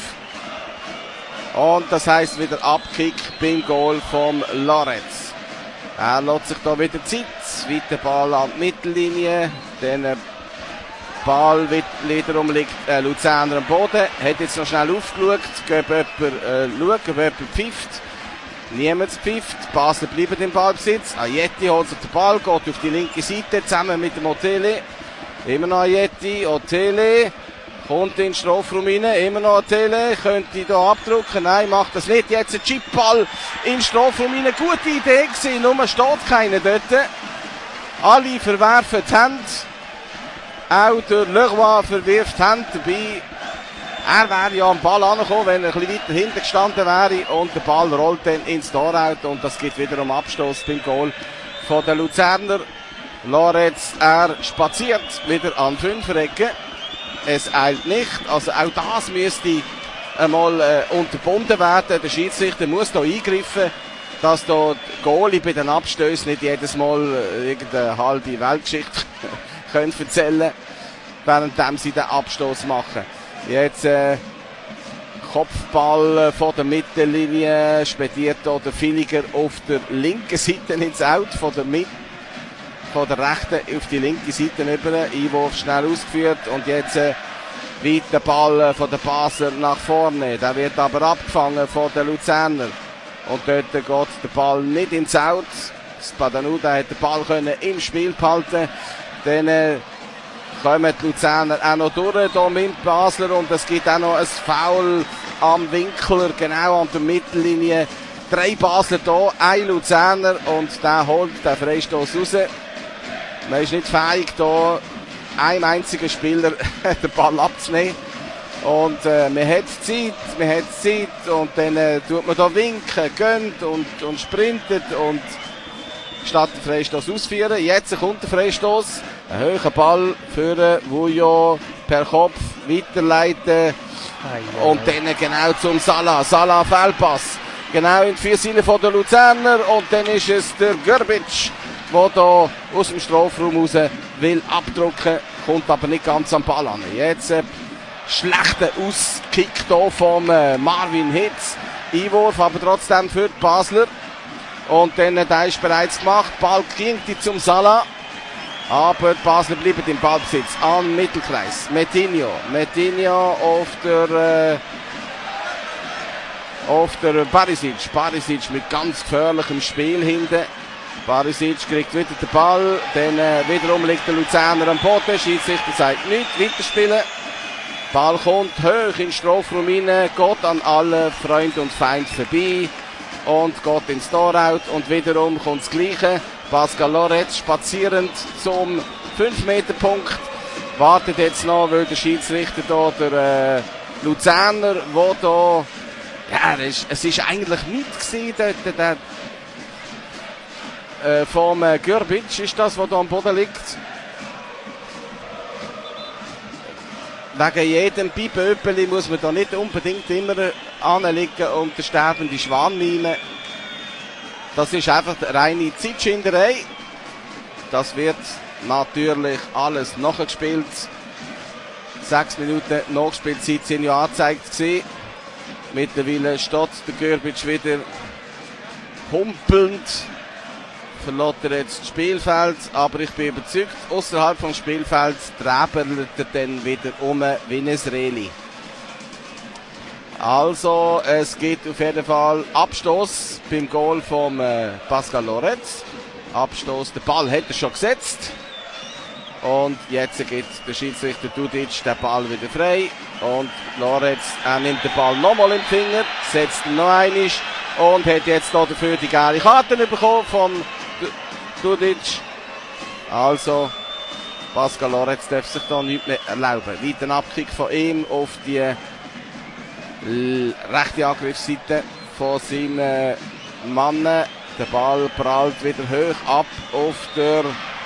Und das heisst wieder Abkick beim Goal vom Loretz. Er lässt sich da wieder Zeit. Weiter Ball an die Mittellinie. Dann Ball wiederum liegt äh, Luzerner am Boden. Hat jetzt noch schnell aufgeschaut. Ob jemand, äh, schaut, ob jemand pfifft. Niemand pfifft. Basel bleibt im Ballbesitz. Ajeti holt sich den Ball, geht auf die linke Seite zusammen mit dem Otele. Immer noch Ajeti, Otele. Kommt in den Strafraum rein, immer noch Otele. Könnte hier abdrücken. Nein, macht das nicht. Jetzt ein Chipball in den Strafraum rein. Gute Idee gewesen, nur steht keiner dort. Alle verwerfen die Hände. Auch der Leroy verwirft die Hände dabei. Er wäre ja am Ball angekommen, wenn er ein bisschen weiter hinten gestanden wäre. Und der Ball rollt dann ins Tor out. Und das gibt wiederum Abstoß beim Goal von den Luzerner. Loretz, er spaziert wieder an Fünferecke. Es eilt nicht. Also auch das müsste einmal äh, unterbunden werden. Der Schiedsrichter muss da eingreifen, dass da die Goalie bei den Abstößen nicht jedes Mal äh, irgendeine halbe Weltgeschichte können erzählen, während sie den Abstoß machen. Jetzt äh, Kopfball von der Mittellinie, spediert hier der Filiger auf der linken Seite ins Out, von der Mitte, von der rechten auf die linke Seite über. Einwurf schnell ausgeführt und jetzt äh, weiter Ball von der Basler nach vorne. Der wird aber abgefangen von den Luzerner. Und dort geht der Ball nicht ins Out. Spadanuda hat den Ball können im Spiel behalten. Dann äh, kommen die Luzerner auch noch durch hier mit Basler und es gibt auch noch ein Foul am Winkler, genau an der Mittellinie. Drei Basler hier, ein Luzerner und der holt den Freistoß raus. Man ist nicht fähig, hier einem einzigen Spieler den Ball abzunehmen. Und äh, man hat Zeit, man hat Zeit und dann äh, tut man da winken, gönnt und, und sprintet und statt den Freistoß ausführen. Jetzt kommt der Freistoß. Ein hoher Ball für Vujo per Kopf weiterleiten. Und dann genau zum Salah. Salah Fehlpass. Genau in die Vierseile von der Luzerner. Und dann ist es der Gürbic, der hier aus dem Strafraum raus will abdrücken. Kommt aber nicht ganz am Ball an. Jetzt äh, schlechter Auskick hier von äh, Marvin Hitz. Einwurf, aber trotzdem für die Basler. Und dann, äh, der ist bereits gemacht. Ball ging zum Salah. Aber die Basler bleiben im Ballbesitz am Mittelkreis. Metinho. Metinho auf der, äh, auf der Barisic. Barisic mit ganz gefährlichem Spiel hinten. Barisic kriegt wieder den Ball. Dann äh, wiederum liegt der Luzerner am Boden. Schiedsrichter sagt nichts. Weiterspielen. Ball kommt hoch in den Strafraum rein. Geht an alle Freund und Feind vorbei. Und geht ins Tor-out. Und wiederum kommt das Gleiche. Pascal Loretz spazierend zum fünf Meter Punkt. wartet jetzt noch, weil der Schiedsrichter da, der äh, Luzerner, wo da, ja, das ist, es ist eigentlich nichts gewesen, der, der, der äh, vom äh, Gürbic ist das, was da am Boden liegt. Wegen jedem Pipöpeli muss man da nicht unbedingt immer anlegen und der sterbende Schwan mimen. Das ist einfach reine Zeitschinderei. Das wird natürlich alles nachgespielt. Sechs Minuten Nachspielzeit sind ja angezeigt gewesen. Mittlerweile steht der Gürbic wieder humpelnd. Verlässt er jetzt das Spielfeld, aber ich bin überzeugt, außerhalb vom Spielfeld träbelt er dann wieder um wie ein Reli. Also, es gibt auf jeden Fall Abstoß beim Goal von äh, Pascal Loretz. Abstoß, der Ball hat er schon gesetzt. Und jetzt gibt der Schiedsrichter Dudic den Ball wieder frei. Und Loretz er nimmt den Ball nochmal im Finger, setzt ihn noch einmal und hat jetzt noch dafür die gelbe Karte bekommen von Dudic. Also, Pascal Loretz darf sich da nichts mehr erlauben. Weiter Abkick von ihm auf die rechte Angriffsseite von seinen Mann. Der Ball prallt wieder hoch ab auf der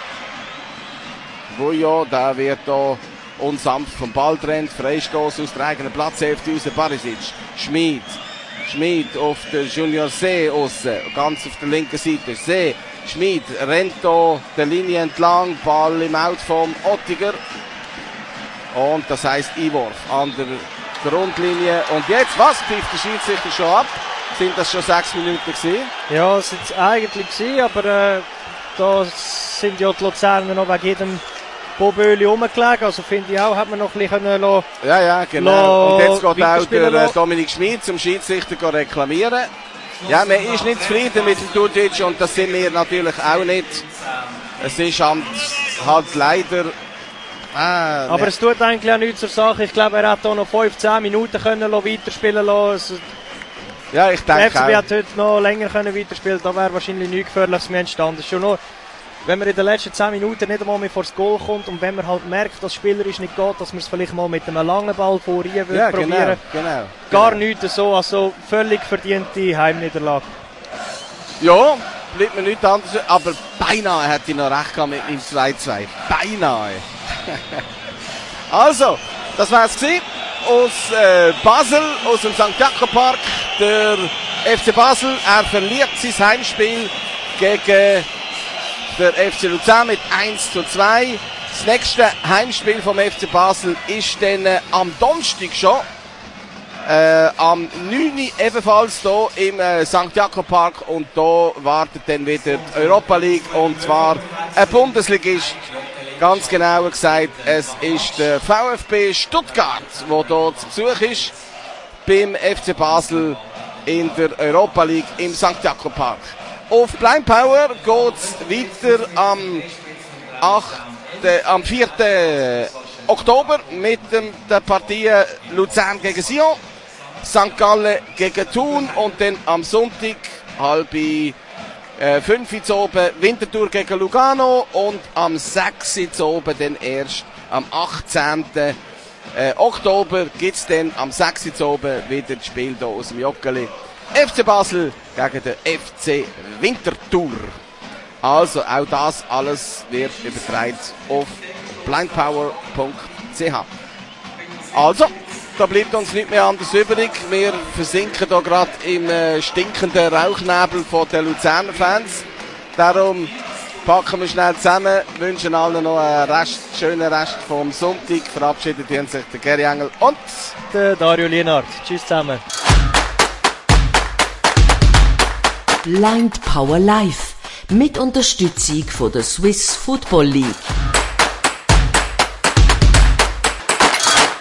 Vujo. Der wird da unsanft vom Ball trennt. Freistoß aus der eigenen Platzhälfte raus. Barisic. Schmid. Schmid auf der Junior See aussen. Ganz auf der linken Seite. See. Schmid rennt da der Linie entlang. Ball im Out vom Ottiger. Und das heisst Einwurf an der Grundlinie. Und jetzt, was? Pfeift der Schiedsrichter schon ab? Sind das schon sechs Minuten gewesen? Ja, es sind eigentlich gewesen, aber äh, da sind ja die Luzerner noch wegen jedem Boböli rumgelegen. Also finde ich auch, hat man noch ein bisschen können lassen. Ja, ja, genau. Und jetzt geht auch der äh, Dominik Schmid zum Schiedsrichter reklamieren. Ja, man ist nicht zufrieden mit dem Dudic und das sind wir natürlich auch nicht. Es ist halt, halt leider... Ah, aber es tut eigentlich auch nichts zur Sache. Ich glaube, er hat hier noch fünfzehn Minuten können weiterspielen lassen. Ja, ich denke der F C B hat heute noch länger können weiterspielen, da wäre wahrscheinlich nichts Gefährliches mehr entstanden. Schon nur, wenn man in den letzten zehn Minuten nicht einmal mehr vor das Goal kommt und wenn man halt merkt, dass spielerisch nicht geht, dass man es vielleicht mal mit einem langen Ball vorher würde ja, probieren. Genau, genau, Gar genau. nichts so, also völlig verdiente Heimniederlage. Ja, bleibt mir nichts anderes, aber beinahe hätte ich noch recht gehabt mit dem zwei zwei. Beinahe. Also, das war es gewesen. Aus äh, Basel, aus dem Sankt Jakob Park. Der F C Basel, er verliert sein Heimspiel gegen der F C Luzern mit eins zu zwei. Das nächste Heimspiel vom F C Basel ist dann äh, am Donnerstag schon. Äh, am neun Uhr ebenfalls hier im äh, Sankt Jakob Park. Und da wartet dann wieder die Europa League. Und zwar ein Bundesligist. Ganz genauer gesagt, es ist der VfB Stuttgart, der hier zu Besuch ist beim F C Basel in der Europa League im Sankt Jakob Park. Auf Blind Power geht es weiter am, achten, am vierten Oktober mit dem, der Partie Luzern gegen Sion, Sankt Gallen gegen Thun und dann am Sonntag halb Äh, fünf Uhr oben Winterthur gegen Lugano und am sechs Uhr oben dann erst am achtzehnten Oktober gibt es dann am sechs Uhr oben wieder das Spiel hier aus dem Joggeli. F C Basel gegen den F C Winterthur. Also auch das alles wird übertragen auf blindpower punkt c h. Also, da bleibt uns nicht mehr anders übrig. Wir versinken hier gerade im äh, stinkenden Rauchnebel von den Luzerner Fans. Darum packen wir schnell zusammen, wünschen allen noch einen Rest, schönen Rest vom Sonntag. Verabschiedet sich der Gary Engel und der Dario Lienhardt. Tschüss zusammen. Blind Power Live mit Unterstützung von der Swiss Football League.